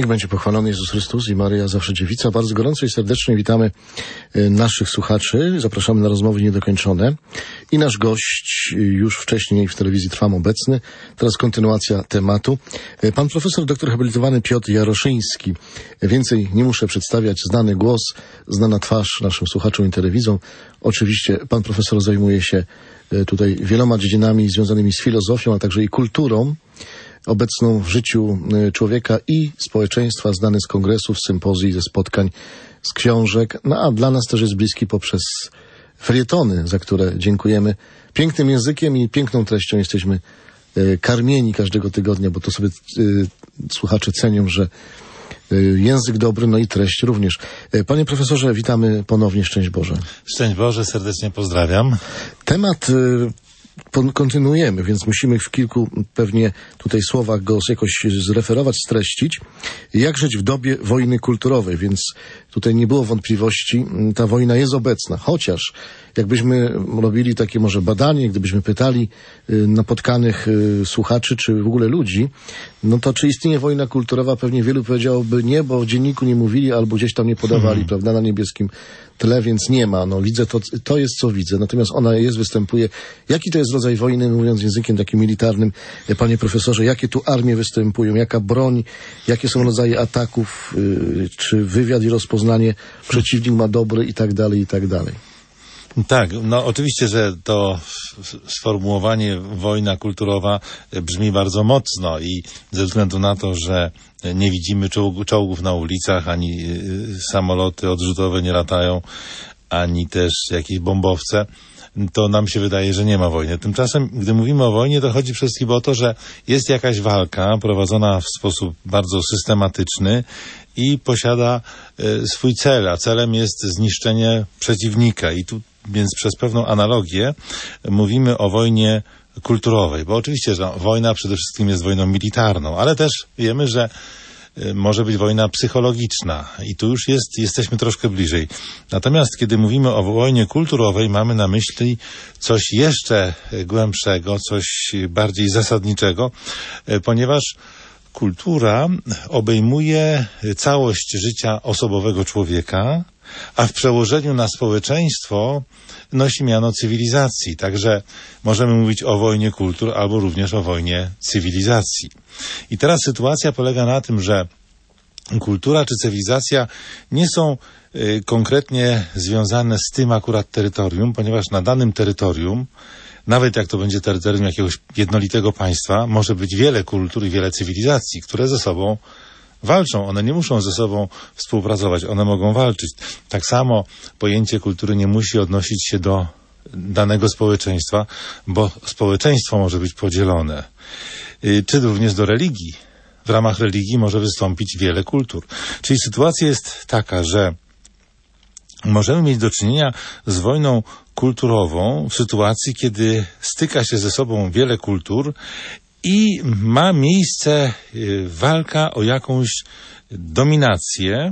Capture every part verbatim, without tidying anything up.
będzie pochwalony Jezus Chrystus i Maryja zawsze dziewica. Bardzo gorąco i serdecznie witamy naszych słuchaczy. Zapraszamy na rozmowy niedokończone. I nasz gość już wcześniej w telewizji Trwam obecny. Teraz kontynuacja tematu. Pan profesor doktor habilitowany Piotr Jaroszyński. Więcej nie muszę przedstawiać. Znany głos, znana twarz naszym słuchaczom i telewizom. Oczywiście pan profesor zajmuje się tutaj wieloma dziedzinami związanymi z filozofią, a także i kulturą obecną w życiu człowieka i społeczeństwa, znany z kongresów, sympozji, ze spotkań, z książek, no a dla nas też jest bliski poprzez felietony, za które dziękujemy. Pięknym językiem i piękną treścią jesteśmy karmieni każdego tygodnia, bo to sobie słuchacze cenią, że język dobry, no i treść również. Panie profesorze, witamy ponownie. Szczęść Boże. Szczęść Boże, serdecznie pozdrawiam. Temat kontynuujemy, więc musimy w kilku pewnie tutaj słowach go jakoś zreferować, streścić. Jak żyć w dobie wojny kulturowej, więc tutaj nie było wątpliwości, ta wojna jest obecna, chociaż jakbyśmy robili takie może badanie, gdybyśmy pytali napotkanych słuchaczy, czy w ogóle ludzi, no to czy istnieje wojna kulturowa, pewnie wielu powiedziałoby nie, bo w dzienniku nie mówili, albo gdzieś tam nie podawali, hmm. prawda, na niebieskim tle, więc nie ma. No widzę to, to jest co widzę, natomiast ona jest, występuje. Jaki to jest rodzaj wojny, mówiąc językiem takim militarnym, panie profesorze, jakie tu armie występują, jaka broń, jakie są rodzaje ataków, yy, czy wywiad i rozpoznanie przeciwnik ma dobry i tak dalej, i tak dalej. Tak, no oczywiście, że to sformułowanie wojna kulturowa brzmi bardzo mocno i ze względu na to, że nie widzimy czołg, czołgów na ulicach, ani samoloty odrzutowe nie latają, ani też jakieś bombowce, to nam się wydaje, że nie ma wojny. Tymczasem, gdy mówimy o wojnie, to chodzi przede wszystkim o to, że jest jakaś walka prowadzona w sposób bardzo systematyczny i posiada y, swój cel, a celem jest zniszczenie przeciwnika. I tu więc przez pewną analogię mówimy o wojnie kulturowej, bo oczywiście, że wojna przede wszystkim jest wojną militarną, ale też wiemy, że może być wojna psychologiczna i tu już jest, jesteśmy troszkę bliżej. Natomiast kiedy mówimy o wojnie kulturowej, mamy na myśli coś jeszcze głębszego, coś bardziej zasadniczego, ponieważ kultura obejmuje całość życia osobowego człowieka, a w przełożeniu na społeczeństwo nosi miano cywilizacji. Także możemy mówić o wojnie kultur albo również o wojnie cywilizacji. I teraz sytuacja polega na tym, że kultura czy cywilizacja nie są y, konkretnie związane z tym akurat terytorium, ponieważ na danym terytorium, nawet jak to będzie terytorium jakiegoś jednolitego państwa, może być wiele kultur i wiele cywilizacji, które ze sobą walczą. One nie muszą ze sobą współpracować, one mogą walczyć. Tak samo pojęcie kultury nie musi odnosić się do danego społeczeństwa, bo społeczeństwo może być podzielone. Czy również do religii. W ramach religii może wystąpić wiele kultur. Czyli sytuacja jest taka, że możemy mieć do czynienia z wojną kulturową w sytuacji, kiedy styka się ze sobą wiele kultur i ma miejsce walka o jakąś dominację,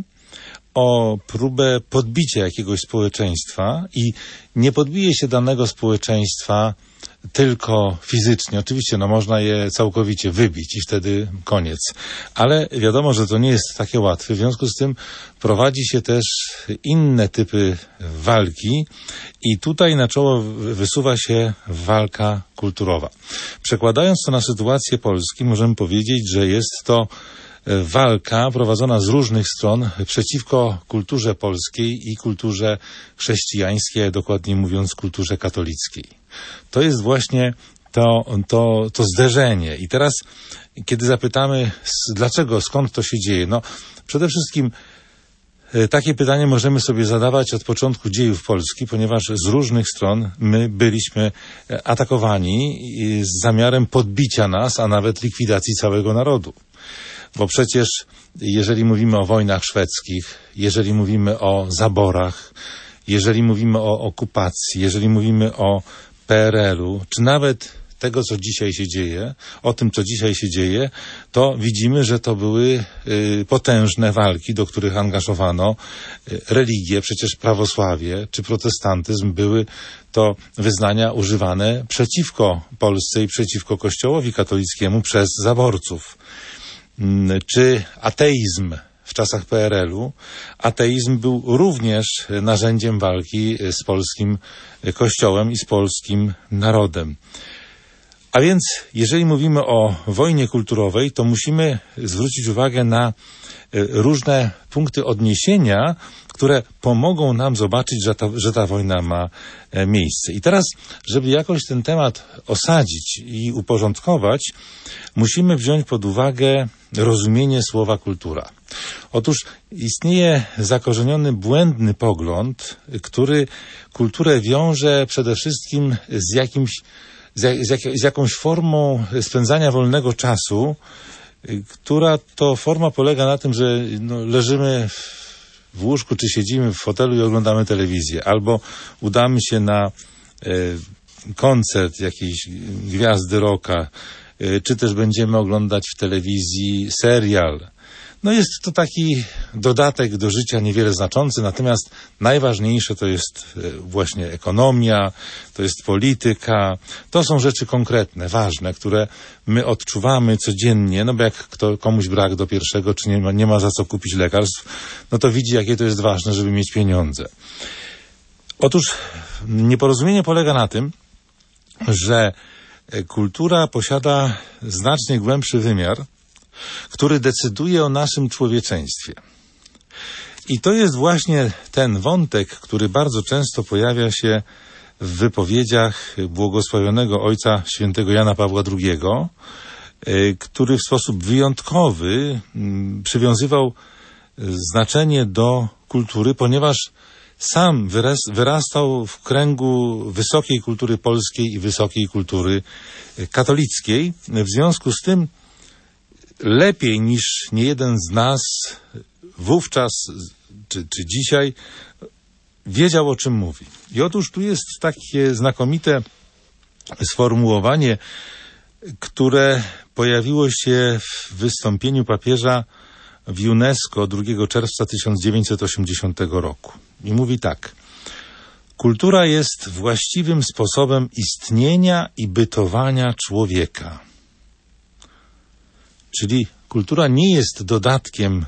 o próbę podbicia jakiegoś społeczeństwa i nie podbije się danego społeczeństwa tylko fizycznie. Oczywiście, no można je całkowicie wybić i wtedy koniec. Ale wiadomo, że to nie jest takie łatwe. W związku z tym prowadzi się też inne typy walki i tutaj na czoło wysuwa się walka kulturowa. Przekładając to na sytuację Polski, możemy powiedzieć, że jest to walka prowadzona z różnych stron przeciwko kulturze polskiej i kulturze chrześcijańskiej, dokładnie mówiąc kulturze katolickiej. To jest właśnie to, to, to zderzenie. I teraz, kiedy zapytamy, dlaczego, skąd to się dzieje? No, przede wszystkim takie pytanie możemy sobie zadawać od początku dziejów Polski, ponieważ z różnych stron my byliśmy atakowani z zamiarem podbicia nas, a nawet likwidacji całego narodu. Bo przecież jeżeli mówimy o wojnach szwedzkich, jeżeli mówimy o zaborach, jeżeli mówimy o okupacji, jeżeli mówimy o P R L-u, czy nawet tego, co dzisiaj się dzieje, o tym, co dzisiaj się dzieje, to widzimy, że to były y, potężne walki, do których angażowano y, religie, przecież prawosławie czy protestantyzm były to wyznania używane przeciwko Polsce i przeciwko Kościołowi katolickiemu przez zaborców. czy ateizm w czasach P R L u, ateizm był również narzędziem walki z polskim Kościołem i z polskim narodem. A więc, jeżeli mówimy o wojnie kulturowej, to musimy zwrócić uwagę na różne punkty odniesienia, które pomogą nam zobaczyć, że ta, że ta wojna ma miejsce. I teraz, żeby jakoś ten temat osadzić i uporządkować, musimy wziąć pod uwagę rozumienie słowa kultura. Otóż istnieje zakorzeniony błędny pogląd, który kulturę wiąże przede wszystkim z jakimś Z, jak, z, jak, z jakąś formą spędzania wolnego czasu, która to forma polega na tym, że no, leżymy w łóżku, czy siedzimy w fotelu i oglądamy telewizję, albo udamy się na e, koncert jakiejś gwiazdy rocka, e, czy też będziemy oglądać w telewizji serial. No jest to taki dodatek do życia niewiele znaczący, natomiast najważniejsze to jest właśnie ekonomia, to jest polityka, to są rzeczy konkretne, ważne, które my odczuwamy codziennie, no bo jak kto, komuś brak do pierwszego, czy nie ma, nie ma za co kupić lekarstw, no to widzi, jakie to jest ważne, żeby mieć pieniądze. Otóż nieporozumienie polega na tym, że kultura posiada znacznie głębszy wymiar, który decyduje o naszym człowieczeństwie. I to jest właśnie ten wątek, który bardzo często pojawia się w wypowiedziach błogosławionego ojca świętego Jana Pawła drugiego, który w sposób wyjątkowy przywiązywał znaczenie do kultury, ponieważ sam wyrastał w kręgu wysokiej kultury polskiej i wysokiej kultury katolickiej. W związku z tym lepiej niż niejeden z nas wówczas czy, czy dzisiaj wiedział, o czym mówi. I otóż tu jest takie znakomite sformułowanie, które pojawiło się w wystąpieniu papieża w UNESCO drugiego czerwca tysiąc dziewięćset osiemdziesiątego roku. I mówi tak: kultura jest właściwym sposobem istnienia i bytowania człowieka. Czyli kultura nie jest dodatkiem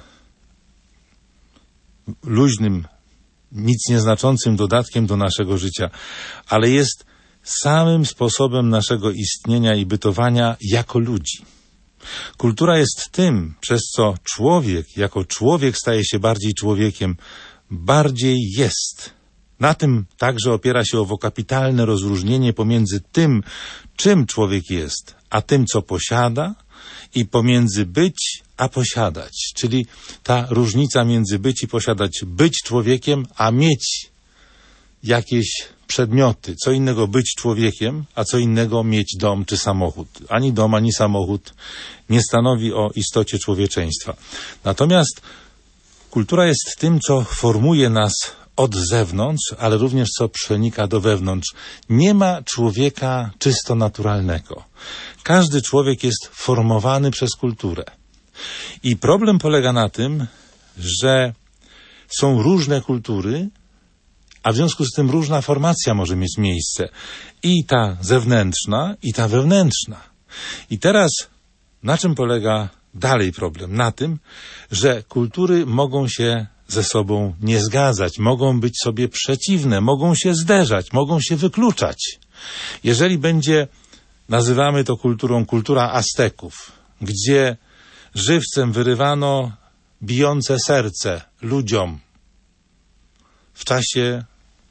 luźnym, nic nieznaczącym dodatkiem do naszego życia, ale jest samym sposobem naszego istnienia i bytowania jako ludzi. Kultura jest tym, przez co człowiek jako człowiek staje się bardziej człowiekiem, bardziej jest. Na tym także opiera się owo kapitalne rozróżnienie pomiędzy tym, czym człowiek jest, a tym, co posiada, i pomiędzy być a posiadać, czyli ta różnica między być i posiadać, być człowiekiem, a mieć jakieś przedmioty. Co innego być człowiekiem, a co innego mieć dom czy samochód. Ani dom, ani samochód nie stanowi o istocie człowieczeństwa. Natomiast kultura jest tym, co formuje nas od zewnątrz, ale również co przenika do wewnątrz. Nie ma człowieka czysto naturalnego. Każdy człowiek jest formowany przez kulturę. I problem polega na tym, że są różne kultury, a w związku z tym różna formacja może mieć miejsce. I ta zewnętrzna, i ta wewnętrzna. I teraz na czym polega dalej problem? Na tym, że kultury mogą się ze sobą nie zgadzać, mogą być sobie przeciwne, mogą się zderzać, mogą się wykluczać. Jeżeli będzie, nazywamy to kulturą, kultura Azteków, gdzie żywcem wyrywano bijące serce ludziom w czasie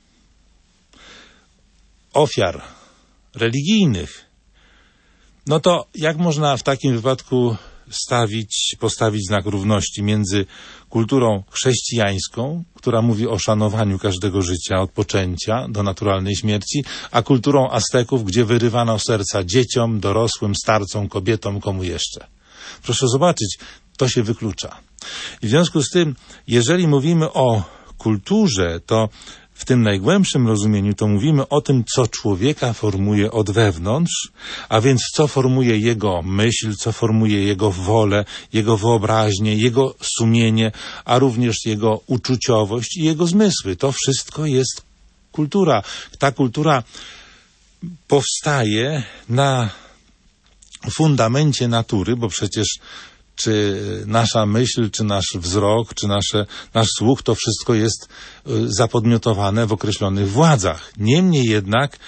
ofiar religijnych, no to jak można w takim wypadku stawić, postawić znak równości między kulturą chrześcijańską, która mówi o szanowaniu każdego życia od poczęcia do naturalnej śmierci, a kulturą Azteków, gdzie wyrywano serca dzieciom, dorosłym, starcom, kobietom, komu jeszcze. Proszę zobaczyć, to się wyklucza. I w związku z tym, jeżeli mówimy o kulturze, to w tym najgłębszym rozumieniu to mówimy o tym, co człowieka formuje od wewnątrz, a więc co formuje jego myśl, co formuje jego wolę, jego wyobraźnię, jego sumienie, a również jego uczuciowość i jego zmysły. To wszystko jest kultura. Ta kultura powstaje na fundamencie natury, bo przecież czy nasza myśl, czy nasz wzrok, czy nasze, nasz słuch, to wszystko jest zapodmiotowane w określonych władzach. Niemniej jednak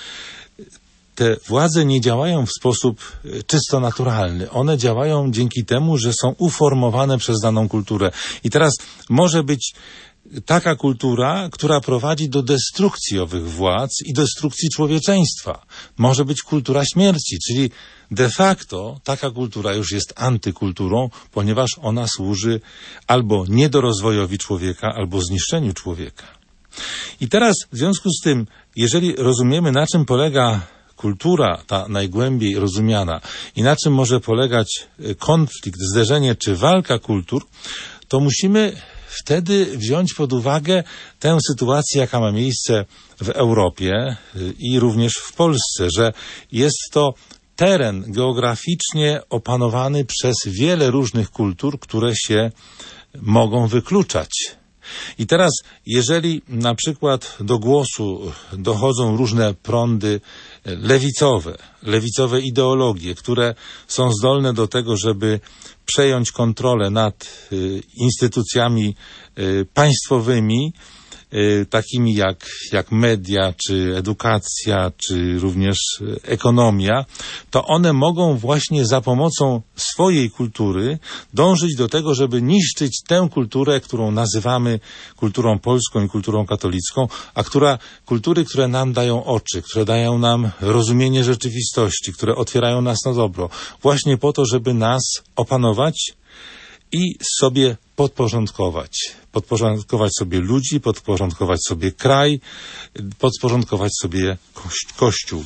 te władze nie działają w sposób czysto naturalny. One działają dzięki temu, że są uformowane przez daną kulturę. I teraz może być taka kultura, która prowadzi do destrukcji owych władz i destrukcji człowieczeństwa. Może być kultura śmierci, czyli de facto taka kultura już jest antykulturą, ponieważ ona służy albo niedorozwojowi człowieka, albo zniszczeniu człowieka. I teraz w związku z tym, jeżeli rozumiemy, na czym polega kultura, ta najgłębiej rozumiana, i na czym może polegać konflikt, zderzenie czy walka kultur, to musimy wtedy wziąć pod uwagę tę sytuację, jaka ma miejsce w Europie i również w Polsce, że jest to teren geograficznie opanowany przez wiele różnych kultur, które się mogą wykluczać. I teraz, jeżeli na przykład do głosu dochodzą różne prądy lewicowe, lewicowe ideologie, które są zdolne do tego, żeby przejąć kontrolę nad y, instytucjami y, państwowymi, y, takimi jak, jak media, czy edukacja, czy również y, ekonomia, to one mogą właśnie za pomocą swojej kultury dążyć do tego, żeby niszczyć tę kulturę, którą nazywamy kulturą polską i kulturą katolicką, a która, kultury, które nam dają oczy, które dają nam rozumienie rzeczywistości, które otwierają nas na dobro, właśnie po to, żeby nas opanować i sobie podporządkować. Podporządkować sobie ludzi, podporządkować sobie kraj, podporządkować sobie koś- Kościół.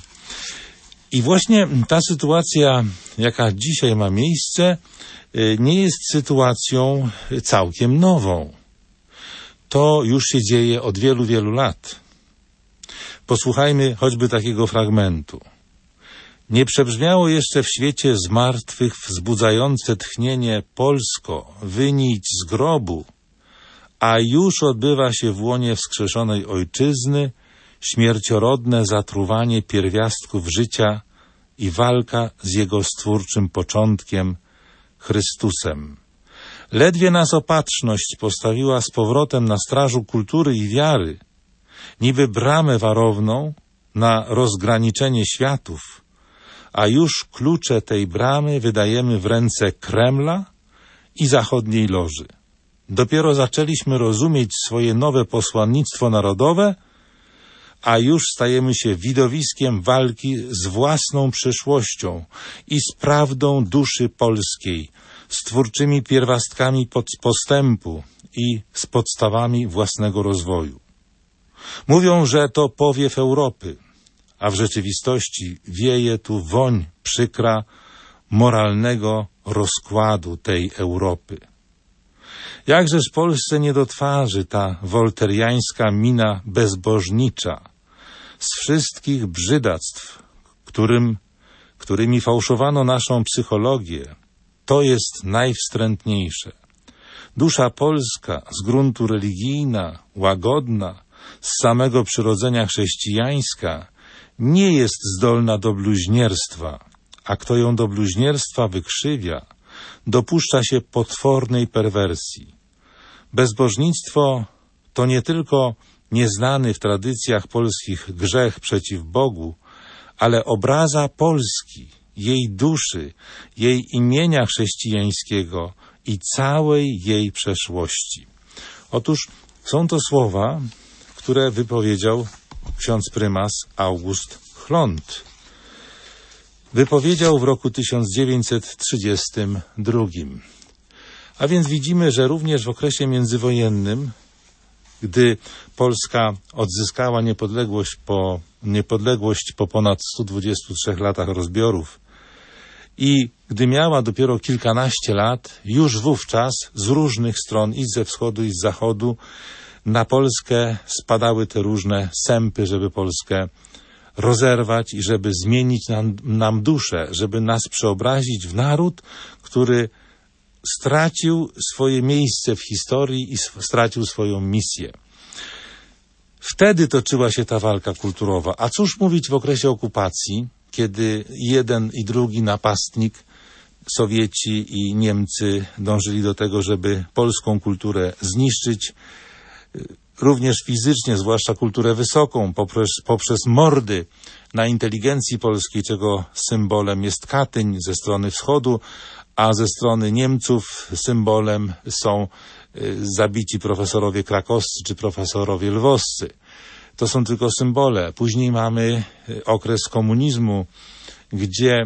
I właśnie ta sytuacja, jaka dzisiaj ma miejsce, nie jest sytuacją całkiem nową. To już się dzieje od wielu, wielu lat. Posłuchajmy choćby takiego fragmentu. Nie przebrzmiało jeszcze w świecie zmartwych wzbudzające tchnienie Polsko, wynić z grobu, a już odbywa się w łonie wskrzeszonej ojczyzny śmierciorodne zatruwanie pierwiastków życia i walka z jego stwórczym początkiem, Chrystusem. Ledwie nas opatrzność postawiła z powrotem na strażu kultury i wiary, niby bramę warowną na rozgraniczenie światów, a już klucze tej bramy wydajemy w ręce Kremla i zachodniej loży. Dopiero zaczęliśmy rozumieć swoje nowe posłannictwo narodowe, a już stajemy się widowiskiem walki z własną przyszłością i z prawdą duszy polskiej, z twórczymi pierwiastkami postępu i z podstawami własnego rozwoju. Mówią, że to powiew Europy, a w rzeczywistości wieje tu woń przykra moralnego rozkładu tej Europy. Jakżeż Polsce nie do twarzy ta wolteriańska mina bezbożnicza z wszystkich brzydactw, którym, którymi fałszowano naszą psychologię, to jest najwstrętniejsze. Dusza polska, z gruntu religijna, łagodna, z samego przyrodzenia chrześcijańska, nie jest zdolna do bluźnierstwa, a kto ją do bluźnierstwa wykrzywia, dopuszcza się potwornej perwersji. Bezbożnictwo to nie tylko nieznany w tradycjach polskich grzech przeciw Bogu, ale obraza Polski, jej duszy, jej imienia chrześcijańskiego i całej jej przeszłości. Otóż są to słowa, które wypowiedział ksiądz prymas August Chlont. Wypowiedział w roku tysiąc dziewięćset trzydziestym drugim. A więc widzimy, że również w okresie międzywojennym, gdy Polska odzyskała niepodległość po, niepodległość po ponad stu dwudziestu trzech latach rozbiorów i gdy miała dopiero kilkanaście lat, już wówczas z różnych stron, i ze wschodu, i z zachodu, na Polskę spadały te różne sępy, żeby Polskę rozerwać i żeby zmienić nam, nam duszę, żeby nas przeobrazić w naród, który stracił swoje miejsce w historii i stracił swoją misję. Wtedy toczyła się ta walka kulturowa. A cóż mówić w okresie okupacji, kiedy jeden i drugi napastnik Sowieci i Niemcy dążyli do tego, żeby polską kulturę zniszczyć, również fizycznie, zwłaszcza kulturę wysoką, poprzez, poprzez mordy na inteligencji polskiej, czego symbolem jest Katyń ze strony wschodu, a ze strony Niemców symbolem są zabici profesorowie krakowscy czy profesorowie lwowscy. To są tylko symbole. Później mamy okres komunizmu, gdzie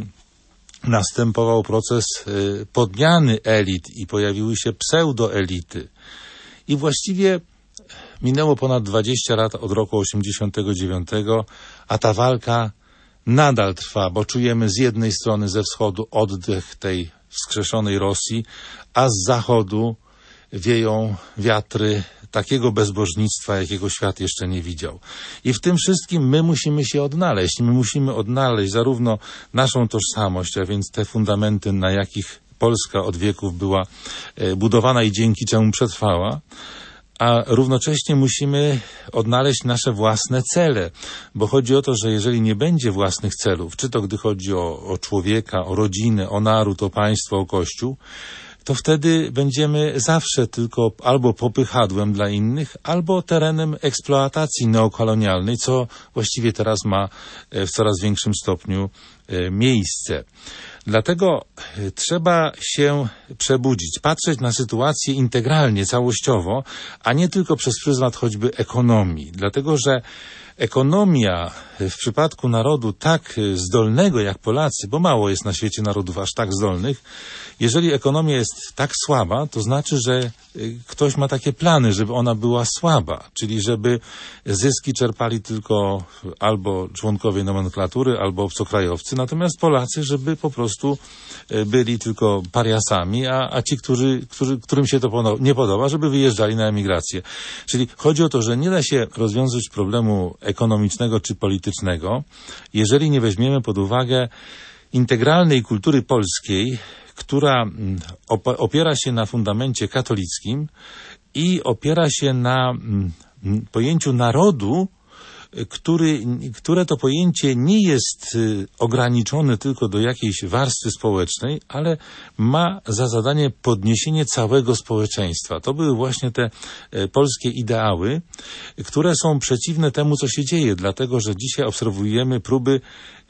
następował proces podmiany elit i pojawiły się pseudoelity. I właściwie minęło ponad dwadzieścia lat od roku osiemdziesiątego dziewiątego, a ta walka nadal trwa, bo czujemy z jednej strony ze wschodu oddech tej wskrzeszonej Rosji, a z zachodu wieją wiatry takiego bezbożnictwa, jakiego świat jeszcze nie widział. I w tym wszystkim my musimy się odnaleźć. My musimy odnaleźć zarówno naszą tożsamość, a więc te fundamenty, na jakich Polska od wieków była budowana i dzięki czemu przetrwała, a równocześnie musimy odnaleźć nasze własne cele, bo chodzi o to, że jeżeli nie będzie własnych celów, czy to gdy chodzi o, o człowieka, o rodzinę, o naród, o państwo, o Kościół, to wtedy będziemy zawsze tylko albo popychadłem dla innych, albo terenem eksploatacji neokolonialnej, co właściwie teraz ma w coraz większym stopniu miejsce. Dlatego trzeba się przebudzić, patrzeć na sytuację integralnie, całościowo, a nie tylko przez pryzmat choćby ekonomii. Dlatego, że ekonomia w przypadku narodu tak zdolnego jak Polacy, bo mało jest na świecie narodów aż tak zdolnych, jeżeli ekonomia jest tak słaba, to znaczy, że ktoś ma takie plany, żeby ona była słaba, czyli żeby zyski czerpali tylko albo członkowie nomenklatury, albo obcokrajowcy, natomiast Polacy, żeby po prostu byli tylko pariasami, a, a ci, którzy, którzy, którym się to nie podoba, żeby wyjeżdżali na emigrację. Czyli chodzi o to, że nie da się rozwiązać problemu ekonomicznego czy politycznego, jeżeli nie weźmiemy pod uwagę integralnej kultury polskiej, która opiera się na fundamencie katolickim i opiera się na pojęciu narodu, który, które to pojęcie nie jest ograniczone tylko do jakiejś warstwy społecznej, ale ma za zadanie podniesienie całego społeczeństwa. To były właśnie te polskie ideały, które są przeciwne temu, co się dzieje, dlatego że dzisiaj obserwujemy próby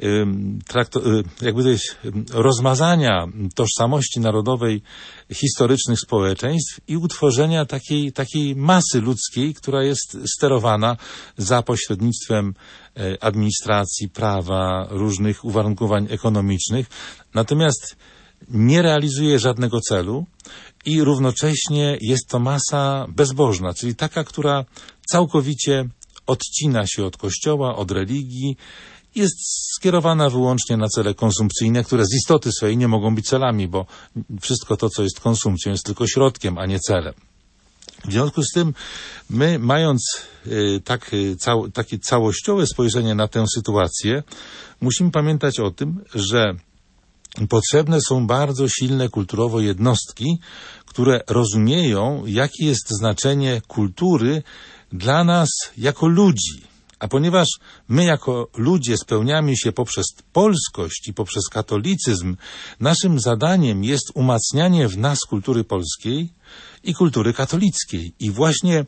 trakto- jakby to jest rozmazania tożsamości narodowej historycznych społeczeństw i utworzenia takiej, takiej masy ludzkiej, która jest sterowana za pośrednictwem administracji, prawa, różnych uwarunkowań ekonomicznych, natomiast nie realizuje żadnego celu i równocześnie jest to masa bezbożna, czyli taka, która całkowicie odcina się od Kościoła, od religii, jest skierowana wyłącznie na cele konsumpcyjne, które z istoty swojej nie mogą być celami, bo wszystko to, co jest konsumpcją, jest tylko środkiem, a nie celem. W związku z tym my, mając y, tak, y, cał, takie całościowe spojrzenie na tę sytuację, musimy pamiętać o tym, że potrzebne są bardzo silne kulturowo jednostki, które rozumieją, jakie jest znaczenie kultury dla nas jako ludzi. A ponieważ my jako ludzie spełniamy się poprzez polskość i poprzez katolicyzm, naszym zadaniem jest umacnianie w nas kultury polskiej i kultury katolickiej. I właśnie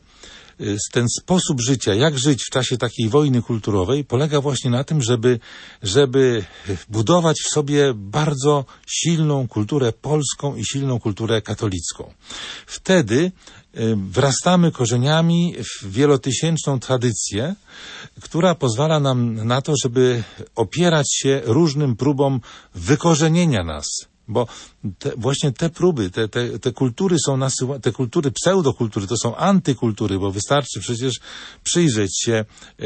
ten sposób życia, jak żyć w czasie takiej wojny kulturowej, polega właśnie na tym, żeby, żeby budować w sobie bardzo silną kulturę polską i silną kulturę katolicką. Wtedy wrastamy korzeniami w wielotysięczną tradycję, która pozwala nam na to, żeby opierać się różnym próbom wykorzenienia nas. Bo te, właśnie te próby, te, te, te kultury są nasyła, te kultury, pseudokultury, to są antykultury, bo wystarczy przecież przyjrzeć się,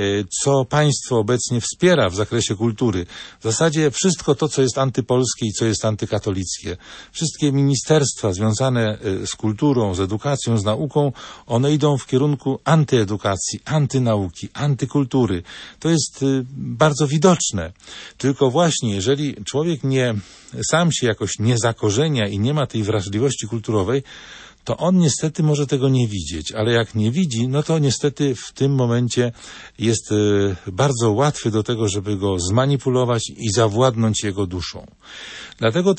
co państwo obecnie wspiera w zakresie kultury. W zasadzie wszystko to, co jest antypolskie i co jest antykatolickie. Wszystkie ministerstwa związane z kulturą, z edukacją, z nauką, one idą w kierunku antyedukacji, antynauki, antykultury. To jest bardzo widoczne. Tylko właśnie, jeżeli człowiek nie, sam się jakoś nie zakorzenia i nie ma tej wrażliwości kulturowej, to on niestety może tego nie widzieć, ale jak nie widzi, no to niestety w tym momencie jest bardzo łatwy do tego, żeby go zmanipulować i zawładnąć jego duszą. Dlatego też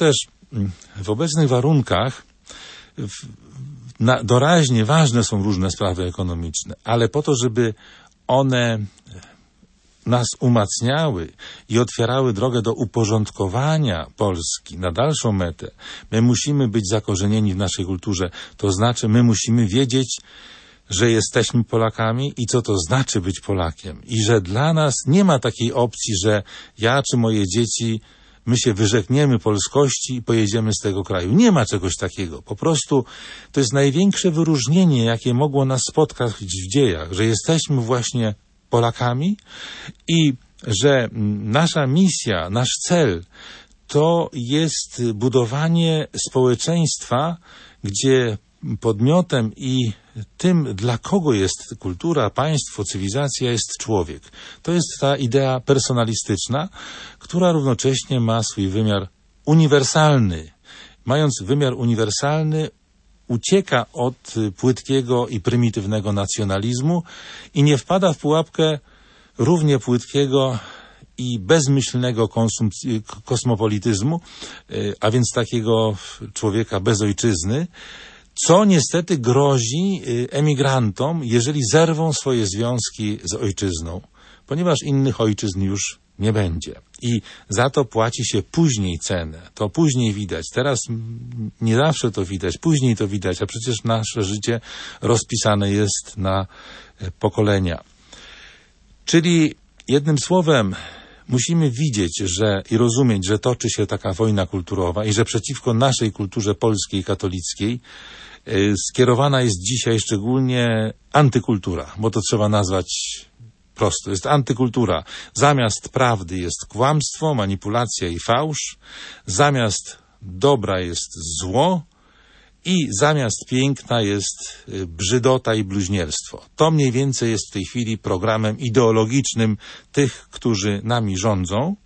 w obecnych warunkach w, na, doraźnie ważne są różne sprawy ekonomiczne, ale po to, żeby one nas umacniały i otwierały drogę do uporządkowania Polski na dalszą metę, my musimy być zakorzenieni w naszej kulturze. To znaczy, my musimy wiedzieć, że jesteśmy Polakami i co to znaczy być Polakiem. I że dla nas nie ma takiej opcji, że ja czy moje dzieci, my się wyrzekniemy polskości i pojedziemy z tego kraju. Nie ma czegoś takiego. Po prostu to jest największe wyróżnienie, jakie mogło nas spotkać w dziejach, że jesteśmy właśnie Polakami i że nasza misja, nasz cel to jest budowanie społeczeństwa, gdzie podmiotem i tym, dla kogo jest kultura, państwo, cywilizacja, jest człowiek. To jest ta idea personalistyczna, która równocześnie ma swój wymiar uniwersalny. Mając wymiar uniwersalny, ucieka od płytkiego i prymitywnego nacjonalizmu i nie wpada w pułapkę równie płytkiego i bezmyślnego konsumpcji, kosmopolityzmu, a więc takiego człowieka bez ojczyzny, co niestety grozi emigrantom, jeżeli zerwą swoje związki z ojczyzną, ponieważ innych ojczyzn już nie będzie. I za to płaci się później cenę. To później widać. Teraz nie zawsze to widać. Później to widać, a przecież nasze życie rozpisane jest na pokolenia. Czyli jednym słowem musimy widzieć, że i rozumieć, że toczy się taka wojna kulturowa i że przeciwko naszej kulturze polskiej, katolickiej y, skierowana jest dzisiaj szczególnie antykultura, bo to trzeba nazwać prosto. Jest antykultura. Zamiast prawdy jest kłamstwo, manipulacja i fałsz. Zamiast dobra jest zło. I zamiast piękna jest brzydota i bluźnierstwo. To mniej więcej jest w tej chwili programem ideologicznym tych, którzy nami rządzą,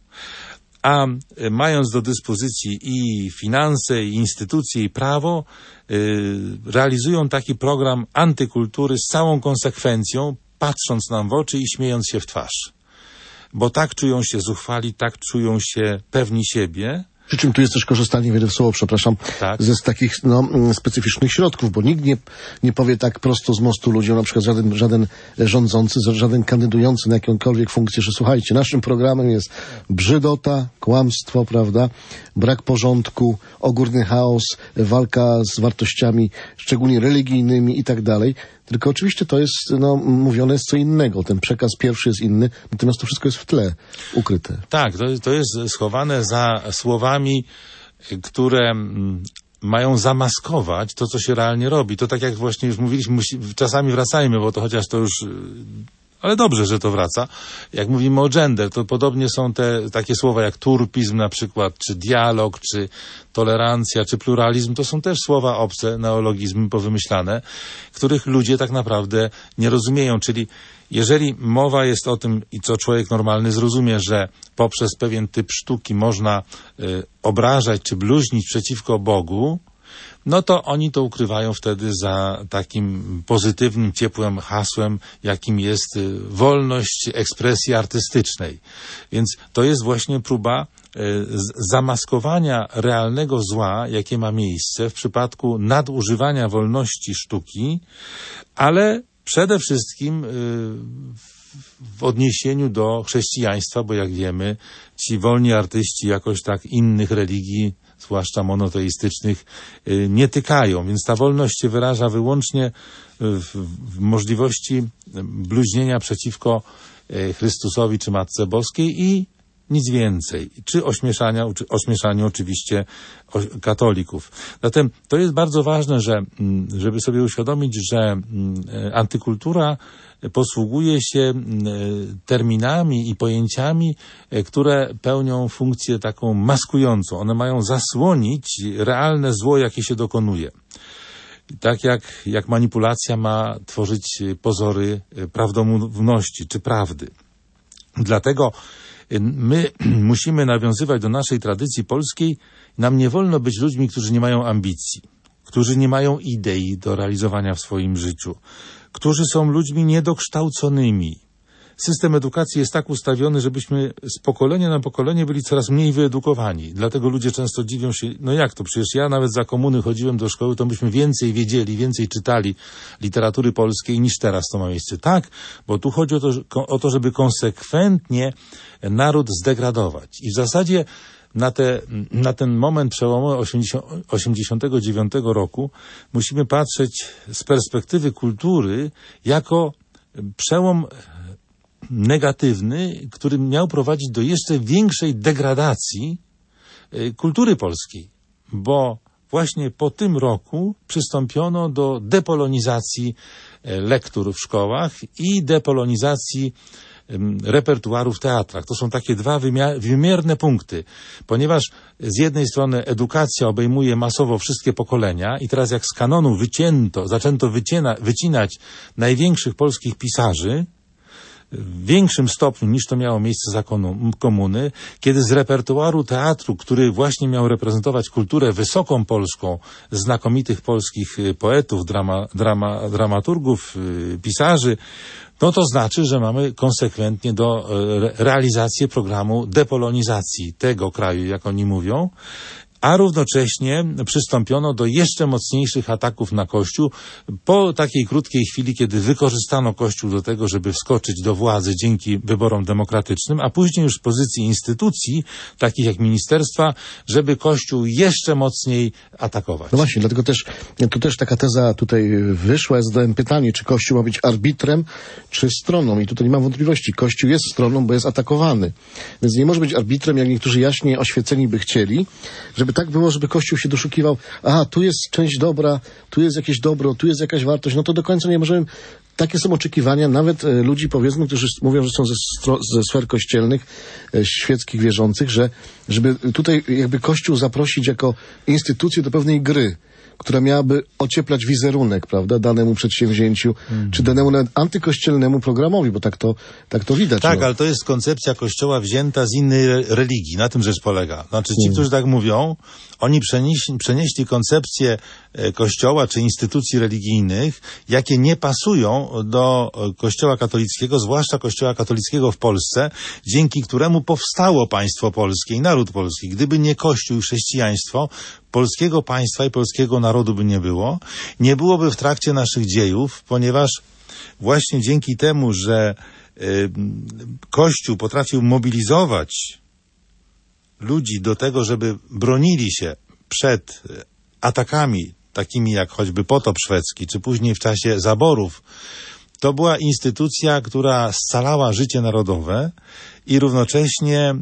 a mając do dyspozycji i finanse, i instytucje, i prawo, yy, realizują taki program antykultury z całą konsekwencją, patrząc nam w oczy i śmiejąc się w twarz. Bo tak czują się zuchwali, tak czują się pewni siebie. Przy czym tu jest też korzystanie, wejdę w słowo, przepraszam, tak, ze z takich no, specyficznych środków, bo nikt nie, nie powie tak prosto z mostu ludziom, na przykład żaden, żaden rządzący, żaden kandydujący na jakąkolwiek funkcję, że słuchajcie, naszym programem jest brzydota, kłamstwo, prawda, brak porządku, ogólny chaos, walka z wartościami szczególnie religijnymi i tak dalej. Tylko oczywiście to jest, no, mówione jest co innego. Ten przekaz pierwszy jest inny, natomiast to wszystko jest w tle ukryte. Tak, to, to jest schowane za słowami, które mają zamaskować to, co się realnie robi. To tak jak właśnie już mówiliśmy, musi, czasami wracajmy, bo to chociaż to już... Ale dobrze, że to wraca. Jak mówimy o gender, to podobnie są te takie słowa jak turpizm na przykład, czy dialog, czy tolerancja, czy pluralizm. To są też słowa obce, neologizmy powymyślane, których ludzie tak naprawdę nie rozumieją. Czyli jeżeli mowa jest o tym, i co człowiek normalny zrozumie, że poprzez pewien typ sztuki można y, obrażać czy bluźnić przeciwko Bogu, no to oni to ukrywają wtedy za takim pozytywnym, ciepłym hasłem, jakim jest wolność ekspresji artystycznej. Więc to jest właśnie próba zamaskowania realnego zła, jakie ma miejsce w przypadku nadużywania wolności sztuki, ale przede wszystkim w odniesieniu do chrześcijaństwa, bo jak wiemy, ci wolni artyści jakoś tak innych religii, zwłaszcza monoteistycznych, nie tykają. Więc ta wolność się wyraża wyłącznie w, w możliwości bluźnienia przeciwko Chrystusowi czy Matce Boskiej i nic więcej. Czy ośmieszania, czy ośmieszaniu oczywiście katolików. Zatem to jest bardzo ważne, że, żeby sobie uświadomić, że antykultura posługuje się terminami i pojęciami, które pełnią funkcję taką maskującą. One mają zasłonić realne zło, jakie się dokonuje. Tak jak, jak manipulacja ma tworzyć pozory prawdomówności czy prawdy. Dlatego my musimy nawiązywać do naszej tradycji polskiej. Nam nie wolno być ludźmi, którzy nie mają ambicji, którzy nie mają idei do realizowania w swoim życiu, którzy są ludźmi niedokształconymi, system edukacji jest tak ustawiony, żebyśmy z pokolenia na pokolenie byli coraz mniej wyedukowani. Dlatego ludzie często dziwią się, no jak to, przecież ja nawet za komuny chodziłem do szkoły, to byśmy więcej wiedzieli, więcej czytali literatury polskiej niż teraz to ma miejsce. Tak, bo tu chodzi o to, o to żeby konsekwentnie naród zdegradować. I w zasadzie na, te, na ten moment przełomowy osiemdziesiątego dziewiątego roku musimy patrzeć z perspektywy kultury jako przełom negatywny, który miał prowadzić do jeszcze większej degradacji kultury polskiej, bo właśnie po tym roku przystąpiono do depolonizacji lektur w szkołach i depolonizacji repertuaru w teatrach. To są takie dwa wymierne punkty, ponieważ z jednej strony edukacja obejmuje masowo wszystkie pokolenia i teraz jak z kanonu wycięto, zaczęto wycina, wycinać największych polskich pisarzy, w większym stopniu niż to miało miejsce za komuny, kiedy z repertuaru teatru, który właśnie miał reprezentować kulturę wysoką polską, znakomitych polskich poetów, drama, drama, dramaturgów, pisarzy, no to znaczy, że mamy konsekwentnie do realizację programu depolonizacji tego kraju, jak oni mówią, a równocześnie przystąpiono do jeszcze mocniejszych ataków na Kościół po takiej krótkiej chwili, kiedy wykorzystano Kościół do tego, żeby wskoczyć do władzy dzięki wyborom demokratycznym, a później już z pozycji instytucji, takich jak ministerstwa, żeby Kościół jeszcze mocniej atakować. No właśnie, dlatego też, tu też taka teza tutaj wyszła, ja zadałem pytanie, czy Kościół ma być arbitrem, czy stroną. I tutaj nie mam wątpliwości. Kościół jest stroną, bo jest atakowany. Więc nie może być arbitrem, jak niektórzy jaśnie oświeceni by chcieli, żeby tak było, żeby Kościół się doszukiwał, aha, tu jest część dobra, tu jest jakieś dobro, tu jest jakaś wartość, no to do końca nie możemy. Takie są oczekiwania nawet e, ludzi, powiedzmy, którzy mówią, że są ze, stro, ze sfer kościelnych, e, świeckich, wierzących, że żeby tutaj jakby Kościół zaprosić jako instytucję do pewnej gry, która miałaby ocieplać wizerunek, prawda, danemu przedsięwzięciu, mm. czy danemu nawet antykościelnemu programowi, bo tak to, tak to widać. Tak, no. Ale to jest koncepcja Kościoła wzięta z innej re religii. Na tym rzecz polega. Znaczy ci, mm. którzy tak mówią, oni przenieśli, przenieśli koncepcję Kościoła czy instytucji religijnych, jakie nie pasują do Kościoła katolickiego, zwłaszcza Kościoła katolickiego w Polsce, dzięki któremu powstało państwo polskie i naród polski. Gdyby nie Kościół i chrześcijaństwo, polskiego państwa i polskiego narodu by nie było. Nie byłoby w trakcie naszych dziejów, ponieważ właśnie dzięki temu, że y, Kościół potrafił mobilizować ludzi do tego, żeby bronili się przed atakami, takimi jak choćby potop szwedzki, czy później w czasie zaborów, to była instytucja, która scalała życie narodowe i równocześnie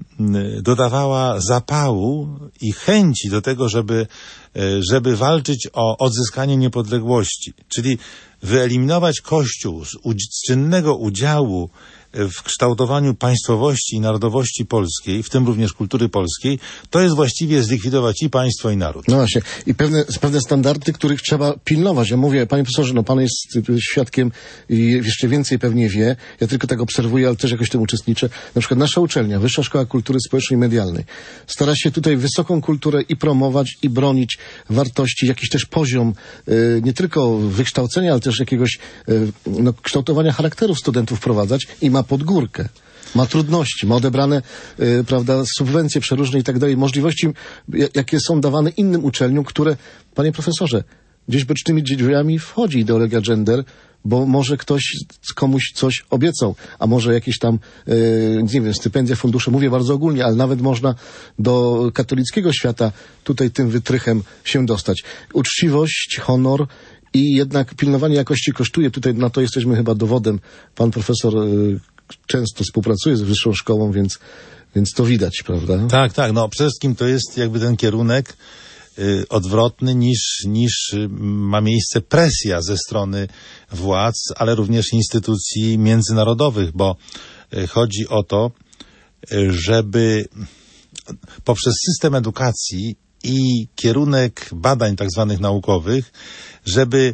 dodawała zapału i chęci do tego, żeby, żeby walczyć o odzyskanie niepodległości. Czyli wyeliminować Kościół z, z czynnego udziału w kształtowaniu państwowości i narodowości polskiej, w tym również kultury polskiej, to jest właściwie zlikwidować i państwo, i naród. No właśnie. I pewne, pewne standardy, których trzeba pilnować. Ja mówię, panie profesorze, no pan jest świadkiem i jeszcze więcej pewnie wie. Ja tylko tak obserwuję, ale też jakoś w tym uczestniczę. Na przykład nasza uczelnia, Wyższa Szkoła Kultury Społecznej i Medialnej, stara się tutaj wysoką kulturę i promować, i bronić wartości, jakiś też poziom y, nie tylko wykształcenia, ale też jakiegoś y, no, kształtowania charakterów studentów wprowadzać i ma pod górkę. Ma trudności, ma odebrane, y, prawda, subwencje przeróżne i tak dalej, możliwości, jakie są dawane innym uczelniom, które, panie profesorze, gdzieś bocznymi drzwiami wchodzi ideologia gender, bo może ktoś komuś coś obiecał, a może jakieś tam, y, nie wiem, stypendia, fundusze, mówię bardzo ogólnie, ale nawet można do katolickiego świata tutaj tym wytrychem się dostać. Uczciwość, honor i jednak pilnowanie jakości kosztuje. Tutaj na to jesteśmy chyba dowodem. Pan profesor y, często współpracuje z Wyższą Szkołą, więc, więc to widać, prawda? Tak, tak. No przede wszystkim to jest jakby ten kierunek y, odwrotny niż, niż y, ma miejsce presja ze strony władz, ale również instytucji międzynarodowych, bo y, chodzi o to, y, żeby poprzez system edukacji i kierunek badań tak zwanych naukowych, żeby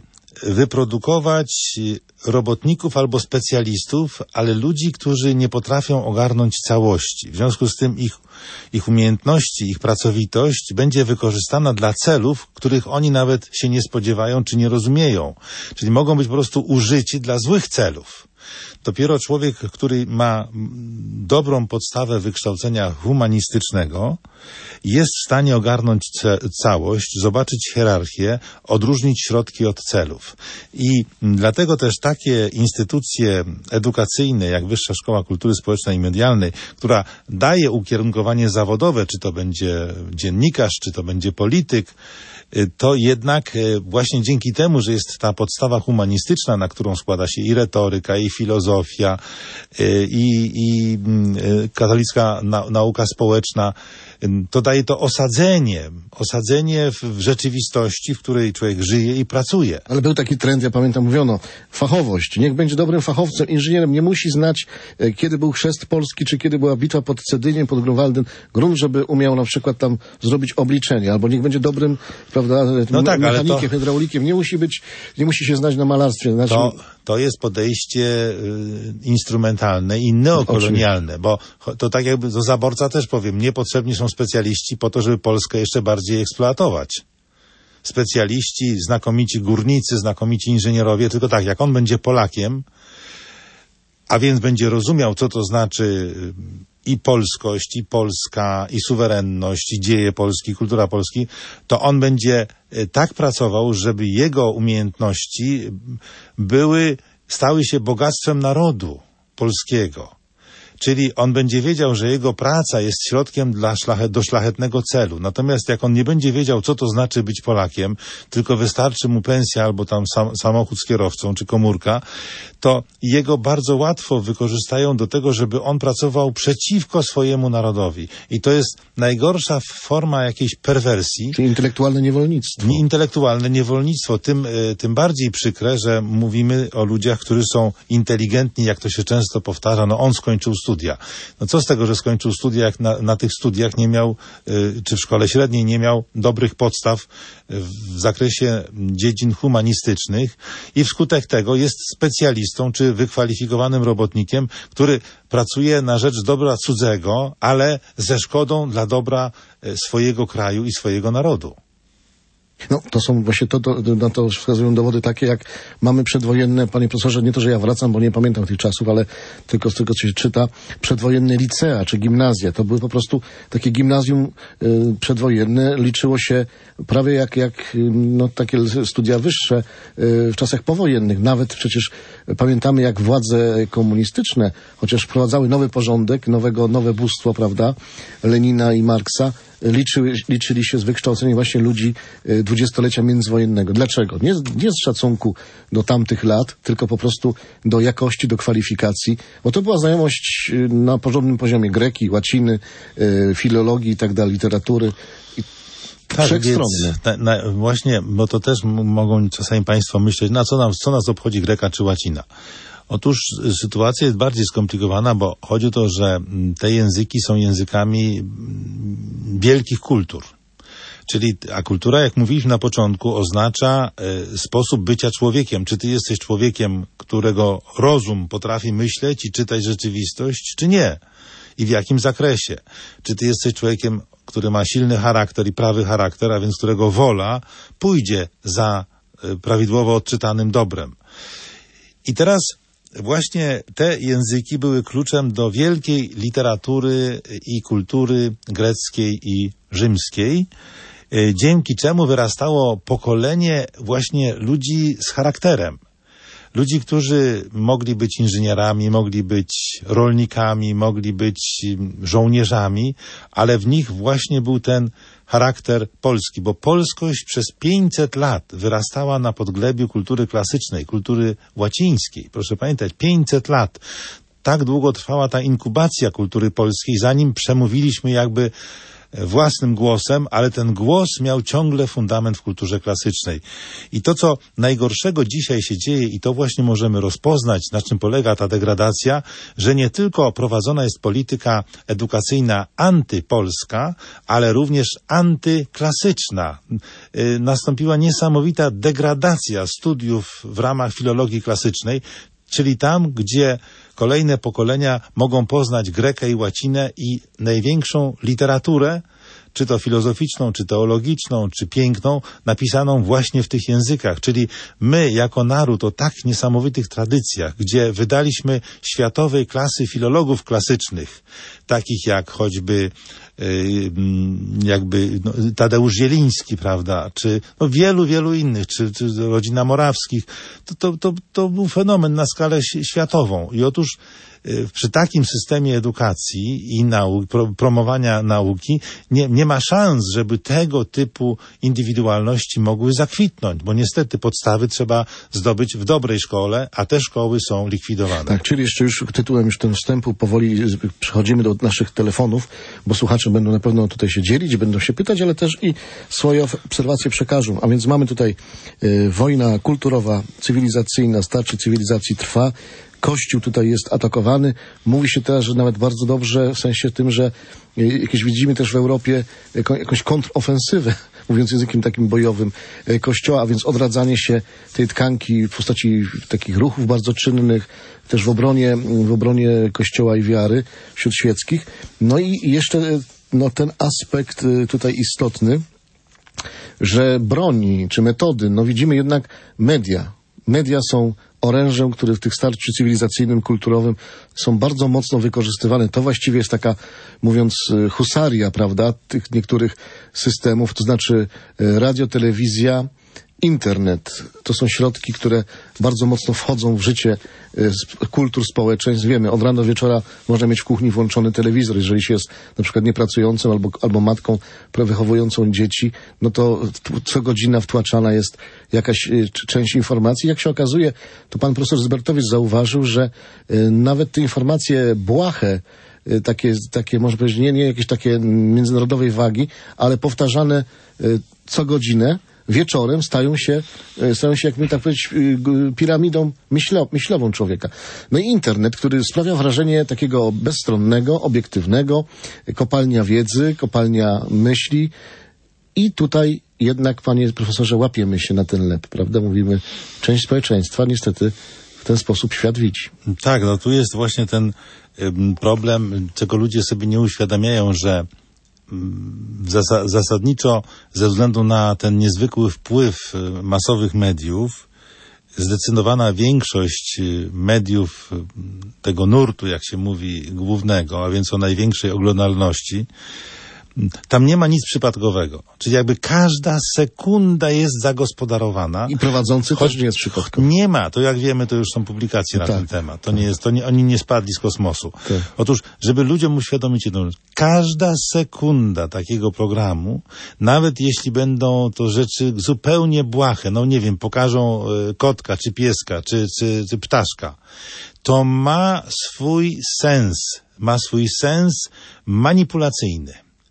wyprodukować robotników albo specjalistów, ale ludzi, którzy nie potrafią ogarnąć całości. W związku z tym ich, ich umiejętności, ich pracowitość będzie wykorzystana dla celów, których oni nawet się nie spodziewają czy nie rozumieją. Czyli mogą być po prostu użyci dla złych celów. Dopiero człowiek, który ma dobrą podstawę wykształcenia humanistycznego, jest w stanie ogarnąć ce- całość, zobaczyć hierarchię, odróżnić środki od celów. I dlatego też takie instytucje edukacyjne, jak Wyższa Szkoła Kultury Społecznej i Medialnej, która daje ukierunkowanie zawodowe, czy to będzie dziennikarz, czy to będzie polityk, to jednak właśnie dzięki temu, że jest ta podstawa humanistyczna, na którą składa się i retoryka, i filozofia, i, i katolicka na, nauka społeczna, to daje to osadzenie, osadzenie w, w rzeczywistości, w której człowiek żyje i pracuje. Ale był taki trend, ja pamiętam, mówiono, fachowość. Niech będzie dobrym fachowcem, inżynierem. Nie musi znać, e, kiedy był chrzest Polski, czy kiedy była bitwa pod Cedyniem, pod Grunwaldem. Grunt, żeby umiał na przykład tam zrobić obliczenie. Albo niech będzie dobrym, prawda, no tak, mechanikiem, ale to... hydraulikiem. Nie musi być, nie musi się znać na malarstwie. Znaczy... To, to jest podejście y, instrumentalne i neokolonialne, bo to tak jakby, to Zaborca też powiem, niepotrzebni są specjaliści po to, żeby Polskę jeszcze bardziej eksploatować. Specjaliści, znakomici górnicy, znakomici inżynierowie, tylko tak, jak on będzie Polakiem, a więc będzie rozumiał, co to znaczy i polskość, i Polska, i suwerenność, i dzieje Polski, kultura Polski, to on będzie tak pracował, żeby jego umiejętności były, stały się bogactwem narodu polskiego. Czyli on będzie wiedział, że jego praca jest środkiem dla szlachet, do szlachetnego celu. Natomiast jak on nie będzie wiedział, co to znaczy być Polakiem, tylko wystarczy mu pensja albo tam sam, samochód z kierowcą czy komórka, to jego bardzo łatwo wykorzystają do tego, żeby on pracował przeciwko swojemu narodowi. I to jest najgorsza forma jakiejś perwersji. Czyli intelektualne niewolnictwo. Nie, intelektualne niewolnictwo. Tym, tym bardziej przykre, że mówimy o ludziach, którzy są inteligentni, jak to się często powtarza. No on skończył studia. No co z tego, że skończył studia, jak na, na tych studiach nie miał, y, czy w szkole średniej nie miał dobrych podstaw w zakresie dziedzin humanistycznych i wskutek tego jest specjalistą czy wykwalifikowanym robotnikiem, który pracuje na rzecz dobra cudzego, ale ze szkodą dla dobra swojego kraju i swojego narodu. No, to są właśnie, to, to, na to wskazują dowody takie, jak mamy przedwojenne, panie profesorze, nie to, że ja wracam, bo nie pamiętam tych czasów, ale tylko z tego, co się czyta, przedwojenne licea, czy gimnazja, to były po prostu takie gimnazjum y, przedwojenne, liczyło się prawie jak, jak no, takie studia wyższe y, w czasach powojennych. Nawet przecież pamiętamy, jak władze komunistyczne, chociaż wprowadzały nowy porządek, nowego, nowe bóstwo, prawda, Lenina i Marksa, Liczyły, liczyli się z wykształceniem właśnie ludzi dwudziestolecia międzywojennego. Dlaczego? Nie, nie z szacunku do tamtych lat, tylko po prostu do jakości, do kwalifikacji, bo to była znajomość na porządnym poziomie greki, łaciny, filologii i tak dalej, literatury. Tak, wszechstronne. Na, na, właśnie, bo to też m- mogą czasami państwo myśleć, na co, nam, co nas obchodzi greka czy łacina. Otóż sytuacja jest bardziej skomplikowana, bo chodzi o to, że te języki są językami wielkich kultur. Czyli, a kultura, jak mówiliśmy na początku, oznacza y, sposób bycia człowiekiem. Czy ty jesteś człowiekiem, którego rozum potrafi myśleć i czytać rzeczywistość, czy nie? I w jakim zakresie? Czy ty jesteś człowiekiem, który ma silny charakter i prawy charakter, a więc którego wola pójdzie za y, prawidłowo odczytanym dobrem? I teraz właśnie te języki były kluczem do wielkiej literatury i kultury greckiej i rzymskiej, dzięki czemu wyrastało pokolenie właśnie ludzi z charakterem. Ludzi, którzy mogli być inżynierami, mogli być rolnikami, mogli być żołnierzami, ale w nich właśnie był ten charakter polski, bo polskość przez pięćset lat wyrastała na podglebiu kultury klasycznej, kultury łacińskiej. Proszę pamiętać, pięćset lat. Tak długo trwała ta inkubacja kultury polskiej, zanim przemówiliśmy jakby własnym głosem, ale ten głos miał ciągle fundament w kulturze klasycznej. I to, co najgorszego dzisiaj się dzieje, i to właśnie możemy rozpoznać, na czym polega ta degradacja, że nie tylko prowadzona jest polityka edukacyjna antypolska, ale również antyklasyczna. Yy, nastąpiła niesamowita degradacja studiów w ramach filologii klasycznej, czyli tam, gdzie kolejne pokolenia mogą poznać grekę i łacinę i największą literaturę, czy to filozoficzną, czy teologiczną, czy piękną, napisaną właśnie w tych językach. Czyli my, jako naród o tak niesamowitych tradycjach, gdzie wydaliśmy światowej klasy filologów klasycznych, takich jak choćby jakby no, Tadeusz Zieliński, prawda, czy no, wielu, wielu innych, czy, czy rodzina Morawskich, to, to, to, to był fenomen na skalę światową. I otóż przy takim systemie edukacji i nauk, pro, promowania nauki nie, nie ma szans, żeby tego typu indywidualności mogły zakwitnąć, bo niestety podstawy trzeba zdobyć w dobrej szkole, a te szkoły są likwidowane. Tak, czyli jeszcze już tytułem już ten wstępu powoli przechodzimy do naszych telefonów, bo słuchacze będą na pewno tutaj się dzielić, będą się pytać, ale też i swoje obserwacje przekażą. A więc mamy tutaj y, wojna kulturowa, cywilizacyjna, starcie cywilizacji trwa. Kościół tutaj jest atakowany. Mówi się teraz, że nawet bardzo dobrze, w sensie tym, że jakieś widzimy też w Europie jaką, jakąś kontrofensywę, mówiąc językiem takim bojowym, Kościoła, a więc odradzanie się tej tkanki w postaci takich ruchów bardzo czynnych, też w obronie, w obronie Kościoła i wiary wśród świeckich. No i jeszcze no, ten aspekt tutaj istotny, że broni czy metody, no widzimy jednak media. Media są orężem, które w tych starciu cywilizacyjnym, kulturowym są bardzo mocno wykorzystywane. To właściwie jest taka, mówiąc, husaria, prawda, tych niektórych systemów, to znaczy radio, telewizja, internet. To są środki, które bardzo mocno wchodzą w życie kultur, społeczeństw. Wiemy, od rana do wieczora można mieć w kuchni włączony telewizor. Jeżeli się jest na przykład niepracującym albo, albo matką wychowującą dzieci, no to co godzina wtłaczana jest jakaś część informacji. Jak się okazuje, to pan profesor Zbertowicz zauważył, że nawet te informacje błahe, takie, takie można powiedzieć, nie, nie jakieś takie międzynarodowej wagi, ale powtarzane co godzinę, wieczorem stają się, stają się, jak my tak powiedzieć, piramidą myślo, myślową człowieka. No i internet, który sprawia wrażenie takiego bezstronnego, obiektywnego, kopalnia wiedzy, kopalnia myśli i tutaj jednak, panie profesorze, łapiemy się na ten lep, prawda? Mówimy, część społeczeństwa niestety w ten sposób świat widzi. Tak, no tu jest właśnie ten problem, czego ludzie sobie nie uświadamiają, że Zasa- zasadniczo ze względu na ten niezwykły wpływ masowych mediów, zdecydowana większość mediów tego nurtu, jak się mówi, głównego, a więc o największej oglądalności, tam nie ma nic przypadkowego. Czyli jakby każda sekunda jest zagospodarowana. I prowadzący choć też nie jest przypadkowy. Nie ma. To jak wiemy, to już są publikacje na tak, ten temat. To tak. nie jest, to nie, oni nie spadli z kosmosu. Tak. Otóż, żeby ludziom uświadomić jedną rzecz, każda sekunda takiego programu, nawet jeśli będą to rzeczy zupełnie błahe, no nie wiem, pokażą y, kotka, czy pieska, czy, czy, czy ptaszka, to ma swój sens. Ma swój sens manipulacyjny.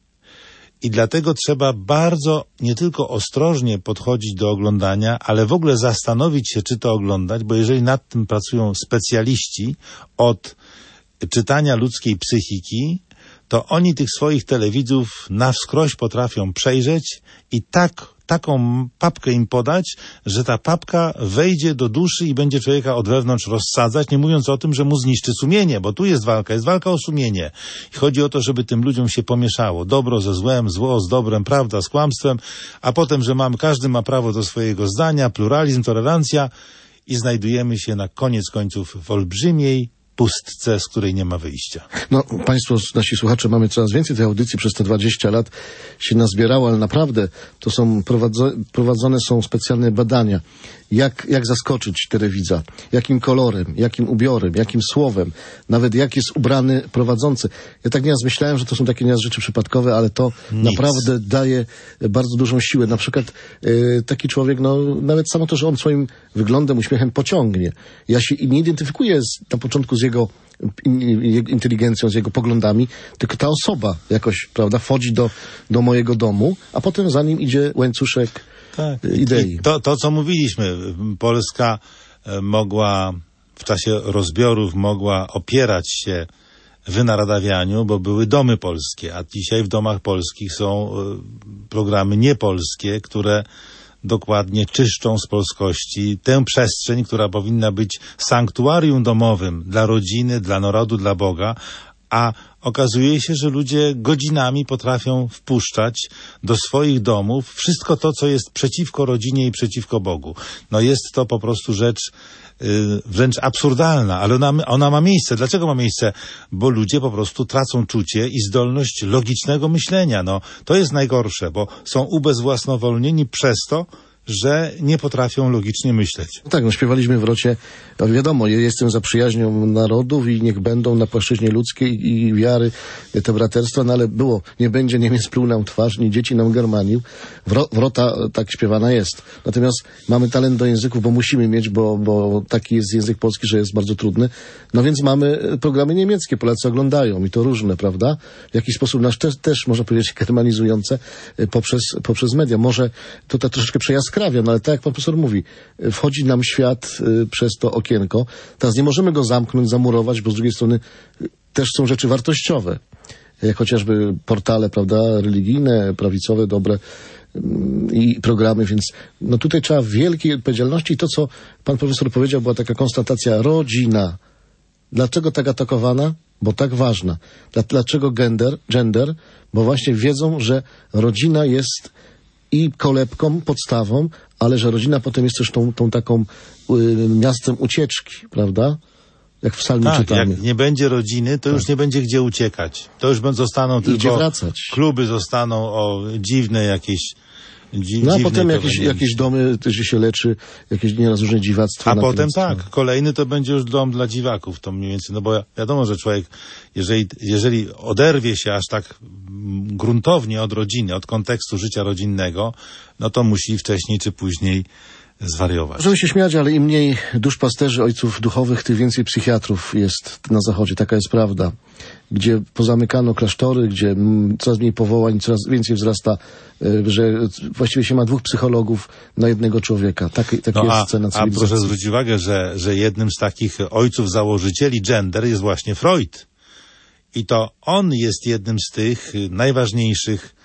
I dlatego trzeba bardzo, nie tylko ostrożnie podchodzić do oglądania, ale w ogóle zastanowić się, czy to oglądać, bo jeżeli nad tym pracują specjaliści od czytania ludzkiej psychiki, to oni tych swoich telewidzów na wskroś potrafią przejrzeć i tak, taką papkę im podać, że ta papka wejdzie do duszy i będzie człowieka od wewnątrz rozsadzać, nie mówiąc o tym, że mu zniszczy sumienie, bo tu jest walka, jest walka o sumienie. I chodzi o to, żeby tym ludziom się pomieszało. Dobro ze złem, zło z dobrem, prawda z kłamstwem, a potem, że mam, każdy ma prawo do swojego zdania, pluralizm, tolerancja i znajdujemy się na koniec końców w olbrzymiej pustce, z której nie ma wyjścia. No, państwo, nasi słuchacze, mamy coraz więcej tych audycji, przez te dwadzieścia lat się nazbierało, ale naprawdę to są prowadzo- prowadzone są specjalne badania. Jak, jak zaskoczyć telewidza? Jakim kolorem, jakim ubiorem, jakim słowem, nawet jak jest ubrany prowadzący. Ja tak nieraz myślałem, że to są takie nieraz rzeczy przypadkowe, ale to Nic. naprawdę daje bardzo dużą siłę. Na przykład y, taki człowiek, no nawet samo to, że on swoim wyglądem, uśmiechem pociągnie. Ja się nie identyfikuję z, na początku z jego jego inteligencją, z jego poglądami, tylko ta osoba jakoś, prawda, wchodzi do, do mojego domu, a potem za nim idzie łańcuszek tak. idei. I to, to, co mówiliśmy, Polska mogła w czasie rozbiorów mogła opierać się wynaradawianiu, bo były domy polskie, a dzisiaj w domach polskich są programy niepolskie, które dokładnie czyszczą z polskości tę przestrzeń, która powinna być sanktuarium domowym dla rodziny, dla narodu, dla Boga, a okazuje się, że ludzie godzinami potrafią wpuszczać do swoich domów wszystko to, co jest przeciwko rodzinie i przeciwko Bogu. No jest to po prostu rzecz yy, wręcz absurdalna, ale ona, ona ma miejsce. Dlaczego ma miejsce? Bo ludzie po prostu tracą czucie i zdolność logicznego myślenia. No, to jest najgorsze, bo są ubezwłasnowolnieni przez to, że nie potrafią logicznie myśleć. No tak, no śpiewaliśmy w Rocie, no wiadomo, ja jestem za przyjaźnią narodów i niech będą na płaszczyźnie ludzkiej i wiary te braterstwa, no ale było, nie będzie Niemiec pluł nam twarz, ni dzieci nam germanił. W, ro, w Rota tak śpiewana jest. Natomiast mamy talent do języków, bo musimy mieć, bo, bo taki jest język polski, że jest bardzo trudny. No więc mamy programy niemieckie, Polacy oglądają i to różne, prawda? W jakiś sposób nasz też, też można powiedzieć, germanizujące poprzez, poprzez media. Może to tak troszeczkę przejazd no ale tak jak pan profesor mówi, wchodzi nam świat y, przez to okienko. Teraz nie możemy go zamknąć, zamurować, bo z drugiej strony y, też są rzeczy wartościowe. Jak chociażby portale, prawda, religijne, prawicowe, dobre y, i programy, więc no tutaj trzeba wielkiej odpowiedzialności i to, co pan profesor powiedział, była taka konstatacja, rodzina. Dlaczego tak atakowana? Bo tak ważna. Dlaczego gender? Gender? Bo właśnie wiedzą, że rodzina jest i kolebką, podstawą, ale że rodzina potem jest też tą, tą taką y, miastem ucieczki, prawda? Jak w psalmie tak, czytamy. Jak nie będzie rodziny, to tak. już nie będzie gdzie uciekać. To już zostaną tylko wracać. Kluby zostaną o dziwne jakieś dzi, No a potem jakieś, jakieś domy, gdzie się leczy, jakieś nieraz różne dziwactwa. A potem tak, kolejny to będzie już dom dla dziwaków, to mniej więcej, no bo wiadomo, że człowiek, jeżeli, jeżeli oderwie się aż tak gruntownie od rodziny, od kontekstu życia rodzinnego, no to musi wcześniej czy później zwariować. Możemy się śmiać, ale im mniej duszpasterzy, ojców duchowych, tym więcej psychiatrów jest na Zachodzie. Taka jest prawda. Gdzie pozamykano klasztory, gdzie coraz mniej powołań, coraz więcej wzrasta, że właściwie się ma dwóch psychologów na jednego człowieka. Tak, tak no jest a, cena cywilizacji. A proszę zwrócić uwagę, że, że jednym z takich ojców założycieli gender jest właśnie Freud. I to on jest jednym z tych najważniejszych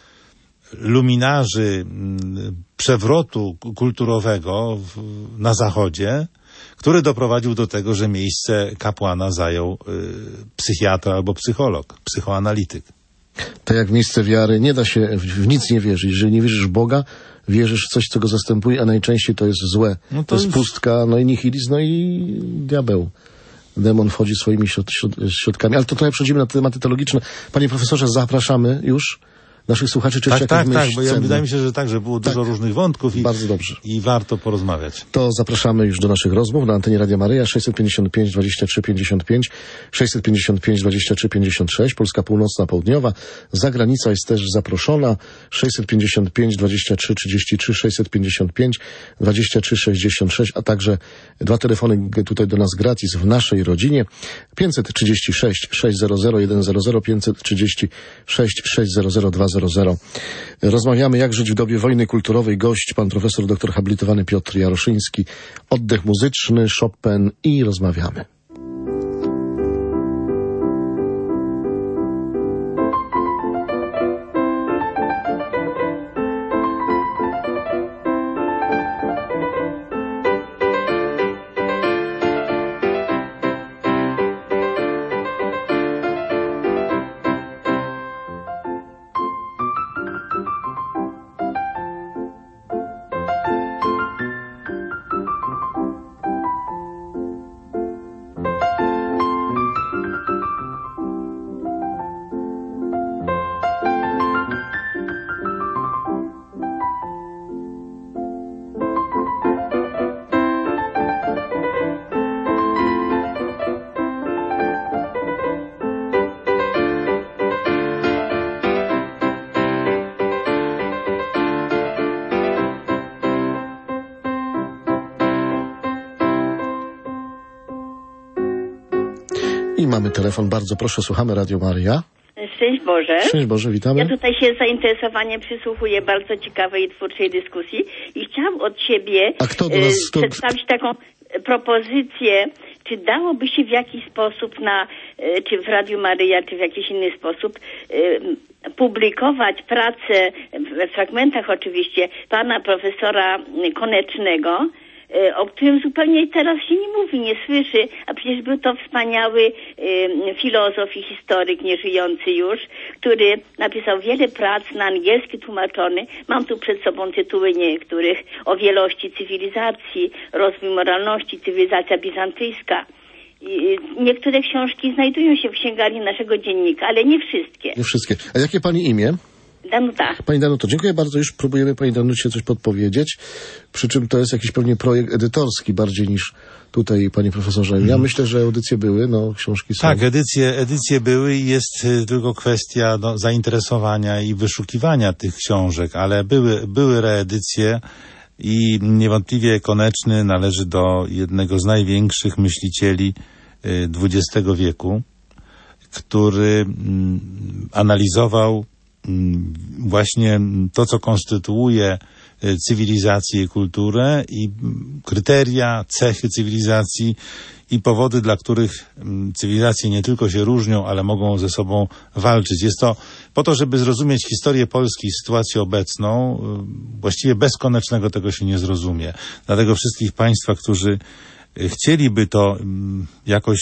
luminarzy przewrotu kulturowego w, na Zachodzie, który doprowadził do tego, że miejsce kapłana zajął y, psychiatra albo psycholog, psychoanalityk. Tak jak miejsce wiary, nie da się w, w nic nie wierzyć. Jeżeli nie wierzysz w Boga, wierzysz w coś, co go zastępuje, a najczęściej to jest złe. No to, to jest już... pustka, no i nihilizm, no i diabeł. Demon wchodzi swoimi środ, środ, środkami. Ale to trochę przechodzimy na tematy teologiczne. Panie profesorze, zapraszamy już naszych słuchaczy, czy tak, jeszcze tak, jakaś tak, bo ja, wydaje mi się, że tak, że było tak. dużo różnych wątków i, bardzo dobrze. i warto porozmawiać. To zapraszamy już do naszych rozmów na antenie Radia Maryja sześćset pięćdziesiąt pięć dwadzieścia trzy pięćdziesiąt pięć, sześćset pięćdziesiąt pięć dwadzieścia trzy pięćdziesiąt sześć, Polska Północna, Południowa, zagranica jest też zaproszona, sześćset pięćdziesiąt pięć dwadzieścia trzy trzydzieści trzy, sześćset pięćdziesiąt pięć dwadzieścia trzy sześćdziesiąt sześć, a także dwa telefony tutaj do nas gratis w naszej rodzinie, pięćset trzydzieści sześć sześćset sto, pięćset trzydzieści sześć sześćset dwa zero. Rozmawiamy, jak żyć w dobie wojny kulturowej. Gość, pan profesor doktor habilitowany Piotr Jaroszyński. Oddech muzyczny, Chopin i rozmawiamy. I mamy telefon, bardzo proszę, słuchamy Radio Maryja. Szczęść Boże. Szczęść Boże, witamy. Ja tutaj się zainteresowaniem przysłuchuję bardzo ciekawej i twórczej dyskusji i chciałam od Ciebie A kto do nas, e, kto... przedstawić taką propozycję, czy dałoby się w jakiś sposób na, e, czy w Radiu Maryja, czy w jakiś inny sposób e, publikować pracę, w fragmentach oczywiście, pana profesora Konecznego, o którym zupełnie teraz się nie mówi, nie słyszy, a przecież był to wspaniały y, filozof i historyk, nieżyjący już, który napisał wiele prac na angielski tłumaczony. Mam tu przed sobą tytuły niektórych o wielości cywilizacji, rozwój moralności, cywilizacja bizantyjska. I niektóre książki znajdują się w księgarni naszego dziennika, ale nie wszystkie. Nie wszystkie. A jakie pani imię? Danuta. Pani Danuto, dziękuję bardzo. Już próbujemy pani Danucie coś podpowiedzieć. Przy czym to jest jakiś pewnie projekt edytorski bardziej niż tutaj, panie profesorze. Ja hmm. myślę, że audycje były, no książki są. Tak, edycje, edycje były i jest y, tylko kwestia no, zainteresowania i wyszukiwania tych książek, ale były, były reedycje i niewątpliwie Koneczny należy do jednego z największych myślicieli y, dwudziestego wieku, który y, analizował właśnie to, co konstytuuje cywilizację i kulturę i kryteria, cechy cywilizacji i powody, dla których cywilizacje nie tylko się różnią, ale mogą ze sobą walczyć. Jest to po to, żeby zrozumieć historię Polski i sytuację obecną. Właściwie bez Konecznego tego się nie zrozumie. Dlatego wszystkich państwa, którzy chcieliby to jakoś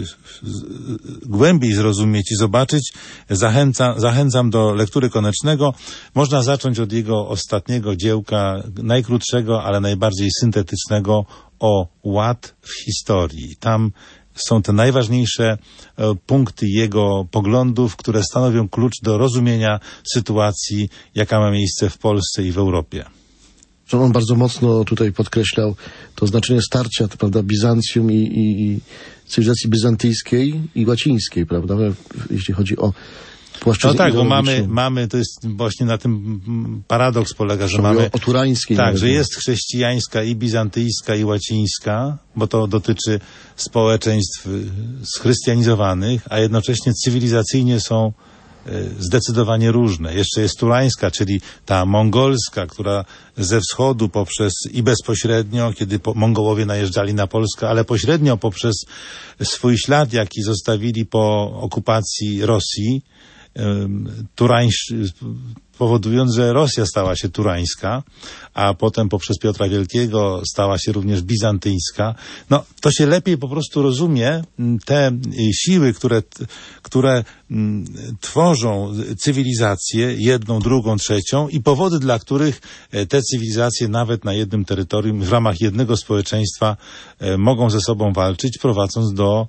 głębiej zrozumieć i zobaczyć, zachęcam, zachęcam do lektury Konecznego. Można zacząć od jego ostatniego dziełka, najkrótszego, ale najbardziej syntetycznego, o ład w historii. Tam są te najważniejsze punkty jego poglądów, które stanowią klucz do rozumienia sytuacji, jaka ma miejsce w Polsce i w Europie. Że on bardzo mocno tutaj podkreślał to znaczenie starcia, to, prawda, Bizancjum i, i, i cywilizacji bizantyjskiej i łacińskiej, prawda, jeśli chodzi o płaszczyznę. No tak, bo mamy, mamy, to jest właśnie na tym paradoks polega, że mamy... O turańskiej. Tak, że jest chrześcijańska i bizantyjska i łacińska, bo to dotyczy społeczeństw schrystianizowanych, a jednocześnie cywilizacyjnie są zdecydowanie różne. Jeszcze jest turańska, czyli ta mongolska, która ze wschodu poprzez i bezpośrednio, kiedy po, Mongołowie najeżdżali na Polskę, ale pośrednio poprzez swój ślad, jaki zostawili po okupacji Rosji, turańsz, powodując, że Rosja stała się turańska, a potem poprzez Piotra Wielkiego stała się również bizantyjska. No, to się lepiej po prostu rozumie te siły, które, które tworzą cywilizację, jedną, drugą, trzecią i powody, dla których te cywilizacje nawet na jednym terytorium, w ramach jednego społeczeństwa mogą ze sobą walczyć, prowadząc do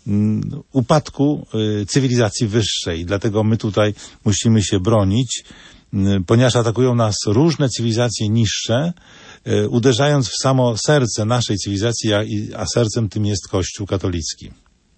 upadku cywilizacji wyższej. Dlatego my tutaj musimy się bronić, ponieważ atakują nas różne cywilizacje niższe, uderzając w samo serce naszej cywilizacji, a sercem tym jest Kościół katolicki.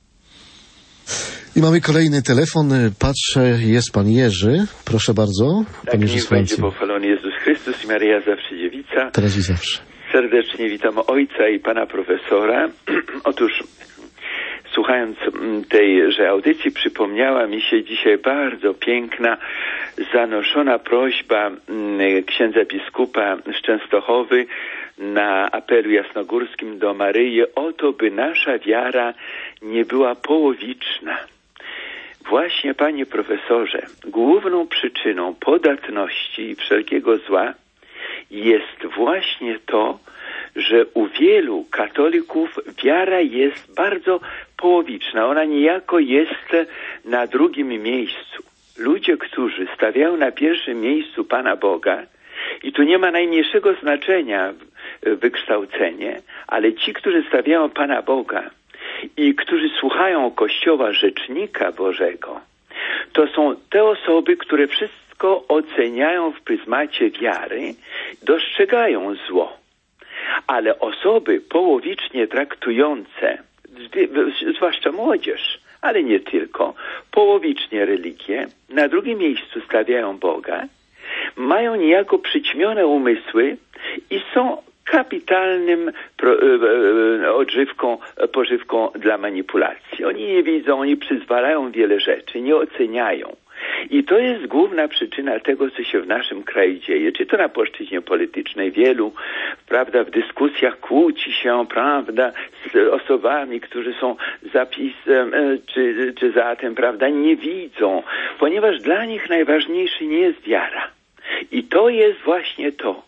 I mamy kolejny telefon. Patrzę, jest pan Jerzy. Proszę bardzo. Tak, niech będzie pochwalony Jezus Chrystus i Maryja zawsze dziewica. Teraz i zawsze. Serdecznie witam ojca i pana profesora. Otóż słuchając tejże audycji, przypomniała mi się dzisiaj bardzo piękna, zanoszona prośba księdza biskupa z Częstochowy na apelu jasnogórskim do Maryi o to, by nasza wiara nie była połowiczna. Właśnie, panie profesorze, główną przyczyną podatności i wszelkiego zła jest właśnie to, że u wielu katolików wiara jest bardzo połowiczna. Ona niejako jest na drugim miejscu. Ludzie, którzy stawiają na pierwszym miejscu Pana Boga, i tu nie ma najmniejszego znaczenia wykształcenie, ale ci, którzy stawiają Pana Boga i którzy słuchają Kościoła Rzecznika Bożego, to są te osoby, które wszystko oceniają w pryzmacie wiary, dostrzegają zło. Ale osoby połowicznie traktujące, zwłaszcza młodzież, ale nie tylko, połowicznie religię, na drugim miejscu stawiają Boga, mają niejako przyćmione umysły i są kapitalnym pro, e, odżywką, pożywką dla manipulacji. Oni nie widzą, oni przyzwalają wiele rzeczy, nie oceniają. I to jest główna przyczyna tego, co się w naszym kraju dzieje. Czy to na płaszczyźnie politycznej. Wielu, prawda, w dyskusjach kłóci się, prawda, z osobami, którzy są za PiS-em, czy, czy za tym, prawda, nie widzą. Ponieważ dla nich najważniejszy nie jest wiara. I to jest właśnie to,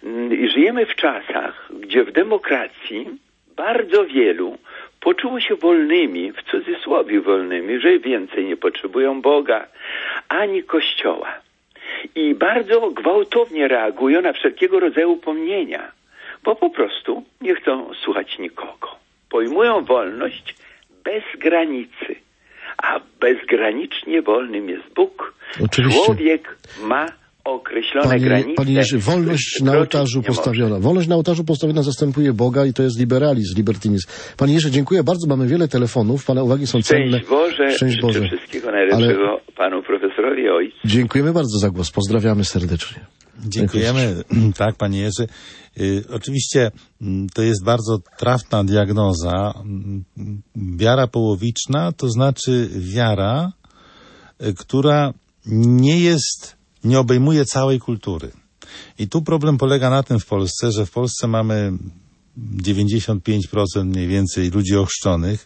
I żyjemy w czasach, gdzie w demokracji bardzo wielu poczuło się wolnymi, w cudzysłowie wolnymi, że więcej nie potrzebują Boga ani Kościoła. I bardzo gwałtownie reagują na wszelkiego rodzaju upomnienia, bo po prostu nie chcą słuchać nikogo. Pojmują wolność bez granicy, a bezgranicznie wolnym jest Bóg. Oczywiście. Człowiek ma określone Panie, granice. Panie Jerzy, wolność na ołtarzu postawiona. Wolność na ołtarzu postawiona zastępuje Boga i to jest liberalizm, libertynizm. Panie Jerzy, dziękuję bardzo. Mamy wiele telefonów. Pana uwagi są cenne. Szczęść Boże. Szczęść Boże. Życzę wszystkiego najlepszego Ale... panu profesorowi ojcu. Dziękujemy bardzo za głos. Pozdrawiamy serdecznie. Dziękujemy. Tak, panie Jerzy. Y, oczywiście y, to jest bardzo trafna diagnoza. Y, wiara połowiczna to znaczy wiara, y, która nie jest, nie obejmuje całej kultury. I tu problem polega na tym w Polsce, że w Polsce mamy dziewięćdziesiąt pięć procent mniej więcej ludzi ochrzczonych.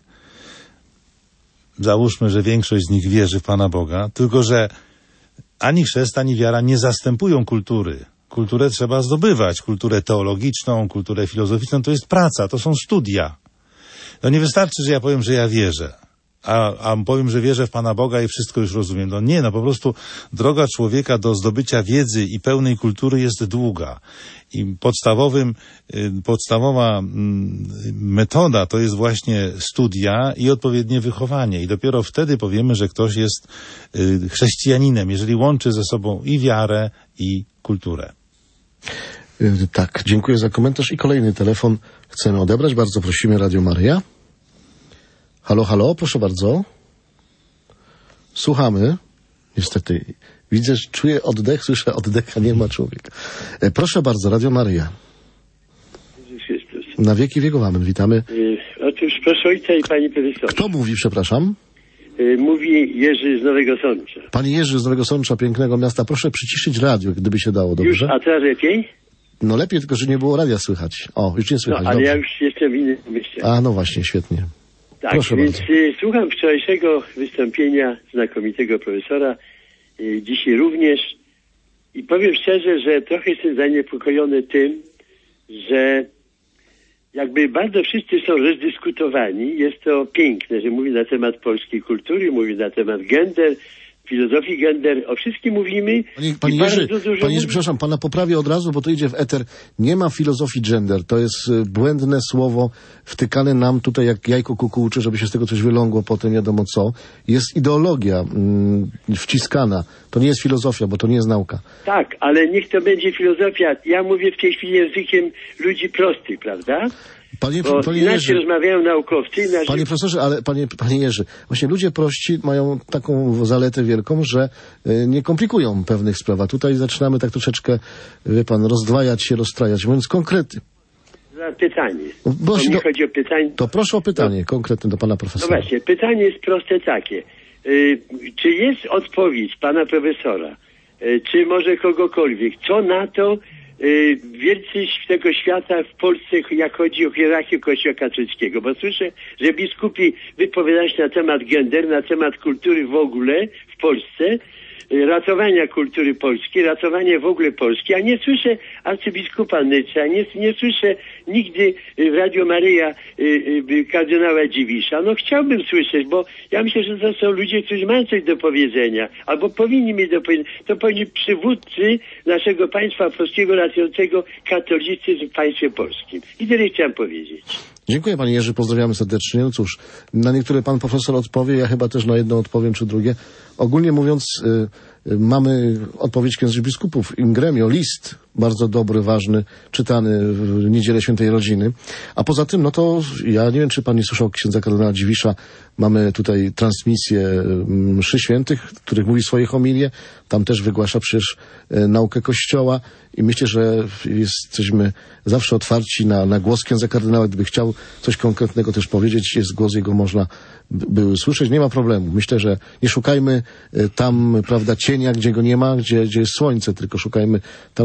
Załóżmy, że większość z nich wierzy w Pana Boga, tylko że ani chrzest, ani wiara nie zastępują kultury. Kulturę trzeba zdobywać. Kulturę teologiczną, kulturę filozoficzną. To jest praca, to są studia. To nie wystarczy, że ja powiem, że ja wierzę. A, a powiem, że wierzę w Pana Boga i wszystko już rozumiem. No nie, no po prostu droga człowieka do zdobycia wiedzy i pełnej kultury jest długa. I podstawowym, y, podstawowa y, metoda to jest właśnie studia i odpowiednie wychowanie. I dopiero wtedy powiemy, że ktoś jest y, chrześcijaninem, jeżeli łączy ze sobą i wiarę, i kulturę. Y, tak, dziękuję za komentarz. I kolejny telefon chcemy odebrać. Bardzo prosimy, Radio Maryja. Halo, halo, proszę bardzo. Słuchamy. Niestety, widzę, że czuję oddech, słyszę oddech, a nie ma człowieka. E, proszę bardzo, Radio Maryja. Na wieki wieków amen. Witamy. Y, otóż proszę ojca i pani profesor. Kto mówi, przepraszam? Y, mówi Jerzy z Nowego Sącza. Panie Jerzy z Nowego Sącza, pięknego miasta. Proszę przyciszyć radio, gdyby się dało, dobrze? Już, a teraz lepiej? No lepiej, tylko że nie było radia słychać. O, już nie słychać. No, ale dobrze. ja już jestem w innym mieście. A, no właśnie, świetnie. Tak, proszę więc bardzo. y, słucham wczorajszego wystąpienia znakomitego profesora, y, dzisiaj również i powiem szczerze, że trochę jestem zaniepokojony tym, że jakby bardzo wszyscy są rozdyskutowani. Jest to piękne, że mówi na temat polskiej kultury, mówi na temat gender, filozofii gender, o wszystkim mówimy. Panie, panie i Jerzy, bardzo dużo panie Jerzy, mówi- przepraszam, pana poprawię od razu, bo to idzie w eter. Nie ma filozofii gender. To jest y, błędne słowo wtykane nam tutaj jak jajko kukułcze, żeby się z tego coś wylągło potem wiadomo co. Jest ideologia mm, wciskana. To nie jest filozofia, bo to nie jest nauka. Tak, ale niech to będzie filozofia. Ja mówię w tej chwili językiem ludzi prostych, prawda? Panie, Bo panie inaczej Jerzy, rozmawiają naukowcy, inaczej... panie profesorze, ale panie, panie Jerzy, właśnie ludzie prości mają taką zaletę wielką, że y, nie komplikują pewnych spraw. A tutaj zaczynamy tak troszeczkę, wie pan, rozdwajać się, rozstrajać. Mówiąc konkrety. Za pytanie. Bo Bo się mnie do- chodzi o pytanie. To proszę o pytanie konkretne do pana No profesora. właśnie, pytanie jest proste takie. Y, czy jest odpowiedź pana profesora, y, czy może kogokolwiek, co na to y, wielcy tego świata w Polsce, jak chodzi o hierarchię Kościoła katolickiego? Bo słyszę, że biskupi wypowiadają się na temat gender, na temat kultury w ogóle w Polsce, y, ratowania kultury polskiej, ratowania w ogóle Polski, a nie słyszę arcybiskupa Nyca, nie, nie słyszę nigdy y, w Radio Maryja y, y, kardynała Dziwisza. No chciałbym słyszeć, bo ja myślę, że to są ludzie, którzy mają coś do powiedzenia, albo powinni mieć do powiedzenia. To powinni przywódcy naszego państwa polskiego ratującego katolicyzm w państwie polskim. I tyle chciałem powiedzieć. Dziękuję panie Jerzy, pozdrawiamy serdecznie. No cóż, na niektóre pan profesor odpowie, ja chyba też na jedno odpowiem czy drugie. Ogólnie mówiąc, y, y, mamy odpowiedź księży biskupów in gremio, list bardzo dobry, ważny, czytany w Niedzielę Świętej Rodziny. A poza tym, no to ja nie wiem, czy pan nie słyszał księdza kardynała Dziwisza. Mamy tutaj transmisję mszy świętych, w których mówi swoje homilie. Tam też wygłasza przecież y, naukę Kościoła i myślę, że jesteśmy zawsze otwarci na, na głos księdza kardynała. Gdyby chciał coś konkretnego też powiedzieć, jest głos jego można by słyszeć, nie ma problemu. Myślę, że nie szukajmy y, tam, prawda, cienia, gdzie go nie ma, gdzie, gdzie jest słońce, tylko szukajmy tam, gdzie naprawdę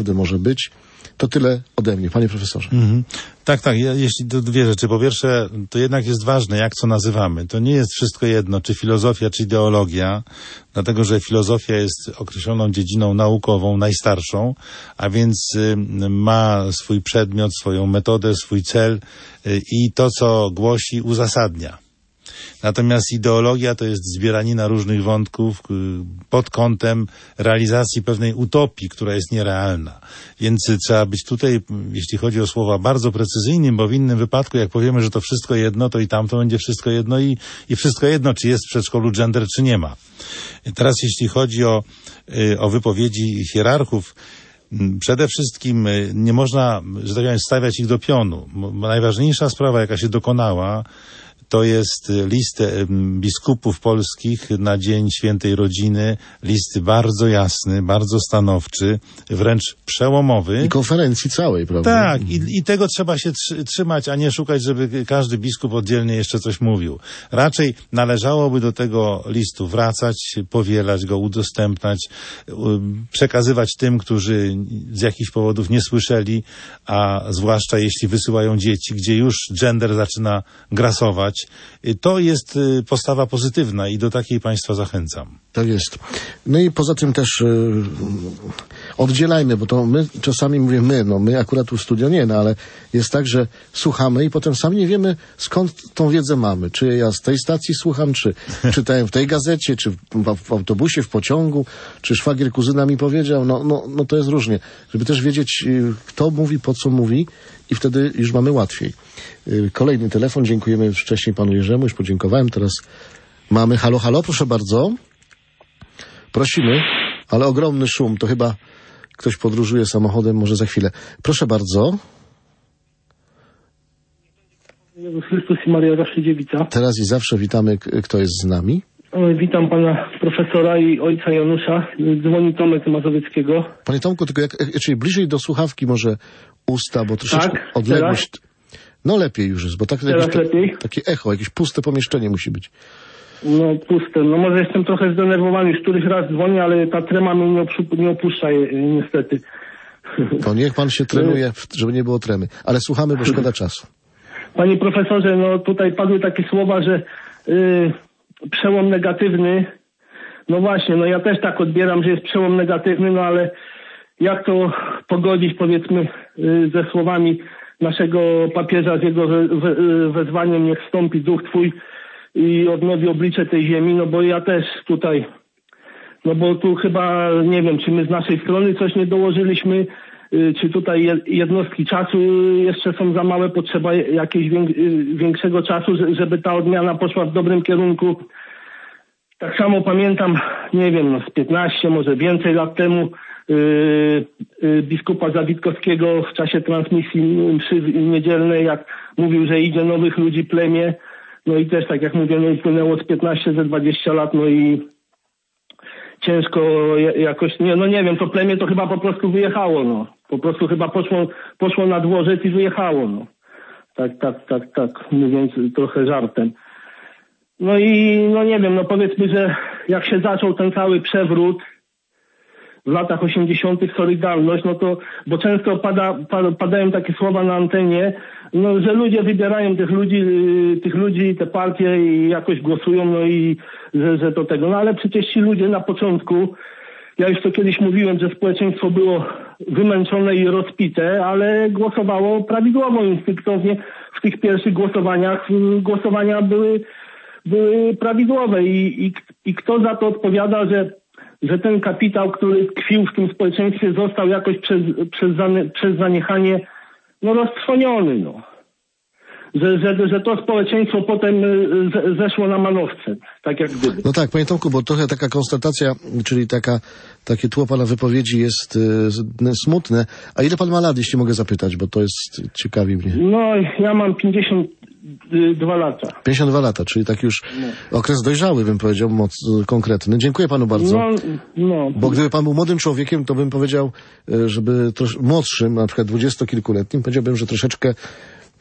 naprawdę może być. To tyle ode mnie, panie profesorze. Mhm. Tak, tak, ja, jeśli to dwie rzeczy. Po pierwsze, to jednak jest ważne, jak co nazywamy. To nie jest wszystko jedno, czy filozofia, czy ideologia, dlatego że filozofia jest określoną dziedziną naukową, najstarszą, a więc y, ma swój przedmiot, swoją metodę, swój cel y, i to, co głosi, uzasadnia. Natomiast ideologia to jest zbieranina różnych wątków pod kątem realizacji pewnej utopii, która jest nierealna. Więc trzeba być tutaj, jeśli chodzi o słowa, bardzo precyzyjnym, bo w innym wypadku, jak powiemy, że to wszystko jedno, to i tamto będzie wszystko jedno i, i wszystko jedno, czy jest w przedszkolu gender, czy nie ma. Teraz jeśli chodzi o, o wypowiedzi hierarchów, przede wszystkim nie można, że tak powiem, stawiać ich do pionu. Najważniejsza sprawa, jaka się dokonała, to jest list biskupów polskich na Dzień Świętej Rodziny, list bardzo jasny, bardzo stanowczy, wręcz przełomowy. I konferencji całej, prawda? Tak, i, i tego trzeba się trzymać, a nie szukać, żeby każdy biskup oddzielnie jeszcze coś mówił. Raczej należałoby do tego listu wracać, powielać go, udostępniać, przekazywać tym, którzy z jakichś powodów nie słyszeli, a zwłaszcza jeśli wysyłają dzieci, gdzie już gender zaczyna grasować. To jest postawa pozytywna i do takiej państwa zachęcam. Tak jest. No i poza tym też yy, oddzielajmy, bo to my czasami mówię my, no my akurat tu w studio nie, no ale jest tak, że słuchamy i potem sami nie wiemy, skąd tą wiedzę mamy. Czy ja z tej stacji słucham, czy czytałem w tej gazecie, czy w, w autobusie, w pociągu, czy szwagier kuzyna mi powiedział. No, no, no to jest różnie. Żeby też wiedzieć, yy, kto mówi, po co mówi i wtedy już mamy łatwiej. Yy, kolejny telefon. Dziękujemy wcześniej panu Jerzemu, już podziękowałem. Teraz mamy halo, halo, proszę bardzo. Prosimy, ale ogromny szum, to chyba ktoś podróżuje samochodem, może za chwilę. Proszę bardzo. Jezus Chrystus i Maria zawsze dziewica. Teraz i zawsze witamy, kto jest z nami. Witam pana profesora i ojca Janusza. Dzwoni Tomek z Mazowieckiego. Panie Tomku, tylko jak, czyli bliżej do słuchawki może usta, bo troszeczkę tak, odległość... Teraz? No lepiej już jest, bo tak, teraz jakieś, lepiej? takie echo, jakieś puste pomieszczenie musi być. No puste. No może jestem trochę zdenerwowany, już któryś raz dzwonię, ale ta trema mnie nie, oprzy- nie opuszcza niestety. To niech pan się trenuje, żeby nie było tremy. Ale słuchamy, bo szkoda czasu. Panie profesorze, no tutaj padły takie słowa, że yy, przełom negatywny. No właśnie, no ja też tak odbieram, że jest przełom negatywny, no ale jak to pogodzić, powiedzmy, yy, ze słowami naszego papieża, z jego we, we, wezwaniem, niech wstąpi duch Twój i odnowi oblicze tej ziemi, no bo ja też tutaj, no bo tu chyba, nie wiem, czy my z naszej strony coś nie dołożyliśmy, czy tutaj jednostki czasu jeszcze są za małe, potrzeba jakiegoś większego czasu, żeby ta odmiana poszła w dobrym kierunku. Tak samo pamiętam, nie wiem, no z piętnaście, może więcej lat temu yy, yy, biskupa Zawitkowskiego w czasie transmisji mszy niedzielnej, jak mówił, że idzie nowych ludzi plemię. No i też, tak jak mówię, no upłynęło z piętnaście do dwudziestu lat, no i ciężko jakoś, nie, no nie wiem, to plemię to chyba po prostu wyjechało, no. Po prostu chyba poszło, poszło na dworzec i wyjechało, no. Tak, tak, tak, tak, mówiąc trochę żartem. No i, no nie wiem, no powiedzmy, że jak się zaczął ten cały przewrót w latach osiemdziesiątych, Solidarność, no to, bo często pada, pada, padają takie słowa na antenie, no, że ludzie wybierają tych ludzi, tych ludzi, te partie i jakoś głosują, no i że, że to tego. No ale przecież ci ludzie na początku, ja już to kiedyś mówiłem, że społeczeństwo było wymęczone i rozpite, ale głosowało prawidłowo, instynktownie. W tych pierwszych głosowaniach głosowania były, były prawidłowe i, i, i kto za to odpowiada, że że ten kapitał, który tkwił w tym społeczeństwie, został jakoś przez, przez, zane, przez zaniechanie no, roztrwoniony. No. Że, że, że to społeczeństwo potem z, zeszło na manowce, tak jak gdyby. No tak, panie Tomku, bo trochę taka konstatacja, czyli taka, takie tło pana wypowiedzi jest y, smutne. A ile pan ma lat, jeśli mogę zapytać, bo to jest, ciekawi mnie. No, ja mam pięćdziesiąt dwa lata. pięćdziesiąt dwa lata, czyli tak już no. Okres dojrzały, bym powiedział, moc, konkretny. Dziękuję panu bardzo. No, no. Bo gdyby pan był młodym człowiekiem, to bym powiedział, żeby trosz, młodszym, na przykład dwudziestokilkuletnim, powiedziałbym, że troszeczkę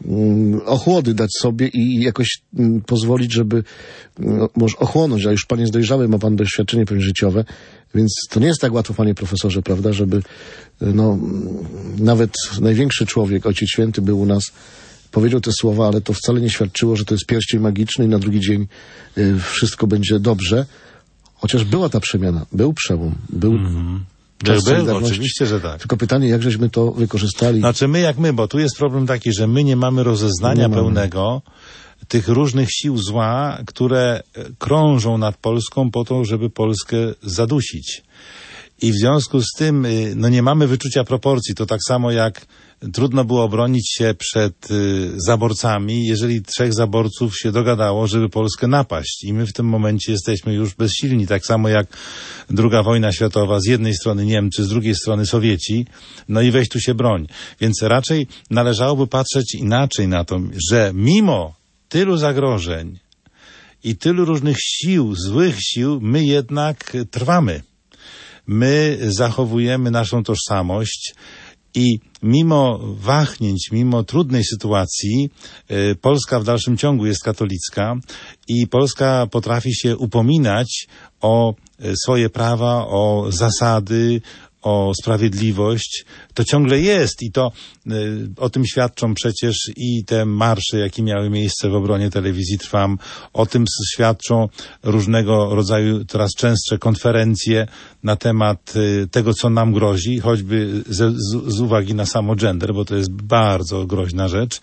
mm, ochłody dać sobie i jakoś mm, pozwolić, żeby no, może ochłonąć, a już pan jest dojrzały, ma pan doświadczenie pewnie życiowe, więc to nie jest tak łatwo, panie profesorze, prawda, żeby no, nawet największy człowiek, Ojciec Święty był u nas, powiedział te słowa, ale to wcale nie świadczyło, że to jest pierścień magiczny i na drugi dzień y, wszystko będzie dobrze. Chociaż była ta przemiana, był przełom, był Mm-hmm. czas Był, solidarności. oczywiście, że tak. Tylko pytanie, jak żeśmy to wykorzystali. Znaczy my jak my, bo tu jest problem taki, że my nie mamy rozeznania Nie pełnego tych różnych sił zła, które krążą nad Polską po to, żeby Polskę zadusić. I w związku z tym no nie mamy wyczucia proporcji. To tak samo jak trudno było obronić się przed y, zaborcami, jeżeli trzech zaborców się dogadało, żeby Polskę napaść. I my w tym momencie jesteśmy już bezsilni. Tak samo jak druga wojna światowa, z jednej strony Niemcy, z drugiej strony Sowieci. No i weź tu się broń. Więc raczej należałoby patrzeć inaczej na to, że mimo tylu zagrożeń i tylu różnych sił, złych sił, my jednak trwamy. My zachowujemy naszą tożsamość i mimo wahnięć, mimo trudnej sytuacji, y, Polska w dalszym ciągu jest katolicka i Polska potrafi się upominać o y, swoje prawa, o zasady, o sprawiedliwość. To ciągle jest i to y, o tym świadczą przecież i te marsze, jakie miały miejsce w obronie telewizji Trwam. O tym świadczą różnego rodzaju coraz częstsze konferencje na temat y, tego, co nam grozi, choćby z, z, z uwagi na samo gender, bo to jest bardzo groźna rzecz.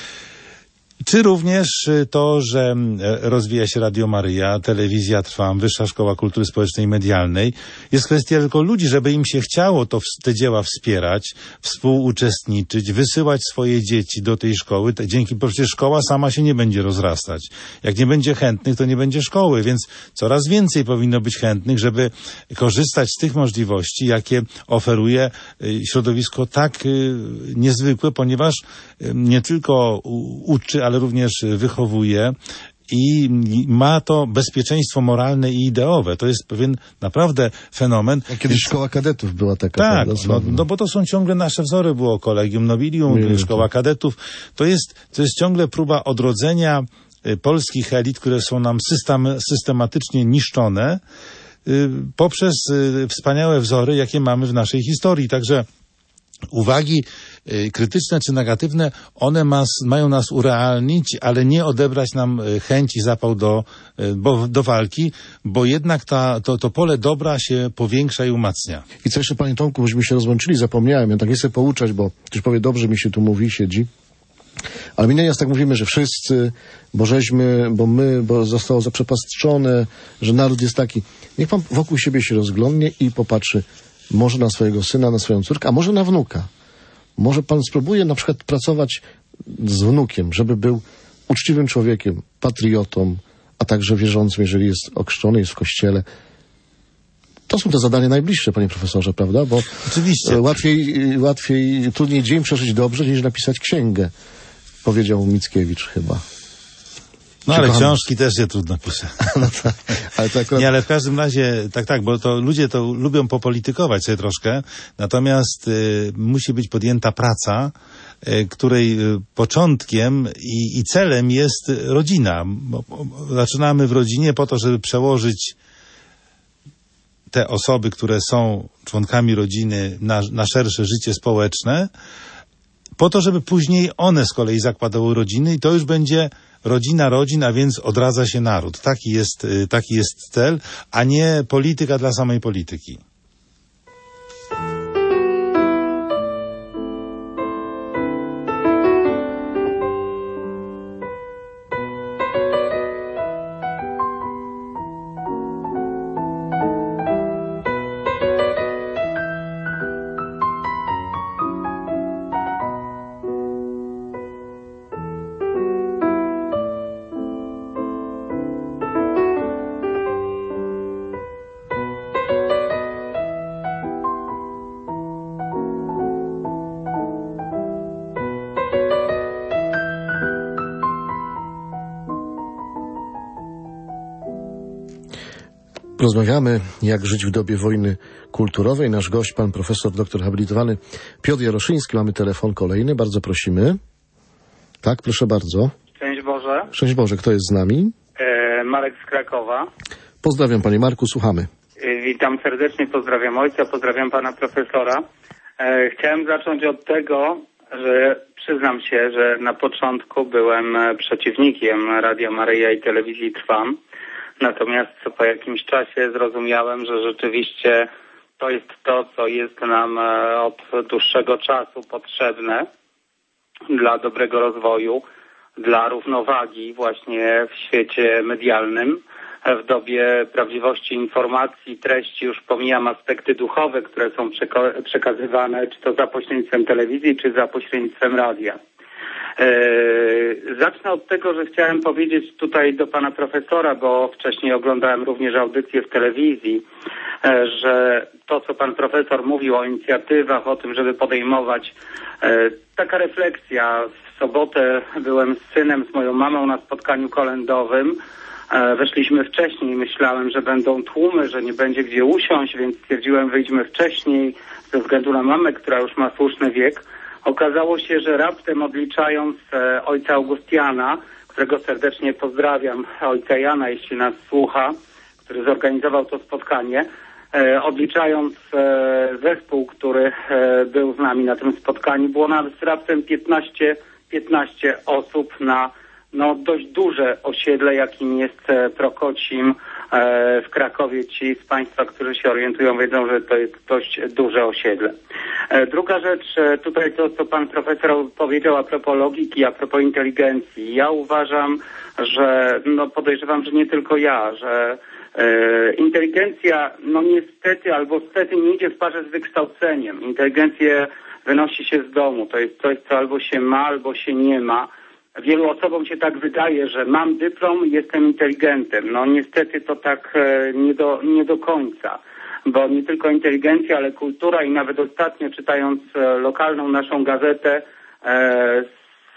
Czy również to, że rozwija się Radio Maryja, telewizja Trwam, Wyższa Szkoła Kultury Społecznej i Medialnej. Jest kwestia tylko ludzi, żeby im się chciało to, te dzieła wspierać, współuczestniczyć, wysyłać swoje dzieci do tej szkoły. Dzięki, bo przecież szkoła sama się nie będzie rozrastać. Jak nie będzie chętnych, to nie będzie szkoły, więc coraz więcej powinno być chętnych, żeby korzystać z tych możliwości, jakie oferuje środowisko tak niezwykłe, ponieważ nie tylko uczy, ale również wychowuje i ma to bezpieczeństwo moralne i ideowe. To jest pewien naprawdę fenomen. A kiedyś szkoła kadetów była taka. Tak, prawda, no, no bo to są ciągle nasze wzory, było Collegium Nobilium, Nie, szkoła kadetów. To jest, to jest ciągle próba odrodzenia y, polskich elit, które są nam system, systematycznie niszczone y, poprzez y, wspaniałe wzory, jakie mamy w naszej historii. Także uwagi y, krytyczne czy negatywne, one mas, mają nas urealnić, ale nie odebrać nam y, chęć i zapał do, y, bo, do walki, bo jednak ta, to, to pole dobra się powiększa i umacnia. I co jeszcze, panie Tomku, byśmy się rozłączyli, zapomniałem, ja tak nie chcę pouczać, bo ktoś powie, dobrze mi się tu mówi, siedzi. Ale my nieraz tak mówimy, że wszyscy, bo żeśmy, bo my, bo zostało zaprzepaszczone, że naród jest taki. Niech pan wokół siebie się rozglądnie i popatrzy, może na swojego syna, na swoją córkę, a może na wnuka. Może pan spróbuje na przykład pracować z wnukiem, żeby był uczciwym człowiekiem, patriotą, a także wierzącym, jeżeli jest okrzczony, jest w kościele. To są te zadania najbliższe, panie profesorze, prawda? Bo oczywiście łatwiej, łatwiej, trudniej dzień przeżyć dobrze, niż napisać księgę, powiedział Mickiewicz chyba. No ale kocham... książki też się trudno pisze. No tak, ale to akurat... Nie, ale w każdym razie, tak, tak, bo to ludzie to lubią popolitykować sobie troszkę, natomiast y, musi być podjęta praca, y, której y, początkiem i, i celem jest rodzina. Bo, bo, zaczynamy w rodzinie po to, żeby przełożyć te osoby, które są członkami rodziny na, na szersze życie społeczne, po to, żeby później one z kolei zakładały rodziny i to już będzie rodzina rodzin, a więc odradza się naród. Taki jest, taki jest cel, a nie polityka dla samej polityki. Rozmawiamy, jak żyć w dobie wojny kulturowej. Nasz gość, pan profesor, doktor habilitowany Piotr Jaroszyński. Mamy telefon kolejny, bardzo prosimy. Tak, proszę bardzo. Szczęść Boże. Szczęść Boże, kto jest z nami? E, Marek z Krakowa. Pozdrawiam panie Marku, słuchamy. E, witam serdecznie, pozdrawiam ojca, pozdrawiam pana profesora. E, chciałem zacząć od tego, że przyznam się, że na początku byłem przeciwnikiem Radia Maryja i Telewizji Trwam. Natomiast po jakimś czasie zrozumiałem, że rzeczywiście to jest to, co jest nam od dłuższego czasu potrzebne dla dobrego rozwoju, dla równowagi właśnie w świecie medialnym. W dobie prawdziwości informacji, treści, już pomijam aspekty duchowe, które są przekazywane, czy to za pośrednictwem telewizji, czy za pośrednictwem radia. Yy, zacznę od tego, że chciałem powiedzieć tutaj do pana profesora, bo wcześniej oglądałem również audycję w telewizji, yy, że to, co pan profesor mówił o inicjatywach, o tym, żeby podejmować, yy, taka refleksja. W sobotę byłem z synem, z moją mamą na spotkaniu kolędowym. Yy, weszliśmy wcześniej, myślałem, że będą tłumy, że nie będzie gdzie usiąść, więc stwierdziłem, wyjdźmy wcześniej ze względu na mamę, która już ma słuszny wiek. Okazało się, że raptem odliczając e, ojca Augustiana, którego serdecznie pozdrawiam, ojca Jana, jeśli nas słucha, który zorganizował to spotkanie, e, odliczając e, zespół, który e, był z nami na tym spotkaniu, było nawet raptem piętnaście, piętnaście osób na no, dość duże osiedle, jakim jest e, Prokocim e, w Krakowie. Ci z Państwa, którzy się orientują, wiedzą, że to jest dość duże osiedle. E, druga rzecz, e, tutaj to, co pan profesor powiedział a propos logiki, a propos inteligencji. Ja uważam, że, no podejrzewam, że nie tylko ja, że e, inteligencja, no niestety albo stety nie idzie w parze z wykształceniem. Inteligencję wynosi się z domu. To jest coś, co albo się ma, albo się nie ma. Wielu osobom się tak wydaje, że mam dyplom i jestem inteligentem. No niestety to tak e, nie do, nie do końca, bo nie tylko inteligencja, ale kultura i nawet ostatnio czytając e, lokalną naszą gazetę e,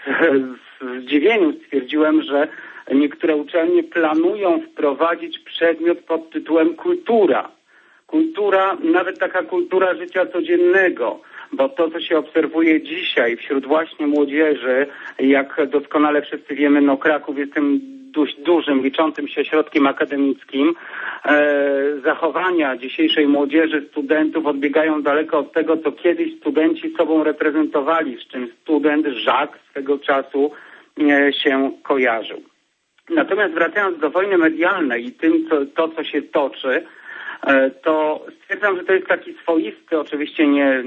z, z zdziwieniem stwierdziłem, że niektóre uczelnie planują wprowadzić przedmiot pod tytułem kultura. Kultura, nawet taka kultura życia codziennego. Bo to, co się obserwuje dzisiaj wśród właśnie młodzieży, jak doskonale wszyscy wiemy, no Kraków jest tym dość dużym, liczącym się ośrodkiem akademickim. E, zachowania dzisiejszej młodzieży, studentów odbiegają daleko od tego, co kiedyś studenci sobą reprezentowali, z czym student Żak swego czasu e, się kojarzył. Natomiast wracając do wojny medialnej i tym, co, to, co się toczy, to stwierdzam, że to jest taki swoisty, oczywiście nie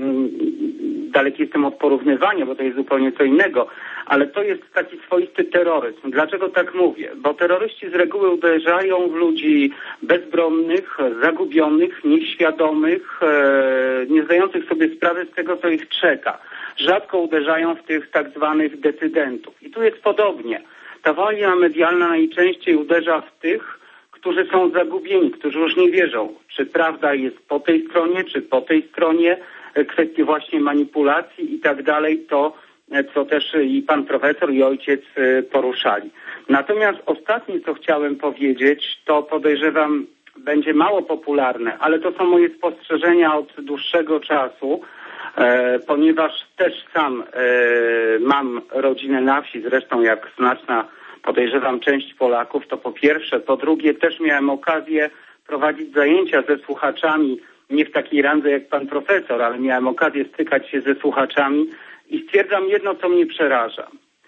daleki jestem od porównywania, bo to jest zupełnie co innego, ale to jest taki swoisty terroryzm. Dlaczego tak mówię? Bo terroryści z reguły uderzają w ludzi bezbronnych, zagubionych, nieświadomych, nie zdających sobie sprawy z tego, co ich czeka. Rzadko uderzają w tych tak zwanych decydentów. I tu jest podobnie. Ta wojna medialna najczęściej uderza w tych, którzy są zagubieni, którzy już nie wierzą, czy prawda jest po tej stronie, czy po tej stronie, kwestie właśnie manipulacji i tak dalej, to co też i pan profesor i ojciec poruszali. Natomiast ostatnie, co chciałem powiedzieć, to podejrzewam będzie mało popularne, ale to są moje spostrzeżenia od dłuższego czasu, e, ponieważ też sam e, mam rodzinę na wsi, zresztą jak znaczna podejrzewam część Polaków, to po pierwsze. Po drugie, też miałem okazję prowadzić zajęcia ze słuchaczami, nie w takiej randze jak pan profesor, ale miałem okazję stykać się ze słuchaczami i stwierdzam jedno, co mnie przeraża,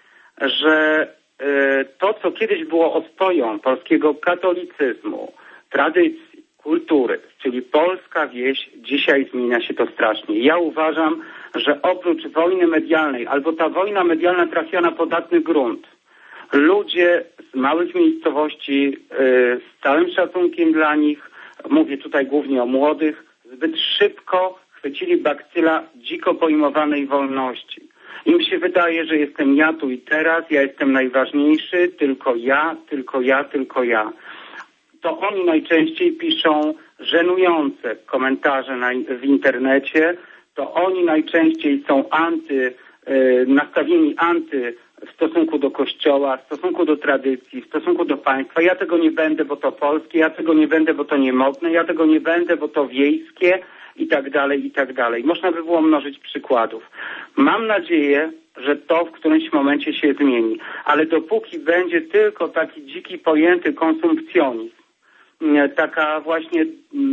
że y, to, co kiedyś było ostoją polskiego katolicyzmu, tradycji, kultury, czyli polska wieś, dzisiaj zmienia się to strasznie. Ja uważam, że oprócz wojny medialnej, albo ta wojna medialna trafiła na podatny grunt, ludzie z małych miejscowości, z całym szacunkiem dla nich, mówię tutaj głównie o młodych, zbyt szybko chwycili bakcyla dziko pojmowanej wolności. Im się wydaje, że jestem ja tu i teraz, ja jestem najważniejszy, tylko ja, tylko ja, tylko ja. To oni najczęściej piszą żenujące komentarze na, w internecie, to oni najczęściej są anty, y, nastawieni anty w stosunku do Kościoła, w stosunku do tradycji, w stosunku do państwa. Ja tego nie będę, bo to polskie, ja tego nie będę, bo to niemodne, ja tego nie będę, bo to wiejskie i tak dalej, i tak dalej. Można by było mnożyć przykładów. Mam nadzieję, że to w którymś momencie się zmieni. Ale dopóki będzie tylko taki dziki pojęty konsumpcjonizm, taka właśnie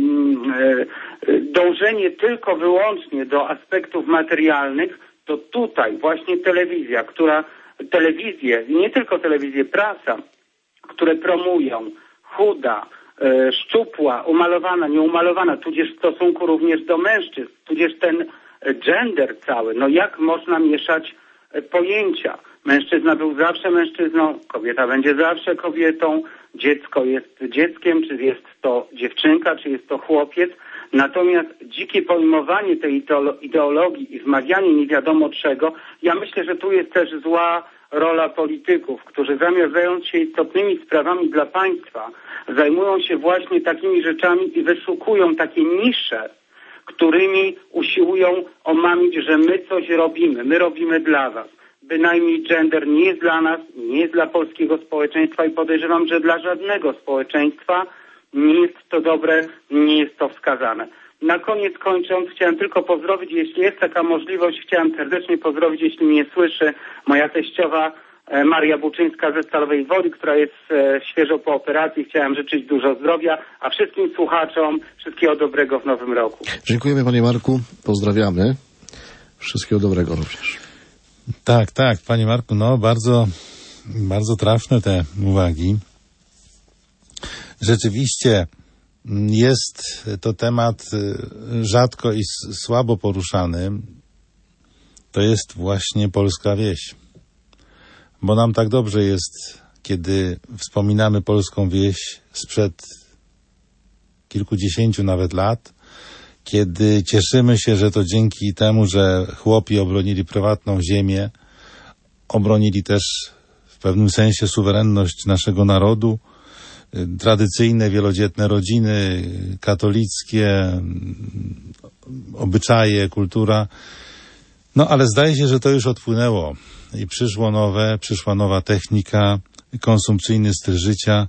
dążenie tylko wyłącznie do aspektów materialnych, to tutaj właśnie telewizja, która, telewizje, nie tylko telewizje, prasa, które promują chuda, szczupła, umalowana, nieumalowana, tudzież w stosunku również do mężczyzn, tudzież ten gender cały, no jak można mieszać pojęcia? Mężczyzna był zawsze mężczyzną, kobieta będzie zawsze kobietą, dziecko jest dzieckiem, czy jest to dziewczynka, czy jest to chłopiec. Natomiast dzikie pojmowanie tej ideologii i wmawianie nie wiadomo czego, ja myślę, że tu jest też zła rola polityków, którzy zamiast zająć się istotnymi sprawami dla państwa, zajmują się właśnie takimi rzeczami i wyszukują takie nisze, którymi usiłują omamić, że my coś robimy, my robimy dla was. Bynajmniej gender nie jest dla nas, nie jest dla polskiego społeczeństwa i podejrzewam, że dla żadnego społeczeństwa nie jest to dobre, nie jest to wskazane. Na koniec kończąc, chciałem tylko pozdrowić, jeśli jest taka możliwość, chciałem serdecznie pozdrowić, jeśli mnie słyszy, moja teściowa Maria Buczyńska ze Stalowej Woli, która jest świeżo po operacji. Chciałem życzyć dużo zdrowia, a wszystkim słuchaczom wszystkiego dobrego w nowym roku. Dziękujemy, panie Marku, pozdrawiamy. Wszystkiego dobrego również. Tak, tak, panie Marku, no bardzo, bardzo trafne te uwagi. Rzeczywiście jest to temat rzadko i słabo poruszany. To jest właśnie polska wieś. Bo nam tak dobrze jest, kiedy wspominamy polską wieś sprzed kilkudziesięciu nawet lat, kiedy cieszymy się, że to dzięki temu, że chłopi obronili prywatną ziemię, obronili też w pewnym sensie suwerenność naszego narodu, tradycyjne, wielodzietne rodziny, katolickie, obyczaje, kultura. No ale zdaje się, że to już odpłynęło i przyszło nowe, przyszła nowa technika, konsumpcyjny styl życia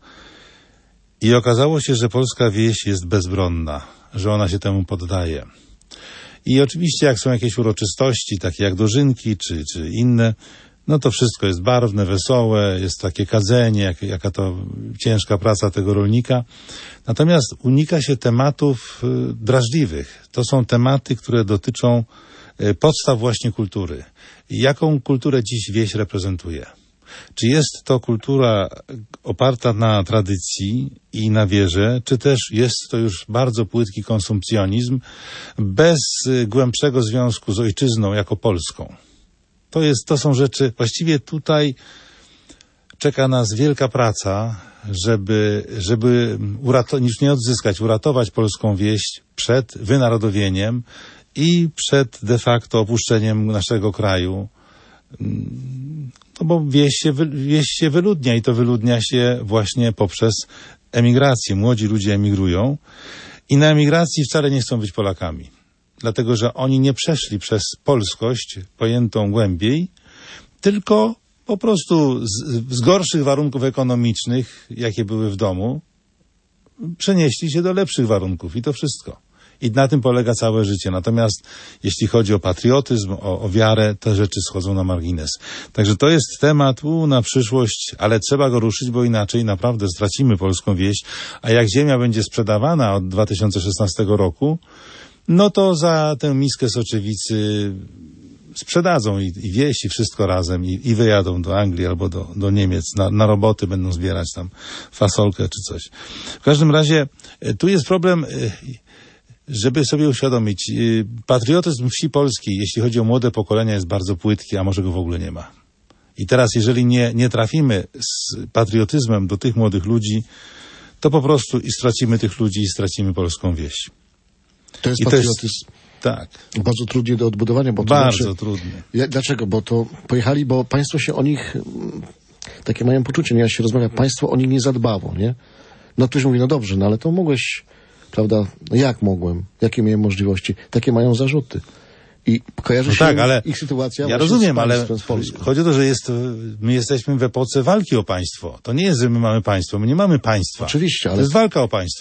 i okazało się, że polska wieś jest bezbronna, że ona się temu poddaje. I oczywiście jak są jakieś uroczystości, takie jak dożynki czy, czy inne, no to wszystko jest barwne, wesołe, jest takie kadzenie, jak, jaka to ciężka praca tego rolnika. Natomiast unika się tematów y, drażliwych. To są tematy, które dotyczą y, podstaw właśnie kultury. I jaką kulturę dziś wieś reprezentuje? Czy jest to kultura oparta na tradycji i na wierze, czy też jest to już bardzo płytki konsumpcjonizm bez y, głębszego związku z ojczyzną jako Polską? To jest, to są rzeczy, właściwie tutaj czeka nas wielka praca, żeby, żeby uratować, niż nie odzyskać, uratować polską wieś przed wynarodowieniem i przed de facto opuszczeniem naszego kraju. No bo wieś się, wieś się wyludnia i to wyludnia się właśnie poprzez emigrację. Młodzi ludzie emigrują i na emigracji wcale nie chcą być Polakami. Dlatego, że oni nie przeszli przez polskość pojętą głębiej, tylko po prostu z, z gorszych warunków ekonomicznych, jakie były w domu, przenieśli się do lepszych warunków i to wszystko. I na tym polega całe życie. Natomiast jeśli chodzi o patriotyzm, o, o wiarę, te rzeczy schodzą na margines. Także to jest temat u, na przyszłość, ale trzeba go ruszyć, bo inaczej naprawdę stracimy polską wieś. A jak ziemia będzie sprzedawana od dwa tysiące szesnastego roku, no to za tę miskę soczewicy sprzedadzą i, i wieś, i wszystko razem i, i wyjadą do Anglii albo do, do Niemiec. Na, na roboty będą zbierać tam fasolkę czy coś. W każdym razie tu jest problem, żeby sobie uświadomić. Patriotyzm wsi polskiej, jeśli chodzi o młode pokolenia, jest bardzo płytki, a może go w ogóle nie ma. I teraz, jeżeli nie, nie trafimy z patriotyzmem do tych młodych ludzi, to po prostu i stracimy tych ludzi i stracimy polską wieś. To jest I patriotyzm. To jest, tak. Bardzo trudnie do odbudowania. Bo to Bardzo znaczy, trudnie. Ja, dlaczego? Bo to pojechali, bo państwo się o nich, takie mają poczucie, nie? Jak się rozmawia, państwo o nich nie zadbało, nie? No ktoś mówi, no dobrze, no ale to mogłeś, prawda, no jak mogłem? Jakie miałem możliwości? Takie mają zarzuty. I kojarzy no się tak, ale ich sytuacja ja rozumiem, z ale z Polską. chodzi o to, że jest, my jesteśmy w epoce walki o państwo. To nie jest, że my mamy państwo. My nie mamy państwa. Oczywiście, ale... To jest walka o państwo.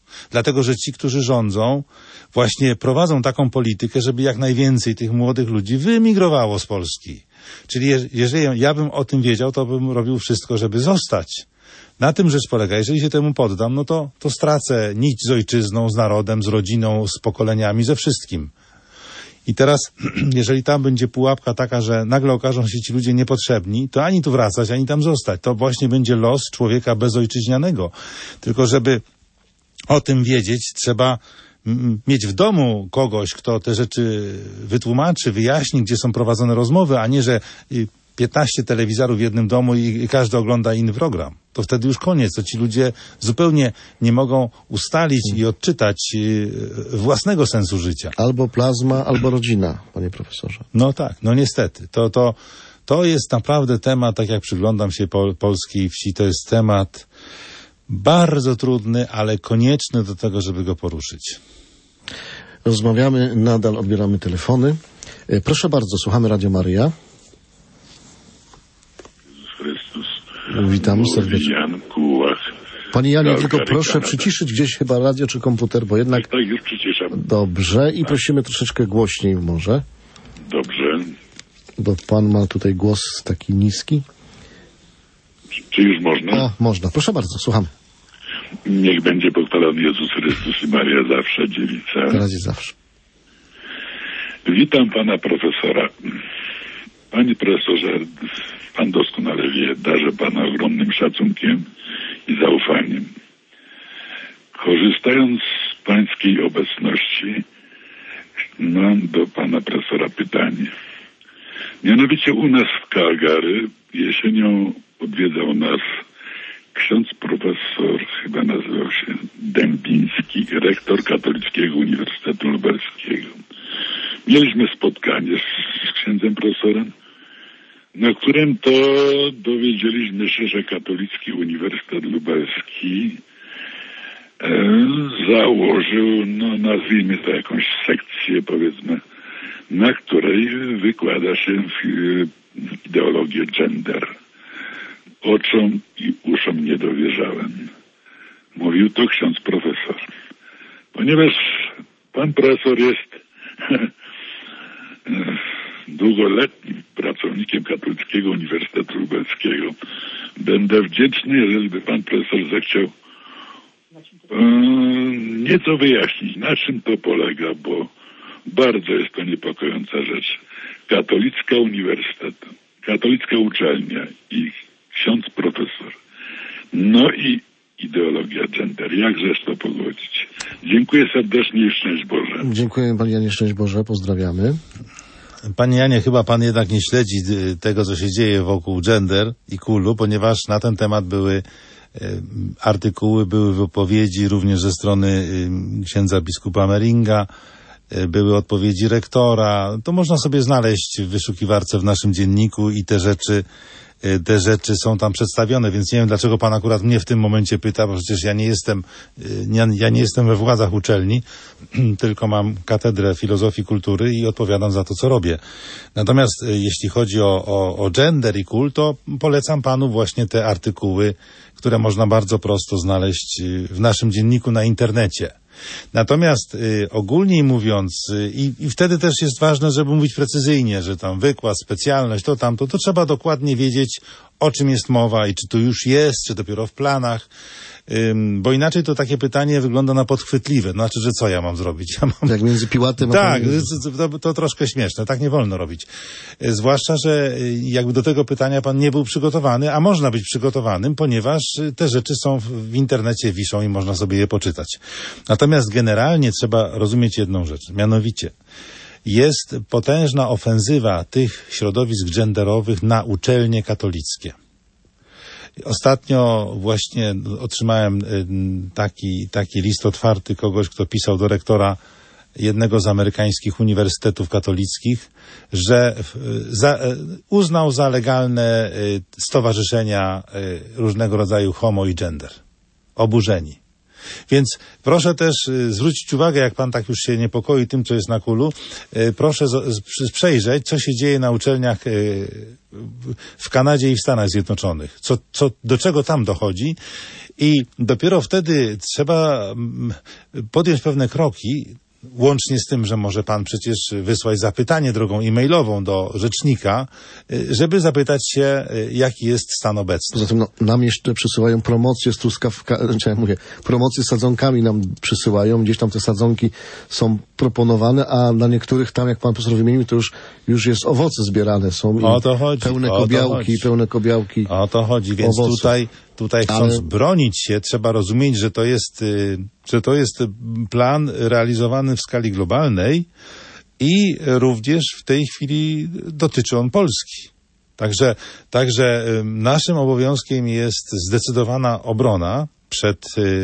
Dlatego, że ci, którzy rządzą, właśnie prowadzą taką politykę, żeby jak najwięcej tych młodych ludzi wyemigrowało z Polski. Czyli je, jeżeli ja bym o tym wiedział, to bym robił wszystko, żeby zostać. Na tym rzecz polega. Jeżeli się temu poddam, no to, to stracę nić z ojczyzną, z narodem, z rodziną, z pokoleniami, ze wszystkim. I teraz, jeżeli tam będzie pułapka taka, że nagle okażą się ci ludzie niepotrzebni, to ani tu wracać, ani tam zostać. To właśnie będzie los człowieka bezojczyźnianego. Tylko żeby o tym wiedzieć, trzeba m- mieć w domu kogoś, kto te rzeczy wytłumaczy, wyjaśni, gdzie są prowadzone rozmowy, a nie, że piętnaście telewizorów w jednym domu i, i każdy ogląda inny program. To wtedy już koniec. To ci ludzie zupełnie nie mogą ustalić i odczytać y, własnego sensu życia. Albo plazma, albo rodzina, panie profesorze. No tak, no niestety. To, to, to jest naprawdę temat, tak jak przyglądam się pol, polskiej wsi, to jest temat bardzo trudny, ale konieczny do tego, żeby go poruszyć. Rozmawiamy, nadal odbieramy telefony. Proszę bardzo, słuchamy Radio Maryja. Chrystus. Witamy serdecznie. Jan Kułach. Panie Janie, tylko proszę przyciszyć gdzieś chyba radio czy komputer, bo jednak... Tak, tak, już przyciszam. Dobrze i prosimy troszeczkę głośniej może. Dobrze. Bo pan ma tutaj głos taki niski. Czy, czy już można? O, można. Proszę bardzo, słuchamy. Niech będzie pochwalony Jezus Chrystus i Maria zawsze, dziewica. Teraz i zawsze. Witam pana profesora. Panie profesorze, pan doskonale wie, darzę pana ogromnym szacunkiem i zaufaniem. Korzystając z pańskiej obecności, mam do pana profesora pytanie. Mianowicie u nas w Calgary jesienią odwiedzał nas ksiądz profesor, chyba nazywał się Dębiński, rektor Katolickiego Uniwersytetu Lubelskiego. Mieliśmy spotkanie z, z księdzem profesorem, na którym to dowiedzieliśmy się, że Katolicki Uniwersytet Lubelski e, założył, no nazwijmy to jakąś sekcję, powiedzmy, na której wykłada się w, w ideologię gender. Oczom i uszom nie dowierzałem. Mówił to ksiądz profesor. Ponieważ pan profesor jest długoletnim pracownikiem Katolickiego Uniwersytetu Lubelskiego, będę wdzięczny, jeżeli by pan profesor zechciał e, nieco wyjaśnić, na czym to polega, bo bardzo jest to niepokojąca rzecz. Katolicka Uniwersytet, katolicka uczelnia i ksiądz profesor. No i ideologia gender. Jakżeż to pogodzić? Dziękuję serdecznie i szczęść Boże. Dziękuję panie Janie, szczęść Boże, pozdrawiamy. Panie Janie, chyba pan jednak nie śledzi tego, co się dzieje wokół gender i kulu, ponieważ na ten temat były e, artykuły, były wypowiedzi również ze strony e, księdza biskupa Meringa, e, były odpowiedzi rektora. To można sobie znaleźć w wyszukiwarce w naszym dzienniku i te rzeczy te rzeczy są tam przedstawione, więc nie wiem, dlaczego pan akurat mnie w tym momencie pyta, bo przecież ja nie jestem, ja, ja nie jestem we władzach uczelni, tylko mam katedrę filozofii kultury i odpowiadam za to, co robię. Natomiast jeśli chodzi o, o, o gender i kult, to polecam panu właśnie te artykuły, które można bardzo prosto znaleźć w naszym dzienniku na internecie. Natomiast y, ogólnie mówiąc, y, i wtedy też jest ważne, żeby mówić precyzyjnie, że tam wykład, specjalność, to tamto, to trzeba dokładnie wiedzieć, o czym jest mowa i czy to już jest, czy dopiero w planach, ym, bo inaczej to takie pytanie wygląda na podchwytliwe. Znaczy, że co ja mam zrobić? Ja mam... Jak między Piłatem a... Tak, to, to, to troszkę śmieszne, tak nie wolno robić. Y, zwłaszcza, że y, jakby do tego pytania pan nie był przygotowany, a można być przygotowanym, ponieważ y, te rzeczy są w, w internecie, wiszą i można sobie je poczytać. Natomiast generalnie trzeba rozumieć jedną rzecz, mianowicie jest potężna ofensywa tych środowisk genderowych na uczelnie katolickie. Ostatnio właśnie otrzymałem taki, taki list otwarty kogoś, kto pisał do rektora jednego z amerykańskich uniwersytetów katolickich, że za, uznał za legalne stowarzyszenia różnego rodzaju homo i gender. Oburzeni. Więc proszę też y, zwrócić uwagę, jak pan tak już się niepokoi tym, co jest na kulu, y, proszę z, z, przejrzeć, co się dzieje na uczelniach y, w Kanadzie i w Stanach Zjednoczonych. Co, co, do czego tam dochodzi. I dopiero wtedy trzeba mm, podjąć pewne kroki, łącznie z tym, że może pan przecież wysłać zapytanie drogą e-mailową do rzecznika, żeby zapytać się, jaki jest stan obecny. Poza tym no, nam jeszcze przysyłają promocje z truskawkami, czy ja mówię, promocje z sadzonkami nam przysyłają, gdzieś tam te sadzonki są proponowane, a na niektórych tam, jak pan profesor wymienił, to już, już jest owoce zbierane, są o to chodzi, pełne o kobiałki, to chodzi. pełne kobiałki. O to chodzi, więc owoców. tutaj Tutaj chcąc Ale... bronić się, trzeba rozumieć, że to jest, że to jest plan realizowany w skali globalnej i również w tej chwili dotyczy on Polski. Także, także naszym obowiązkiem jest zdecydowana obrona przed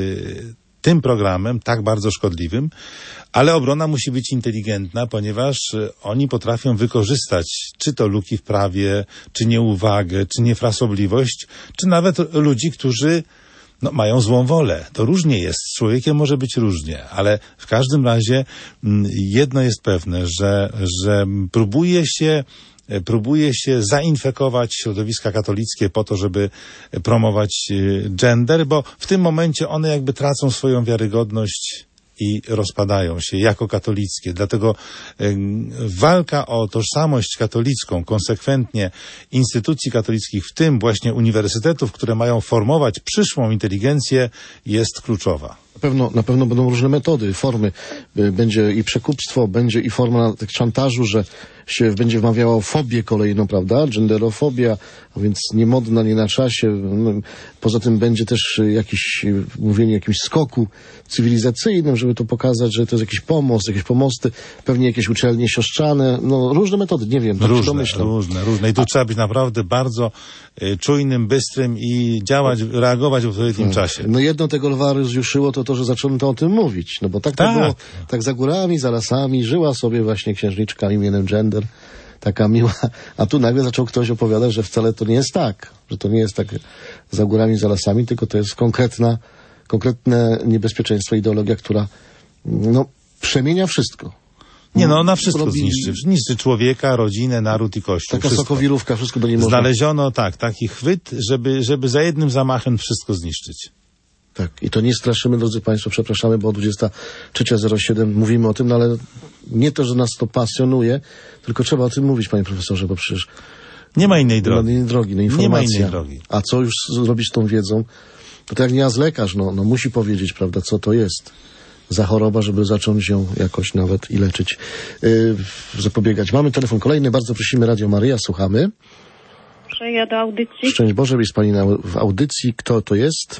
tym programem, tak bardzo szkodliwym, ale obrona musi być inteligentna, ponieważ oni potrafią wykorzystać czy to luki w prawie, czy nieuwagę, czy niefrasobliwość, czy nawet ludzi, którzy no, mają złą wolę. To różnie jest. Z człowiekiem może być różnie, ale w każdym razie jedno jest pewne, że, że próbuje się próbuje się zainfekować środowiska katolickie po to, żeby promować gender, bo w tym momencie one jakby tracą swoją wiarygodność i rozpadają się jako katolickie. Dlatego y, walka o tożsamość katolicką, konsekwentnie instytucji katolickich, w tym właśnie uniwersytetów, które mają formować przyszłą inteligencję, jest kluczowa. Na pewno, na pewno będą różne metody, formy. Będzie i przekupstwo, będzie i forma tak szantażu, że się będzie wmawiało fobię kolejną, prawda? Genderofobia, a więc niemodna, nie na czasie. Poza tym będzie też jakiś, mówienie o jakimś skoku cywilizacyjnym, żeby to pokazać, że to jest jakiś pomost, jakieś pomosty, pewnie jakieś uczelnie siostrzane, no różne metody, nie wiem, tak różne, domyślam. Różne, różne. I tu a... trzeba być naprawdę bardzo y, czujnym, bystrym i działać, reagować w odpowiednim tak. czasie. No jedno tego lwa rozjuszyło to to, że zaczęto o tym mówić. No bo tak, tak to było, tak za górami, za lasami, żyła sobie właśnie księżniczka imieniem Gender, taka miła, a tu nagle zaczął ktoś opowiadać, że wcale to nie jest tak, że to nie jest tak za górami, za lasami, tylko to jest konkretna, konkretne niebezpieczeństwo, ideologia, która no, przemienia wszystko. Nie, no ona wszystko Robi... zniszczy. Zniszczy człowieka, rodzinę, naród i kościół. Taka wszystko. sokowirówka, wszystko do niej można. Znaleziono, tak, taki chwyt, żeby, żeby za jednym zamachem wszystko zniszczyć. Tak, i to nie straszymy, drodzy Państwo, przepraszamy, bo o dwudziesta trzecia zero siedem mówimy o tym, no ale nie to, że nas to pasjonuje, tylko trzeba o tym mówić, panie profesorze, bo przecież nie ma innej drogi. Nie ma innej drogi, no informacja. Nie ma innej drogi. A co już zrobić z tą wiedzą? To tak jak niejaz lekarz, no, no musi powiedzieć, prawda, co to jest za choroba, żeby zacząć ją jakoś nawet i leczyć, yy, zapobiegać. Mamy telefon kolejny, bardzo prosimy, Radio Maryja, słuchamy. Proszę, ja do audycji. Szczęść Boże, jest pani na, w audycji. Kto to jest?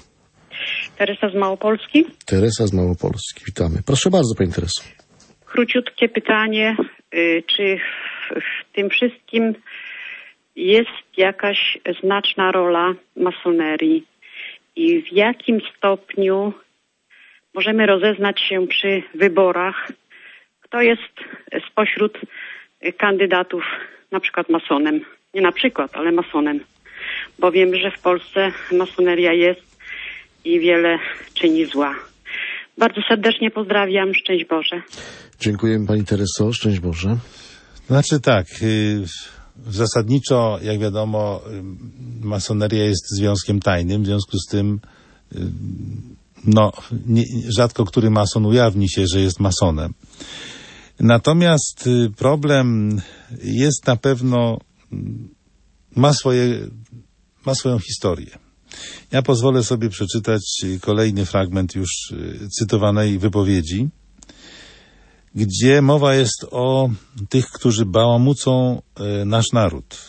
Teresa z Małopolski. Teresa z Małopolski, witamy. Proszę bardzo, pani Tereso. Króciutkie pytanie, y, czy w, w tym wszystkim jest jakaś znaczna rola masonerii i w jakim stopniu możemy rozeznać się przy wyborach, kto jest spośród kandydatów na przykład masonem. Nie na przykład, ale masonem. Bo wiemy, że w Polsce masoneria jest i wiele czyni zła. Bardzo serdecznie pozdrawiam. Szczęść Boże. Dziękujemy pani Tereso. Szczęść Boże. Znaczy tak, zasadniczo, jak wiadomo, masoneria jest związkiem tajnym, w związku z tym no, nie, rzadko który mason ujawni się, że jest masonem. Natomiast problem jest na pewno, ma swoje, ma swoją historię. Ja pozwolę sobie przeczytać kolejny fragment już cytowanej wypowiedzi, gdzie mowa jest o tych, którzy bałamucą nasz naród.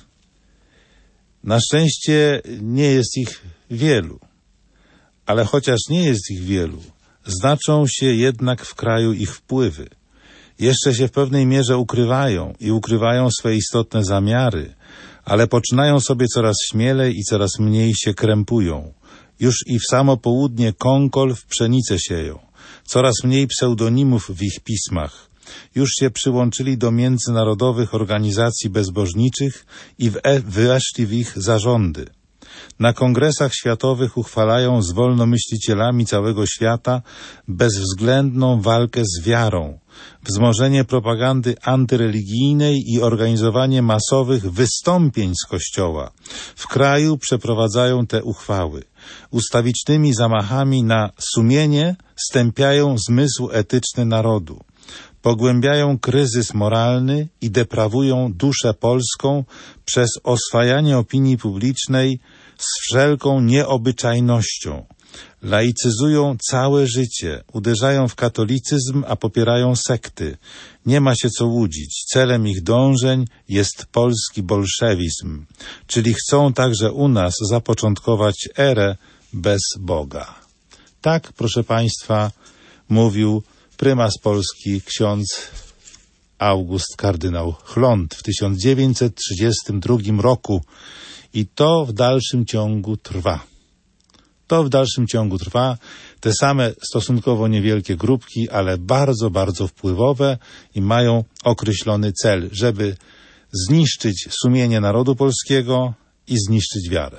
Na szczęście nie jest ich wielu, ale chociaż nie jest ich wielu, znaczą się jednak w kraju ich wpływy. Jeszcze się w pewnej mierze ukrywają i ukrywają swe istotne zamiary, ale poczynają sobie coraz śmielej i coraz mniej się krępują. Już i w samo południe konkol w pszenicę sieją. Coraz mniej pseudonimów w ich pismach. Już się przyłączyli do międzynarodowych organizacji bezbożniczych i weszli w ich zarządy. Na kongresach światowych uchwalają z wolnomyślicielami całego świata bezwzględną walkę z wiarą, wzmożenie propagandy antyreligijnej i organizowanie masowych wystąpień z Kościoła. W kraju przeprowadzają te uchwały. Ustawicznymi zamachami na sumienie stępiają zmysł etyczny narodu. Pogłębiają kryzys moralny i deprawują duszę polską przez oswajanie opinii publicznej z wszelką nieobyczajnością. Laicyzują całe życie, uderzają w katolicyzm, a popierają sekty. Nie ma się co łudzić. Celem ich dążeń jest polski bolszewizm, czyli chcą także u nas zapoczątkować erę bez Boga. Tak, proszę Państwa, mówił prymas Polski ksiądz August kardynał Chlont w tysiąc dziewięćset trzydziestym drugim roku i to w dalszym ciągu trwa. To w dalszym ciągu trwa. Te same stosunkowo niewielkie grupki, ale bardzo, bardzo wpływowe i mają określony cel, żeby zniszczyć sumienie narodu polskiego i zniszczyć wiarę.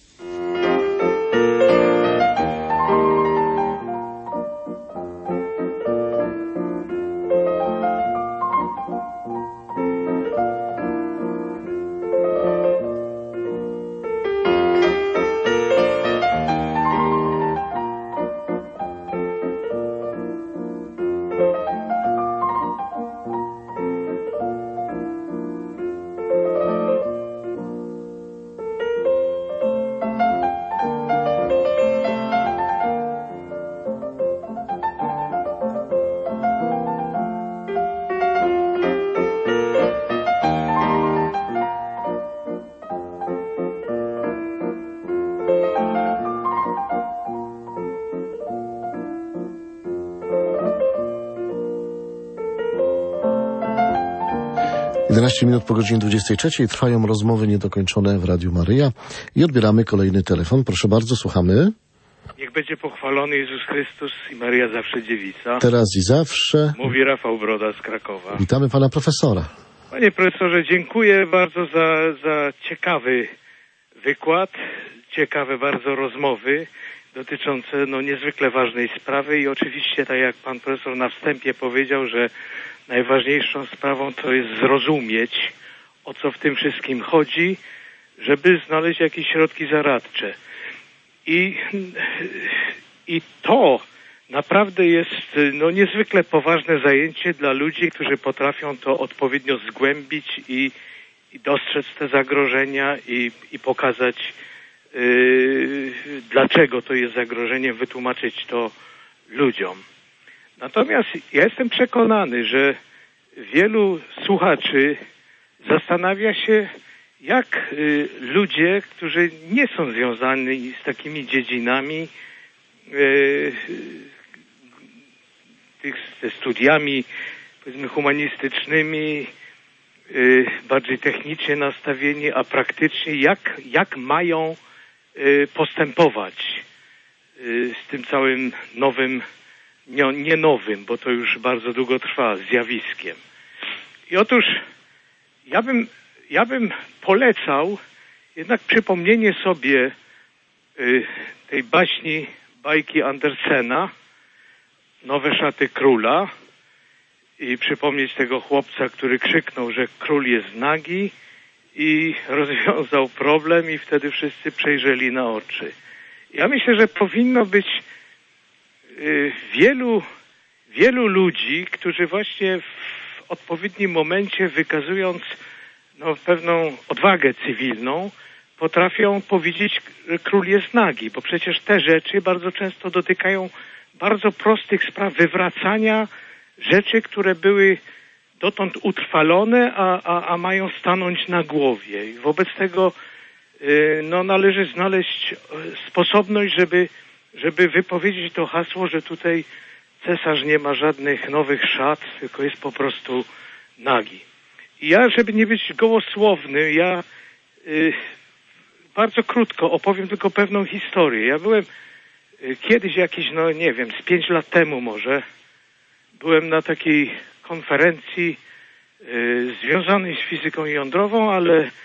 jedenaście minut po godzinie dwudziestej trzeciej trwają rozmowy niedokończone w Radiu Maryja i odbieramy kolejny telefon. Proszę bardzo, słuchamy. Niech będzie pochwalony Jezus Chrystus i Maryja zawsze dziewica. Teraz i zawsze. Mówi Rafał Broda z Krakowa. Witamy pana profesora. Panie profesorze, dziękuję bardzo za, za ciekawy wykład, ciekawe bardzo rozmowy dotyczące no, niezwykle ważnej sprawy i oczywiście, tak jak pan profesor na wstępie powiedział, że najważniejszą sprawą to jest zrozumieć, o co w tym wszystkim chodzi, żeby znaleźć jakieś środki zaradcze. I, i to naprawdę jest no, niezwykle poważne zajęcie dla ludzi, którzy potrafią to odpowiednio zgłębić i, i dostrzec te zagrożenia i, i pokazać, yy, dlaczego to jest zagrożeniem, wytłumaczyć to ludziom. Natomiast ja jestem przekonany, że wielu słuchaczy zastanawia się, jak y, ludzie, którzy nie są związani z takimi dziedzinami, y, tych, ze studiami, powiedzmy, humanistycznymi, y, bardziej technicznie nastawieni, a praktycznie, jak, jak mają y, postępować y, z tym całym nowym, nie, nie nowym, bo to już bardzo długo trwa, zjawiskiem. I otóż ja bym Ja bym polecał jednak przypomnienie sobie y, tej baśni, bajki Andersena, Nowe szaty króla, i przypomnieć tego chłopca, który krzyknął, że król jest nagi i rozwiązał problem i wtedy wszyscy przejrzeli na oczy. Ja myślę, że powinno być y, wielu, wielu ludzi, którzy właśnie w odpowiednim momencie, wykazując no, pewną odwagę cywilną, potrafią powiedzieć, że król jest nagi, bo przecież te rzeczy bardzo często dotykają bardzo prostych spraw, wywracania rzeczy, które były dotąd utrwalone, a, a, a mają stanąć na głowie. I wobec tego yy, no, należy znaleźć sposobność, żeby, żeby wypowiedzieć to hasło, że tutaj cesarz nie ma żadnych nowych szat, tylko jest po prostu nagi. I ja, żeby nie być gołosłowny, ja y, bardzo krótko opowiem tylko pewną historię. Ja byłem y, kiedyś jakieś, no nie wiem, z pięć lat temu może, byłem na takiej konferencji y, związanej z fizyką jądrową, ale,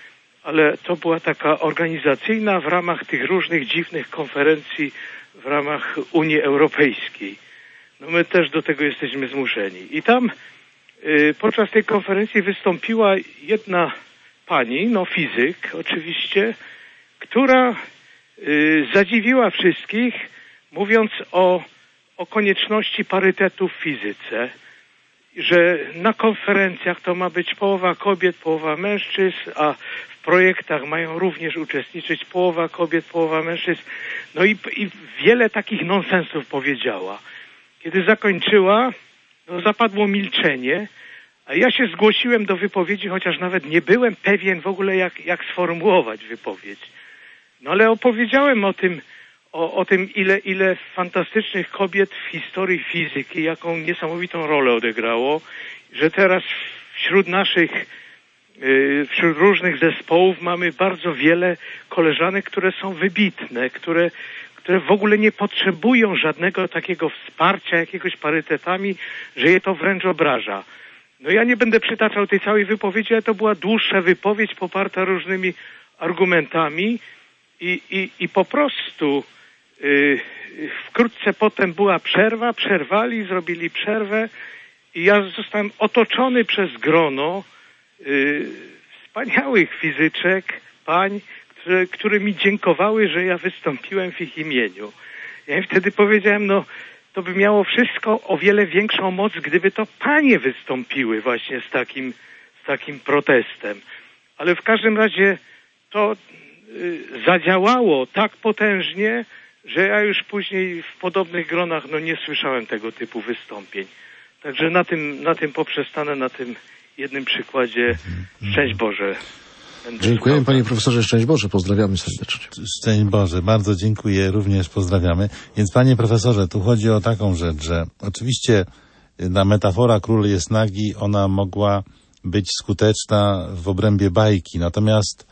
ale to była taka organizacyjna w ramach tych różnych dziwnych konferencji w ramach Unii Europejskiej. No my też do tego jesteśmy zmuszeni. I tam y, podczas tej konferencji wystąpiła jedna pani, no fizyk oczywiście, która y, zadziwiła wszystkich, mówiąc o, o konieczności parytetu w fizyce, że na konferencjach to ma być połowa kobiet, połowa mężczyzn, a w projektach mają również uczestniczyć połowa kobiet, połowa mężczyzn. No i, i wiele takich nonsensów powiedziała. Kiedy zakończyła, no zapadło milczenie, a ja się zgłosiłem do wypowiedzi, chociaż nawet nie byłem pewien w ogóle, jak, jak sformułować wypowiedź. No ale opowiedziałem o tym, o, o tym, ile, ile fantastycznych kobiet w historii fizyki, jaką niesamowitą rolę odegrało, że teraz wśród naszych, yy, wśród różnych zespołów mamy bardzo wiele koleżanek, które są wybitne, które, które w ogóle nie potrzebują żadnego takiego wsparcia, jakiegoś parytetami, że je to wręcz obraża. No ja nie będę przytaczał tej całej wypowiedzi, ale to była dłuższa wypowiedź poparta różnymi argumentami i, i, i po prostu yy, wkrótce potem była przerwa, przerwali, zrobili przerwę i ja zostałem otoczony przez grono yy, wspaniałych fizyczek, pań, które, które mi dziękowały, że ja wystąpiłem w ich imieniu. Ja im wtedy powiedziałem, no to by miało wszystko o wiele większą moc, gdyby to panie wystąpiły właśnie z takim, z takim protestem. Ale w każdym razie to y, zadziałało tak potężnie, że ja już później w podobnych gronach no, nie słyszałem tego typu wystąpień. Także na tym, na tym poprzestanę, na tym jednym przykładzie. Szczęść Boże. Dziękujemy panie profesorze, szczęść Boże, pozdrawiamy serdecznie. Szczęść Boże, bardzo dziękuję, również pozdrawiamy. Więc panie profesorze, tu chodzi o taką rzecz, że oczywiście ta metafora król jest nagi, ona mogła być skuteczna w obrębie bajki, natomiast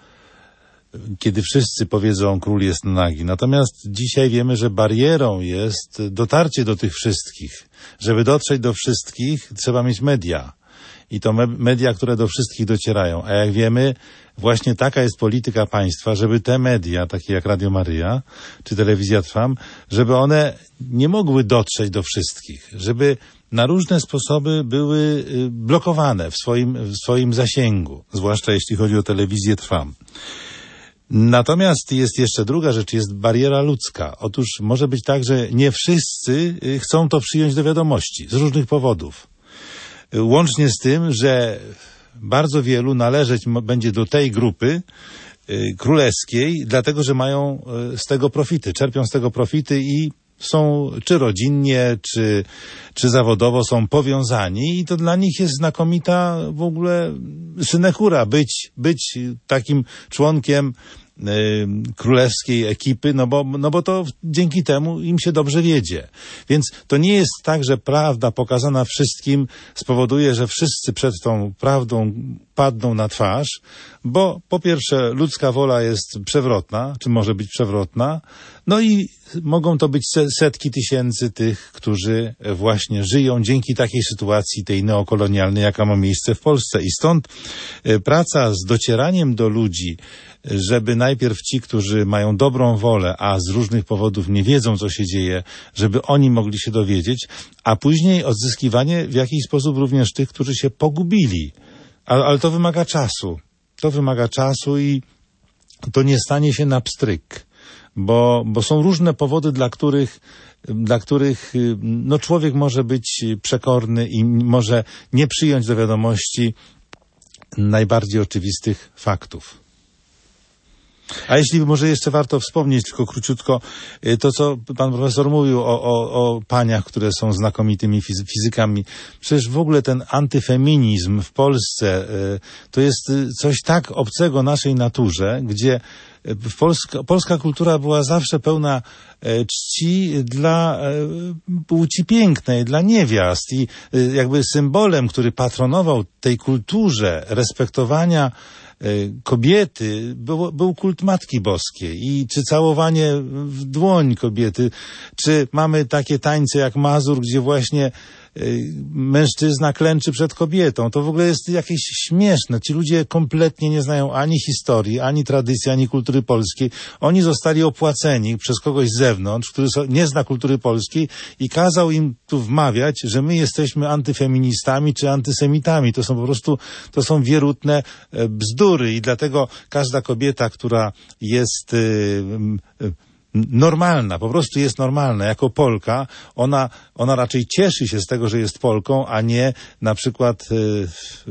kiedy wszyscy powiedzą król jest nagi. Natomiast dzisiaj wiemy, że barierą jest dotarcie do tych wszystkich. Żeby dotrzeć do wszystkich, trzeba mieć media. I to me- media, które do wszystkich docierają. A jak wiemy, właśnie taka jest polityka państwa, żeby te media, takie jak Radio Maryja czy Telewizja Trwam, żeby one nie mogły dotrzeć do wszystkich. Żeby na różne sposoby były blokowane w swoim, w swoim zasięgu. Zwłaszcza jeśli chodzi o Telewizję Trwam. Natomiast jest jeszcze druga rzecz, jest bariera ludzka. Otóż może być tak, że nie wszyscy chcą to przyjąć do wiadomości z różnych powodów. Łącznie z tym, że bardzo wielu należeć będzie do tej grupy y, królewskiej, dlatego że mają y, z tego profity, czerpią z tego profity i są czy rodzinnie, czy, czy zawodowo są powiązani i to dla nich jest znakomita w ogóle synekura być, być takim członkiem y, królewskiej ekipy, no bo, no bo to dzięki temu im się dobrze wiedzie. Więc to nie jest tak, że prawda pokazana wszystkim spowoduje, że wszyscy przed tą prawdą padną na twarz, bo po pierwsze ludzka wola jest przewrotna, czy może być przewrotna, no i mogą to być setki tysięcy tych, którzy właśnie żyją dzięki takiej sytuacji, tej neokolonialnej, jaka ma miejsce w Polsce. I stąd praca z docieraniem do ludzi, żeby najpierw ci, którzy mają dobrą wolę, a z różnych powodów nie wiedzą, co się dzieje, żeby oni mogli się dowiedzieć, a później odzyskiwanie w jakiś sposób również tych, którzy się pogubili. Ale, ale to wymaga czasu. To wymaga czasu i to nie stanie się na pstryk. Bo, bo są różne powody, dla których, dla których no, człowiek może być przekorny i może nie przyjąć do wiadomości najbardziej oczywistych faktów. A jeśli może jeszcze warto wspomnieć, tylko króciutko, to co pan profesor mówił o, o, o paniach, które są znakomitymi fizykami. Przecież w ogóle ten antyfeminizm w Polsce to jest coś tak obcego naszej naturze, gdzie Polska, polska kultura była zawsze pełna e, czci dla e, płci pięknej, dla niewiast i e, jakby symbolem, który patronował tej kulturze respektowania e, kobiety był, był kult Matki Boskiej i czy całowanie w dłoń kobiety, czy mamy takie tańce jak Mazur, gdzie właśnie mężczyzna klęczy przed kobietą. To w ogóle jest jakieś śmieszne. Ci ludzie kompletnie nie znają ani historii, ani tradycji, ani kultury polskiej. Oni zostali opłaceni przez kogoś z zewnątrz, który nie zna kultury polskiej i kazał im tu wmawiać, że my jesteśmy antyfeministami czy antysemitami. To są po prostu, to są wierutne bzdury i dlatego każda kobieta, która jest yy, yy, normalna, po prostu jest normalna, jako Polka, ona, ona raczej cieszy się z tego, że jest Polką, a nie na przykład yy,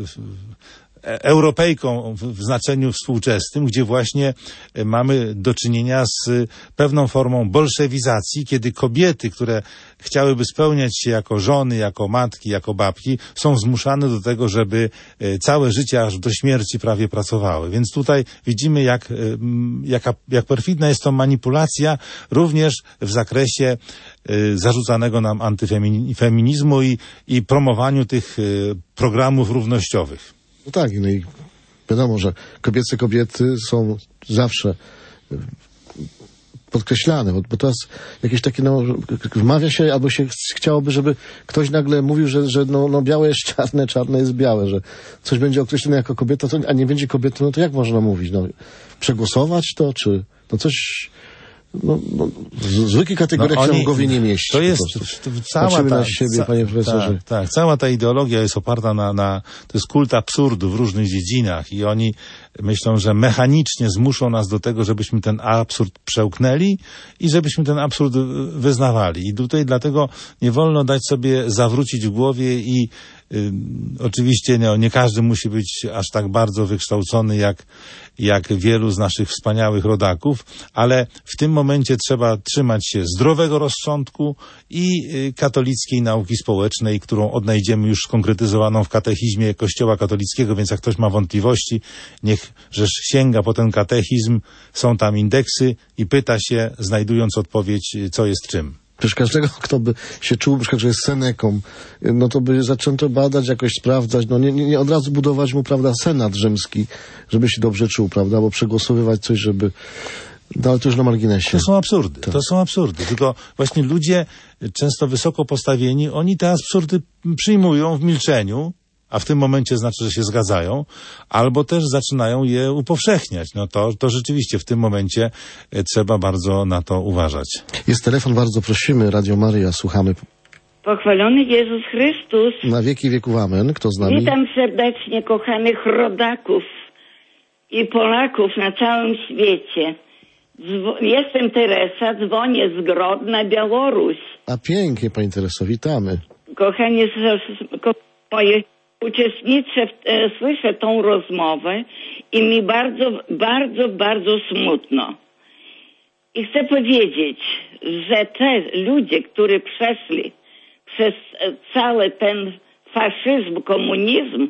Europejką w znaczeniu współczesnym, gdzie właśnie mamy do czynienia z pewną formą bolszewizacji, kiedy kobiety, które chciałyby spełniać się jako żony, jako matki, jako babki, są zmuszane do tego, żeby całe życie aż do śmierci prawie pracowały. Więc tutaj widzimy, jak, jaka, jak perfidna jest to manipulacja również w zakresie zarzucanego nam antyfeminizmu i, i promowaniu tych programów równościowych. No tak, no i wiadomo, że kobiece kobiety są zawsze podkreślane, bo, bo teraz jakieś takie, no, wmawia się, albo się chciałoby, żeby ktoś nagle mówił, że, że no, no białe jest czarne, czarne jest białe, że coś będzie określone jako kobieta, to, a nie będzie kobietą, no to jak można mówić? No, przegłosować to, czy no coś... No, no, zwykle kategoria no, się w głowie nie mieści. To jest to, cała Patrzymy ta, na siebie, ca, panie profesorze. Tak, tak, cała ta ideologia jest oparta na, na, to jest kult absurdu w różnych dziedzinach i oni myślą, że mechanicznie zmuszą nas do tego, żebyśmy ten absurd przełknęli i żebyśmy ten absurd wyznawali. I tutaj dlatego nie wolno dać sobie zawrócić w głowie i y, oczywiście nie, nie każdy musi być aż tak bardzo wykształcony jak, jak wielu z naszych wspaniałych rodaków, ale w tym momencie trzeba trzymać się zdrowego rozsądku i y, katolickiej nauki społecznej, którą odnajdziemy już skonkretyzowaną w katechizmie Kościoła katolickiego, więc jak ktoś ma wątpliwości, niech że sięga po ten katechizm, są tam indeksy i pyta się, znajdując odpowiedź, co jest czym. Przecież każdego, kto by się czuł, na przykład, że jest Seneką, no to by zaczęto badać, jakoś sprawdzać, no nie, nie, nie od razu budować mu, prawda, senat rzymski, żeby się dobrze czuł, prawda, albo przegłosowywać coś, żeby... No ale to już na marginesie. To są absurdy, tak. to są absurdy. Tylko właśnie ludzie często wysoko postawieni, oni te absurdy przyjmują w milczeniu, a w tym momencie znaczy, że się zgadzają, albo też zaczynają je upowszechniać. No to, to rzeczywiście w tym momencie trzeba bardzo na to uważać. Jest telefon, bardzo prosimy, Radio Maryja, słuchamy. Pochwalony Jezus Chrystus. Na wieki wieków amen. Kto z nami? Witam serdecznie kochanych rodaków i Polaków na całym świecie. Zwo- Jestem Teresa, dzwonię z Grodna, Białoruś. A pięknie, pani Tereso, witamy. Kochanie, ko- moje uczestniczę, w, e, słyszę tą rozmowę i mi bardzo, bardzo, bardzo smutno. I chcę powiedzieć, że te ludzie, którzy przeszli przez e, cały ten faszyzm, komunizm,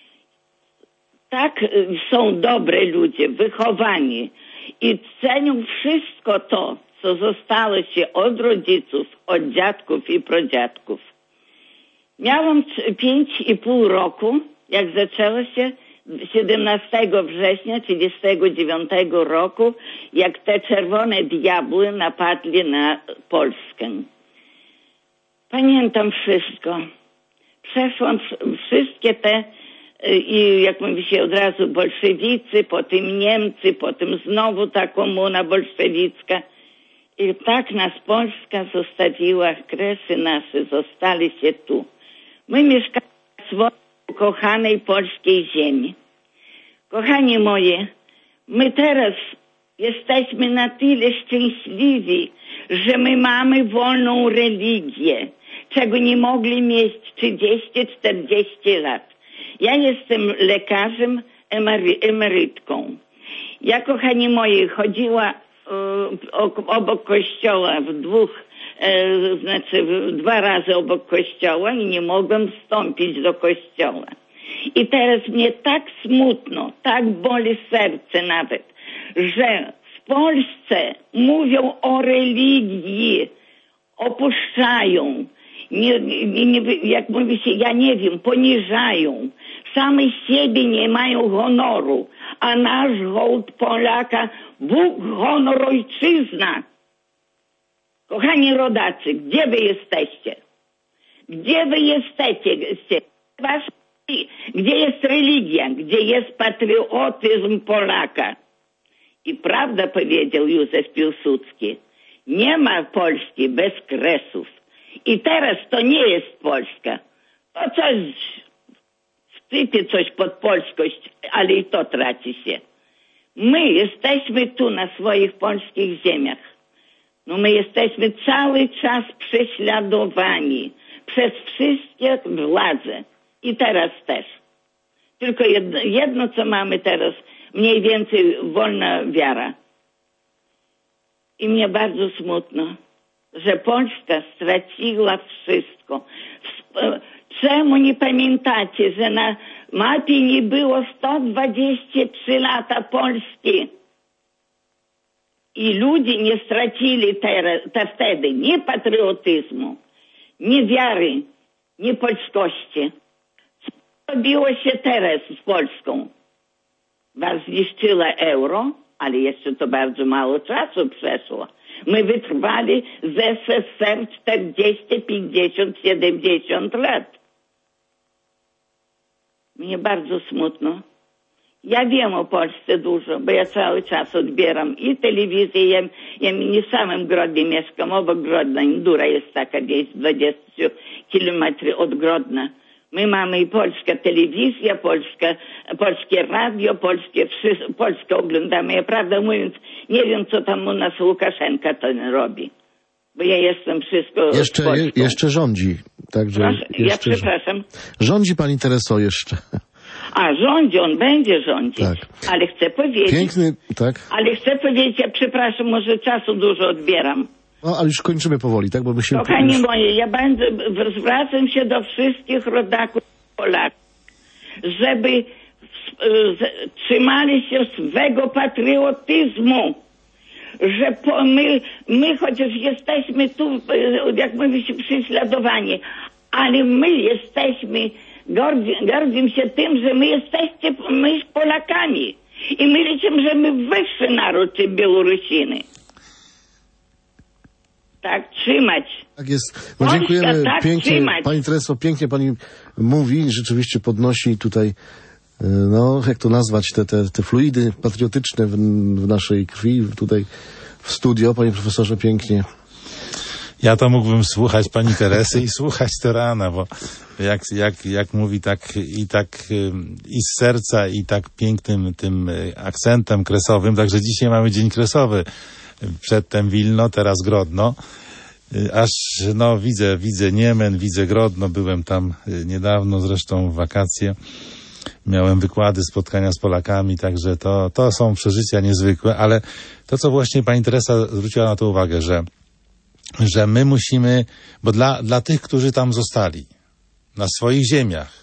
tak e, są dobre ludzie, wychowani i cenią wszystko to, co zostało się od rodziców, od dziadków i pradziadków. Miałam pięć i pół roku, jak zaczęło się siedemnastego września trzydziestego dziewiątego roku, jak te czerwone diabły napadli na Polskę. Pamiętam wszystko. Przeszłam wszystkie te, i jak mówi się od razu, bolszewicy, potem Niemcy, potem znowu ta komuna bolszewicka. I tak nas Polska zostawiła, kresy nasze zostali się tu. My mieszkamy na swojej kochanej polskiej ziemi. Kochani moi, my teraz jesteśmy na tyle szczęśliwi, że my mamy wolną religię, czego nie mogli mieć trzydzieści czterdzieści lat. Ja jestem lekarzem, emery, emerytką. Ja, kochani moi, chodziła y, obok kościoła w dwóch E, znaczy dwa razy obok kościoła i nie mogłem wstąpić do kościoła. I teraz mnie tak smutno, tak boli serce nawet, że w Polsce mówią o religii, opuszczają, nie, nie, nie, jak mówi się, ja nie wiem, poniżają, sami siebie nie mają honoru, a nasz hołd Polaka, Bóg, honor, ojczyzna. Kochani rodacy, gdzie wy jesteście? Gdzie wy jesteście? Wasz, gdzie jest religia? Gdzie jest patriotyzm Polaka? I prawda powiedział Józef Piłsudski. Nie ma Polski bez Kresów. I teraz to nie jest Polska. To coś, wsypie coś pod polskość, ale i to traci się. My jesteśmy tu na swoich polskich ziemiach. No my jesteśmy cały czas prześladowani przez wszystkie władze. I teraz też. Tylko jedno, jedno co mamy teraz, mniej więcej wolna wiara. I mnie bardzo smutno, że Polska straciła wszystko. Czemu nie pamiętacie, że na mapie nie było sto dwadzieścia trzy lata Polski? I ludzie nie stracili teraz, to wtedy nie patriotyzmu, nie wiary, nie polskości. Co robiło się teraz z Polską? Was zniszczyła euro, ale jeszcze to bardzo mało czasu przeszło. My wytrwali z S S R czterdzieści, pięćdziesiąt, siedemdziesiąt lat. Mnie bardzo smutno. Ja wiem o Polsce dużo, bo ja cały czas odbieram i telewizję. Ja, ja nie w samym Grodnie mieszkam, obok Grodna. Indura jest taka gdzieś dwadzieścia kilometrów od Grodna. My mamy i polska telewizja, polska, polskie radio, polskie, wszystko, Polskę oglądamy. Ja prawdę mówiąc, nie wiem, co tam u nas Łukaszenka to robi. Bo ja jestem wszystko Jeszcze, je, jeszcze rządzi. Także Proszę, jeszcze ja przepraszam. Rządzi pani Tereso jeszcze. A, rządzi, on będzie rządzić. Tak. Ale chcę powiedzieć... Piękny, tak. Ale chcę powiedzieć, ja przepraszam, może czasu dużo odbieram. No, ale już kończymy powoli, tak? Bo my się... Kochani moje, ja będę, zwracam się do wszystkich rodaków Polaków, żeby z, trzymali się swego patriotyzmu, że po, my, my chociaż jesteśmy tu, jak mówi się, prześladowani, ale my jesteśmy, gardzi, gardzimy się tym, że my jesteście my Polakami i my liczymy, że my wyższy naród, czy Białorusiny. Tak trzymać. Tak jest. No, dziękujemy tak pięknie. Trzymać. Pani Tereso, pięknie pani mówi, rzeczywiście podnosi tutaj, no jak to nazwać, te, te, te fluidy patriotyczne w, w naszej krwi, tutaj w studio. Panie profesorze, pięknie. Ja to mógłbym słuchać pani Teresy i słuchać Terana, bo jak, jak, jak mówi tak i tak i z serca, i tak pięknym tym akcentem kresowym, także dzisiaj mamy dzień kresowy. Przedtem Wilno, teraz Grodno. Aż, no, widzę, widzę Niemen, widzę Grodno. Byłem tam niedawno, zresztą w wakacje. Miałem wykłady, spotkania z Polakami, także to, to są przeżycia niezwykłe, ale to, co właśnie pani Teresa zwróciła na to uwagę, że, że my musimy, bo dla, dla tych, którzy tam zostali, na swoich ziemiach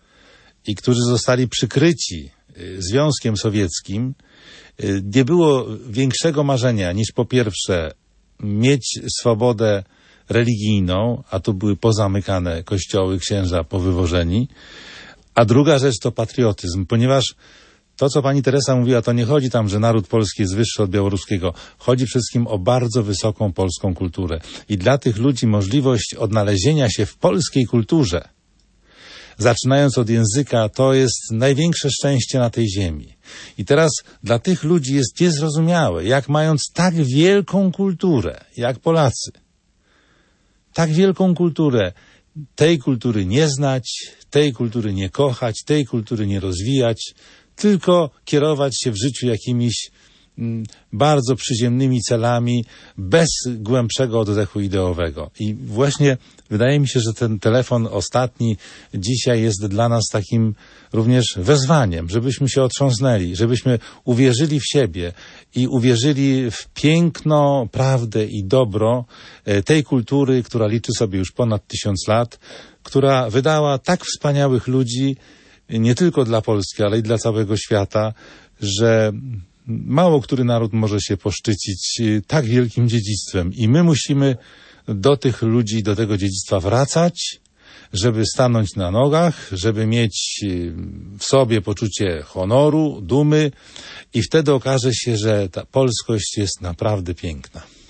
i którzy zostali przykryci Związkiem Sowieckim, nie było większego marzenia niż po pierwsze mieć swobodę religijną, a tu były pozamykane kościoły, księża powywożeni, a druga rzecz to patriotyzm, ponieważ to, co pani Teresa mówiła, to nie chodzi tam, że naród polski jest wyższy od białoruskiego. Chodzi przede wszystkim o bardzo wysoką polską kulturę. I dla tych ludzi możliwość odnalezienia się w polskiej kulturze, zaczynając od języka, to jest największe szczęście na tej ziemi. I teraz dla tych ludzi jest niezrozumiałe, jak mając tak wielką kulturę, jak Polacy, tak wielką kulturę, tej kultury nie znać, tej kultury nie kochać, tej kultury nie rozwijać, tylko kierować się w życiu jakimiś mm, bardzo przyziemnymi celami, bez głębszego oddechu ideowego. I właśnie wydaje mi się, że ten telefon ostatni dzisiaj jest dla nas takim również wezwaniem, żebyśmy się otrząsnęli, żebyśmy uwierzyli w siebie i uwierzyli w piękno, prawdę i dobro tej kultury, która liczy sobie już ponad tysiąc lat, która wydała tak wspaniałych ludzi, nie tylko dla Polski, ale i dla całego świata, że mało który naród może się poszczycić tak wielkim dziedzictwem. I my musimy do tych ludzi, do tego dziedzictwa wracać, żeby stanąć na nogach, żeby mieć w sobie poczucie honoru, dumy i wtedy okaże się, że ta polskość jest naprawdę piękna.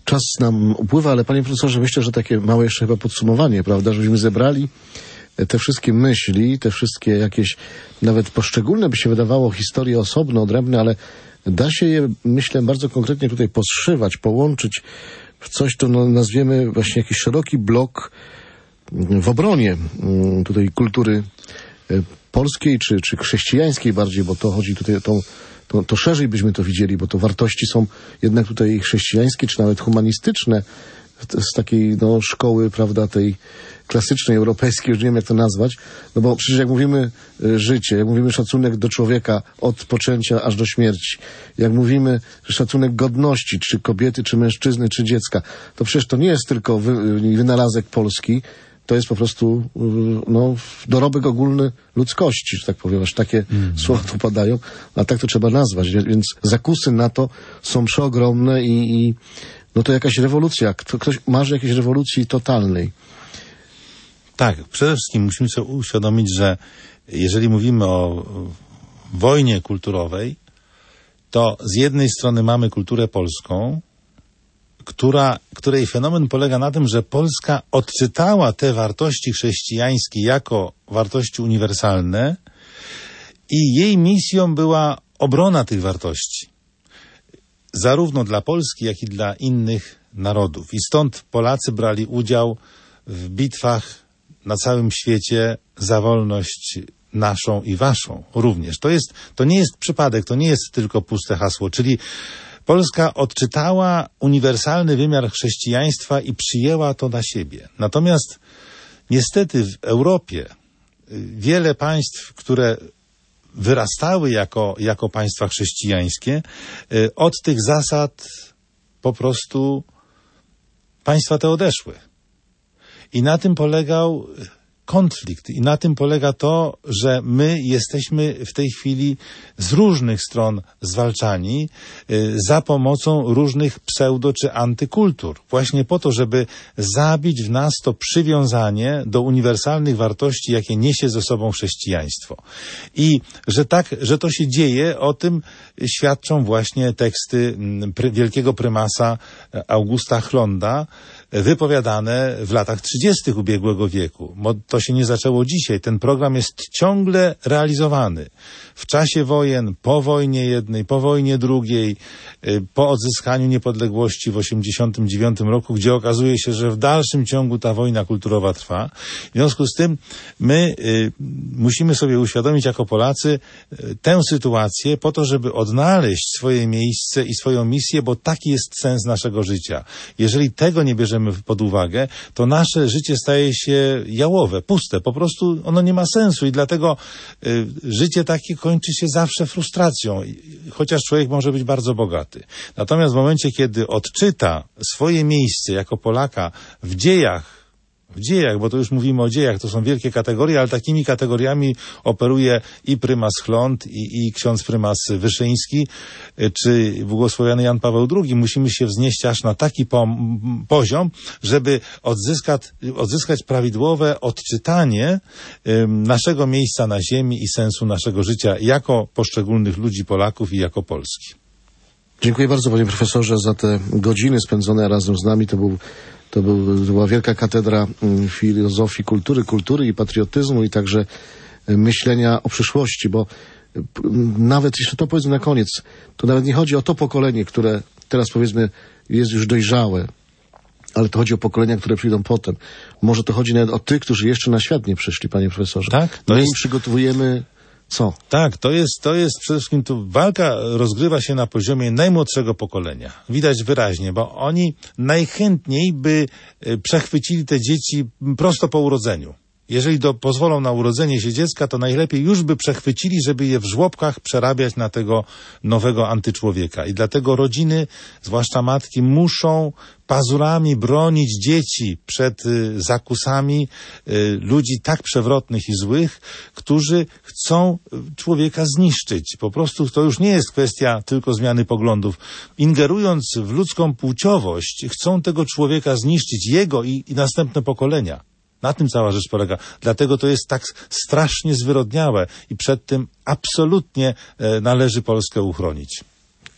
czas nam upływa, ale panie profesorze, myślę, że takie małe jeszcze chyba podsumowanie, prawda, żebyśmy zebrali te wszystkie myśli, te wszystkie jakieś, nawet poszczególne by się wydawało historie osobne, odrębne, ale da się je, myślę, bardzo konkretnie tutaj poszywać, połączyć w coś, to no, nazwiemy właśnie jakiś szeroki blok w obronie tutaj kultury polskiej, czy, czy chrześcijańskiej bardziej, bo to chodzi tutaj o tą, to, to szerzej byśmy to widzieli, bo to wartości są jednak tutaj chrześcijańskie, czy nawet humanistyczne, z takiej no, szkoły, prawda, tej klasycznej, europejskiej, już nie wiem jak to nazwać, no bo przecież jak mówimy y, życie, jak mówimy szacunek do człowieka od poczęcia aż do śmierci, jak mówimy szacunek godności, czy kobiety, czy mężczyzny, czy dziecka, to przecież to nie jest tylko wy, wynalazek polski, to jest po prostu y, no, dorobek ogólny ludzkości, że tak powiem, aż takie mm. słowa tu padają, a tak to trzeba nazwać, więc zakusy na to są przeogromne i, i no to jakaś rewolucja, ktoś marzy jakiejś rewolucji totalnej. Tak, przede wszystkim musimy sobie uświadomić, że jeżeli mówimy o wojnie kulturowej, to z jednej strony mamy kulturę polską, która, której fenomen polega na tym, że Polska odczytała te wartości chrześcijańskie jako wartości uniwersalne i jej misją była obrona tych wartości. Zarówno dla Polski, jak i dla innych narodów. I stąd Polacy brali udział w bitwach na całym świecie za wolność naszą i waszą również. To jest, to nie jest przypadek, to nie jest tylko puste hasło, czyli Polska odczytała uniwersalny wymiar chrześcijaństwa i przyjęła to na siebie. Natomiast niestety w Europie wiele państw, które wyrastały jako, jako państwa chrześcijańskie, od tych zasad po prostu państwa te odeszły. I na tym polegał konflikt. I na tym polega to, że my jesteśmy w tej chwili z różnych stron zwalczani y, za pomocą różnych pseudo czy antykultur. Właśnie po to, żeby zabić w nas to przywiązanie do uniwersalnych wartości, jakie niesie ze sobą chrześcijaństwo. I że tak, że to się dzieje, o tym świadczą właśnie teksty pr- wielkiego prymasa Augusta Hlonda, wypowiadane w latach trzydziestych ubiegłego wieku. Bo to się nie zaczęło dzisiaj. Ten program jest ciągle realizowany. W czasie wojen, po wojnie jednej, po wojnie drugiej, po odzyskaniu niepodległości w osiemdziesiątym dziewiątym roku, gdzie okazuje się, że w dalszym ciągu ta wojna kulturowa trwa. W związku z tym my y, musimy sobie uświadomić jako Polacy y, tę sytuację po to, żeby odnaleźć swoje miejsce i swoją misję, bo taki jest sens naszego życia. Jeżeli tego nie bierzemy pod uwagę, to nasze życie staje się jałowe, puste. Po prostu ono nie ma sensu i dlatego y, życie takie kończy się zawsze frustracją, chociaż człowiek może być bardzo bogaty. Natomiast w momencie, kiedy odczyta swoje miejsce jako Polaka w dziejach, w dziejach, bo to już mówimy o dziejach, to są wielkie kategorie, ale takimi kategoriami operuje i prymas Hlond, i, i ksiądz prymas Wyszyński, czy błogosławiony Jan Paweł drugi. Musimy się wznieść aż na taki pom- poziom, żeby odzyskać, odzyskać prawidłowe odczytanie ym, naszego miejsca na ziemi i sensu naszego życia jako poszczególnych ludzi, Polaków i jako Polski. Dziękuję bardzo, panie profesorze, za te godziny spędzone razem z nami. To był To, był, to była wielka katedra filozofii kultury, kultury i patriotyzmu i także myślenia o przyszłości, bo nawet jeśli to powiedzmy na koniec, to nawet nie chodzi o to pokolenie, które teraz powiedzmy jest już dojrzałe, ale to chodzi o pokolenia, które przyjdą potem. Może to chodzi nawet o tych, którzy jeszcze na świat nie przyszli, panie profesorze. Tak, to My jest... im przygotowujemy co? Tak, to jest, to jest przede wszystkim tu walka rozgrywa się na poziomie najmłodszego pokolenia. Widać wyraźnie, bo oni najchętniej by przechwycili te dzieci prosto po urodzeniu. Jeżeli do, pozwolą na urodzenie się dziecka, to najlepiej już by przechwycili, żeby je w żłobkach przerabiać na tego nowego antyczłowieka. I dlatego rodziny, zwłaszcza matki, muszą pazurami bronić dzieci przed y, zakusami y, ludzi tak przewrotnych i złych, którzy chcą człowieka zniszczyć. Po prostu to już nie jest kwestia tylko zmiany poglądów. Ingerując w ludzką płciowość, chcą tego człowieka zniszczyć, jego i, i następne pokolenia. Na tym cała rzecz polega. Dlatego to jest tak strasznie zwyrodniałe i przed tym absolutnie e, należy Polskę uchronić.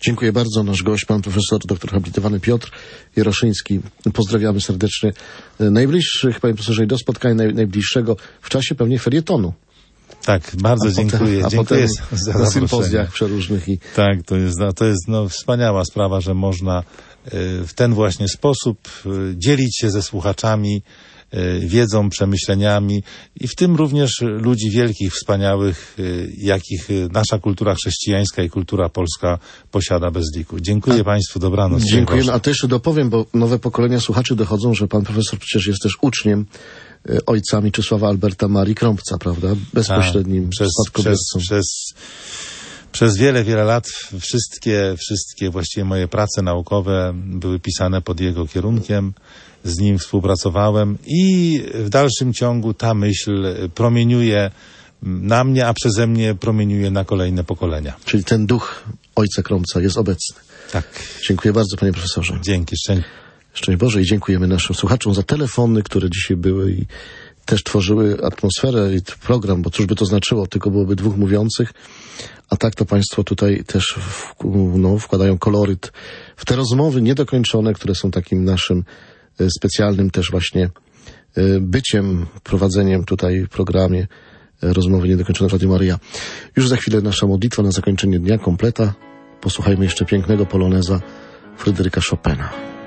Dziękuję bardzo. Nasz gość, pan profesor, doktor habilitowany Piotr Jaroszyński. Pozdrawiamy serdecznie najbliższych, panie profesorze, i do spotkania naj, najbliższego w czasie pewnie felietonu. Tak, bardzo a dziękuję. Potem, a dziękuję potem za na sympozjach przeróżnych. I... Tak, to jest, to jest no, wspaniała sprawa, że można w ten właśnie sposób dzielić się ze słuchaczami wiedzą, przemyśleniami i w tym również ludzi wielkich, wspaniałych, jakich nasza kultura chrześcijańska i kultura polska posiada bez liku. Dziękuję a, Państwu, dobranoc. Dziękujemy, a to jeszcze dopowiem, bo nowe pokolenia słuchaczy dochodzą, że pan profesor przecież jest też uczniem ojca Mieczysława Alberta Marii Krąpca, prawda? Bezpośrednim przez, spadkobiercą. Przez, przez, przez wiele, wiele lat wszystkie, wszystkie właściwie moje prace naukowe były pisane pod jego kierunkiem. Z nim współpracowałem i w dalszym ciągu ta myśl promieniuje na mnie, a przeze mnie promieniuje na kolejne pokolenia. Czyli ten duch ojca Krąpca jest obecny. Tak. Dziękuję bardzo, panie profesorze. Dzięki, szczęść. Szczęść Boże i dziękujemy naszym słuchaczom za telefony, które dzisiaj były i też tworzyły atmosferę i program, bo cóż by to znaczyło, tylko byłoby dwóch mówiących, a tak to państwo tutaj też w, no, wkładają koloryt w te rozmowy niedokończone, które są takim naszym specjalnym też właśnie byciem, prowadzeniem tutaj w programie Rozmowy Niedokończone w Radiu Maryja. Już za chwilę nasza modlitwa na zakończenie dnia, kompleta. Posłuchajmy jeszcze pięknego poloneza Fryderyka Chopina.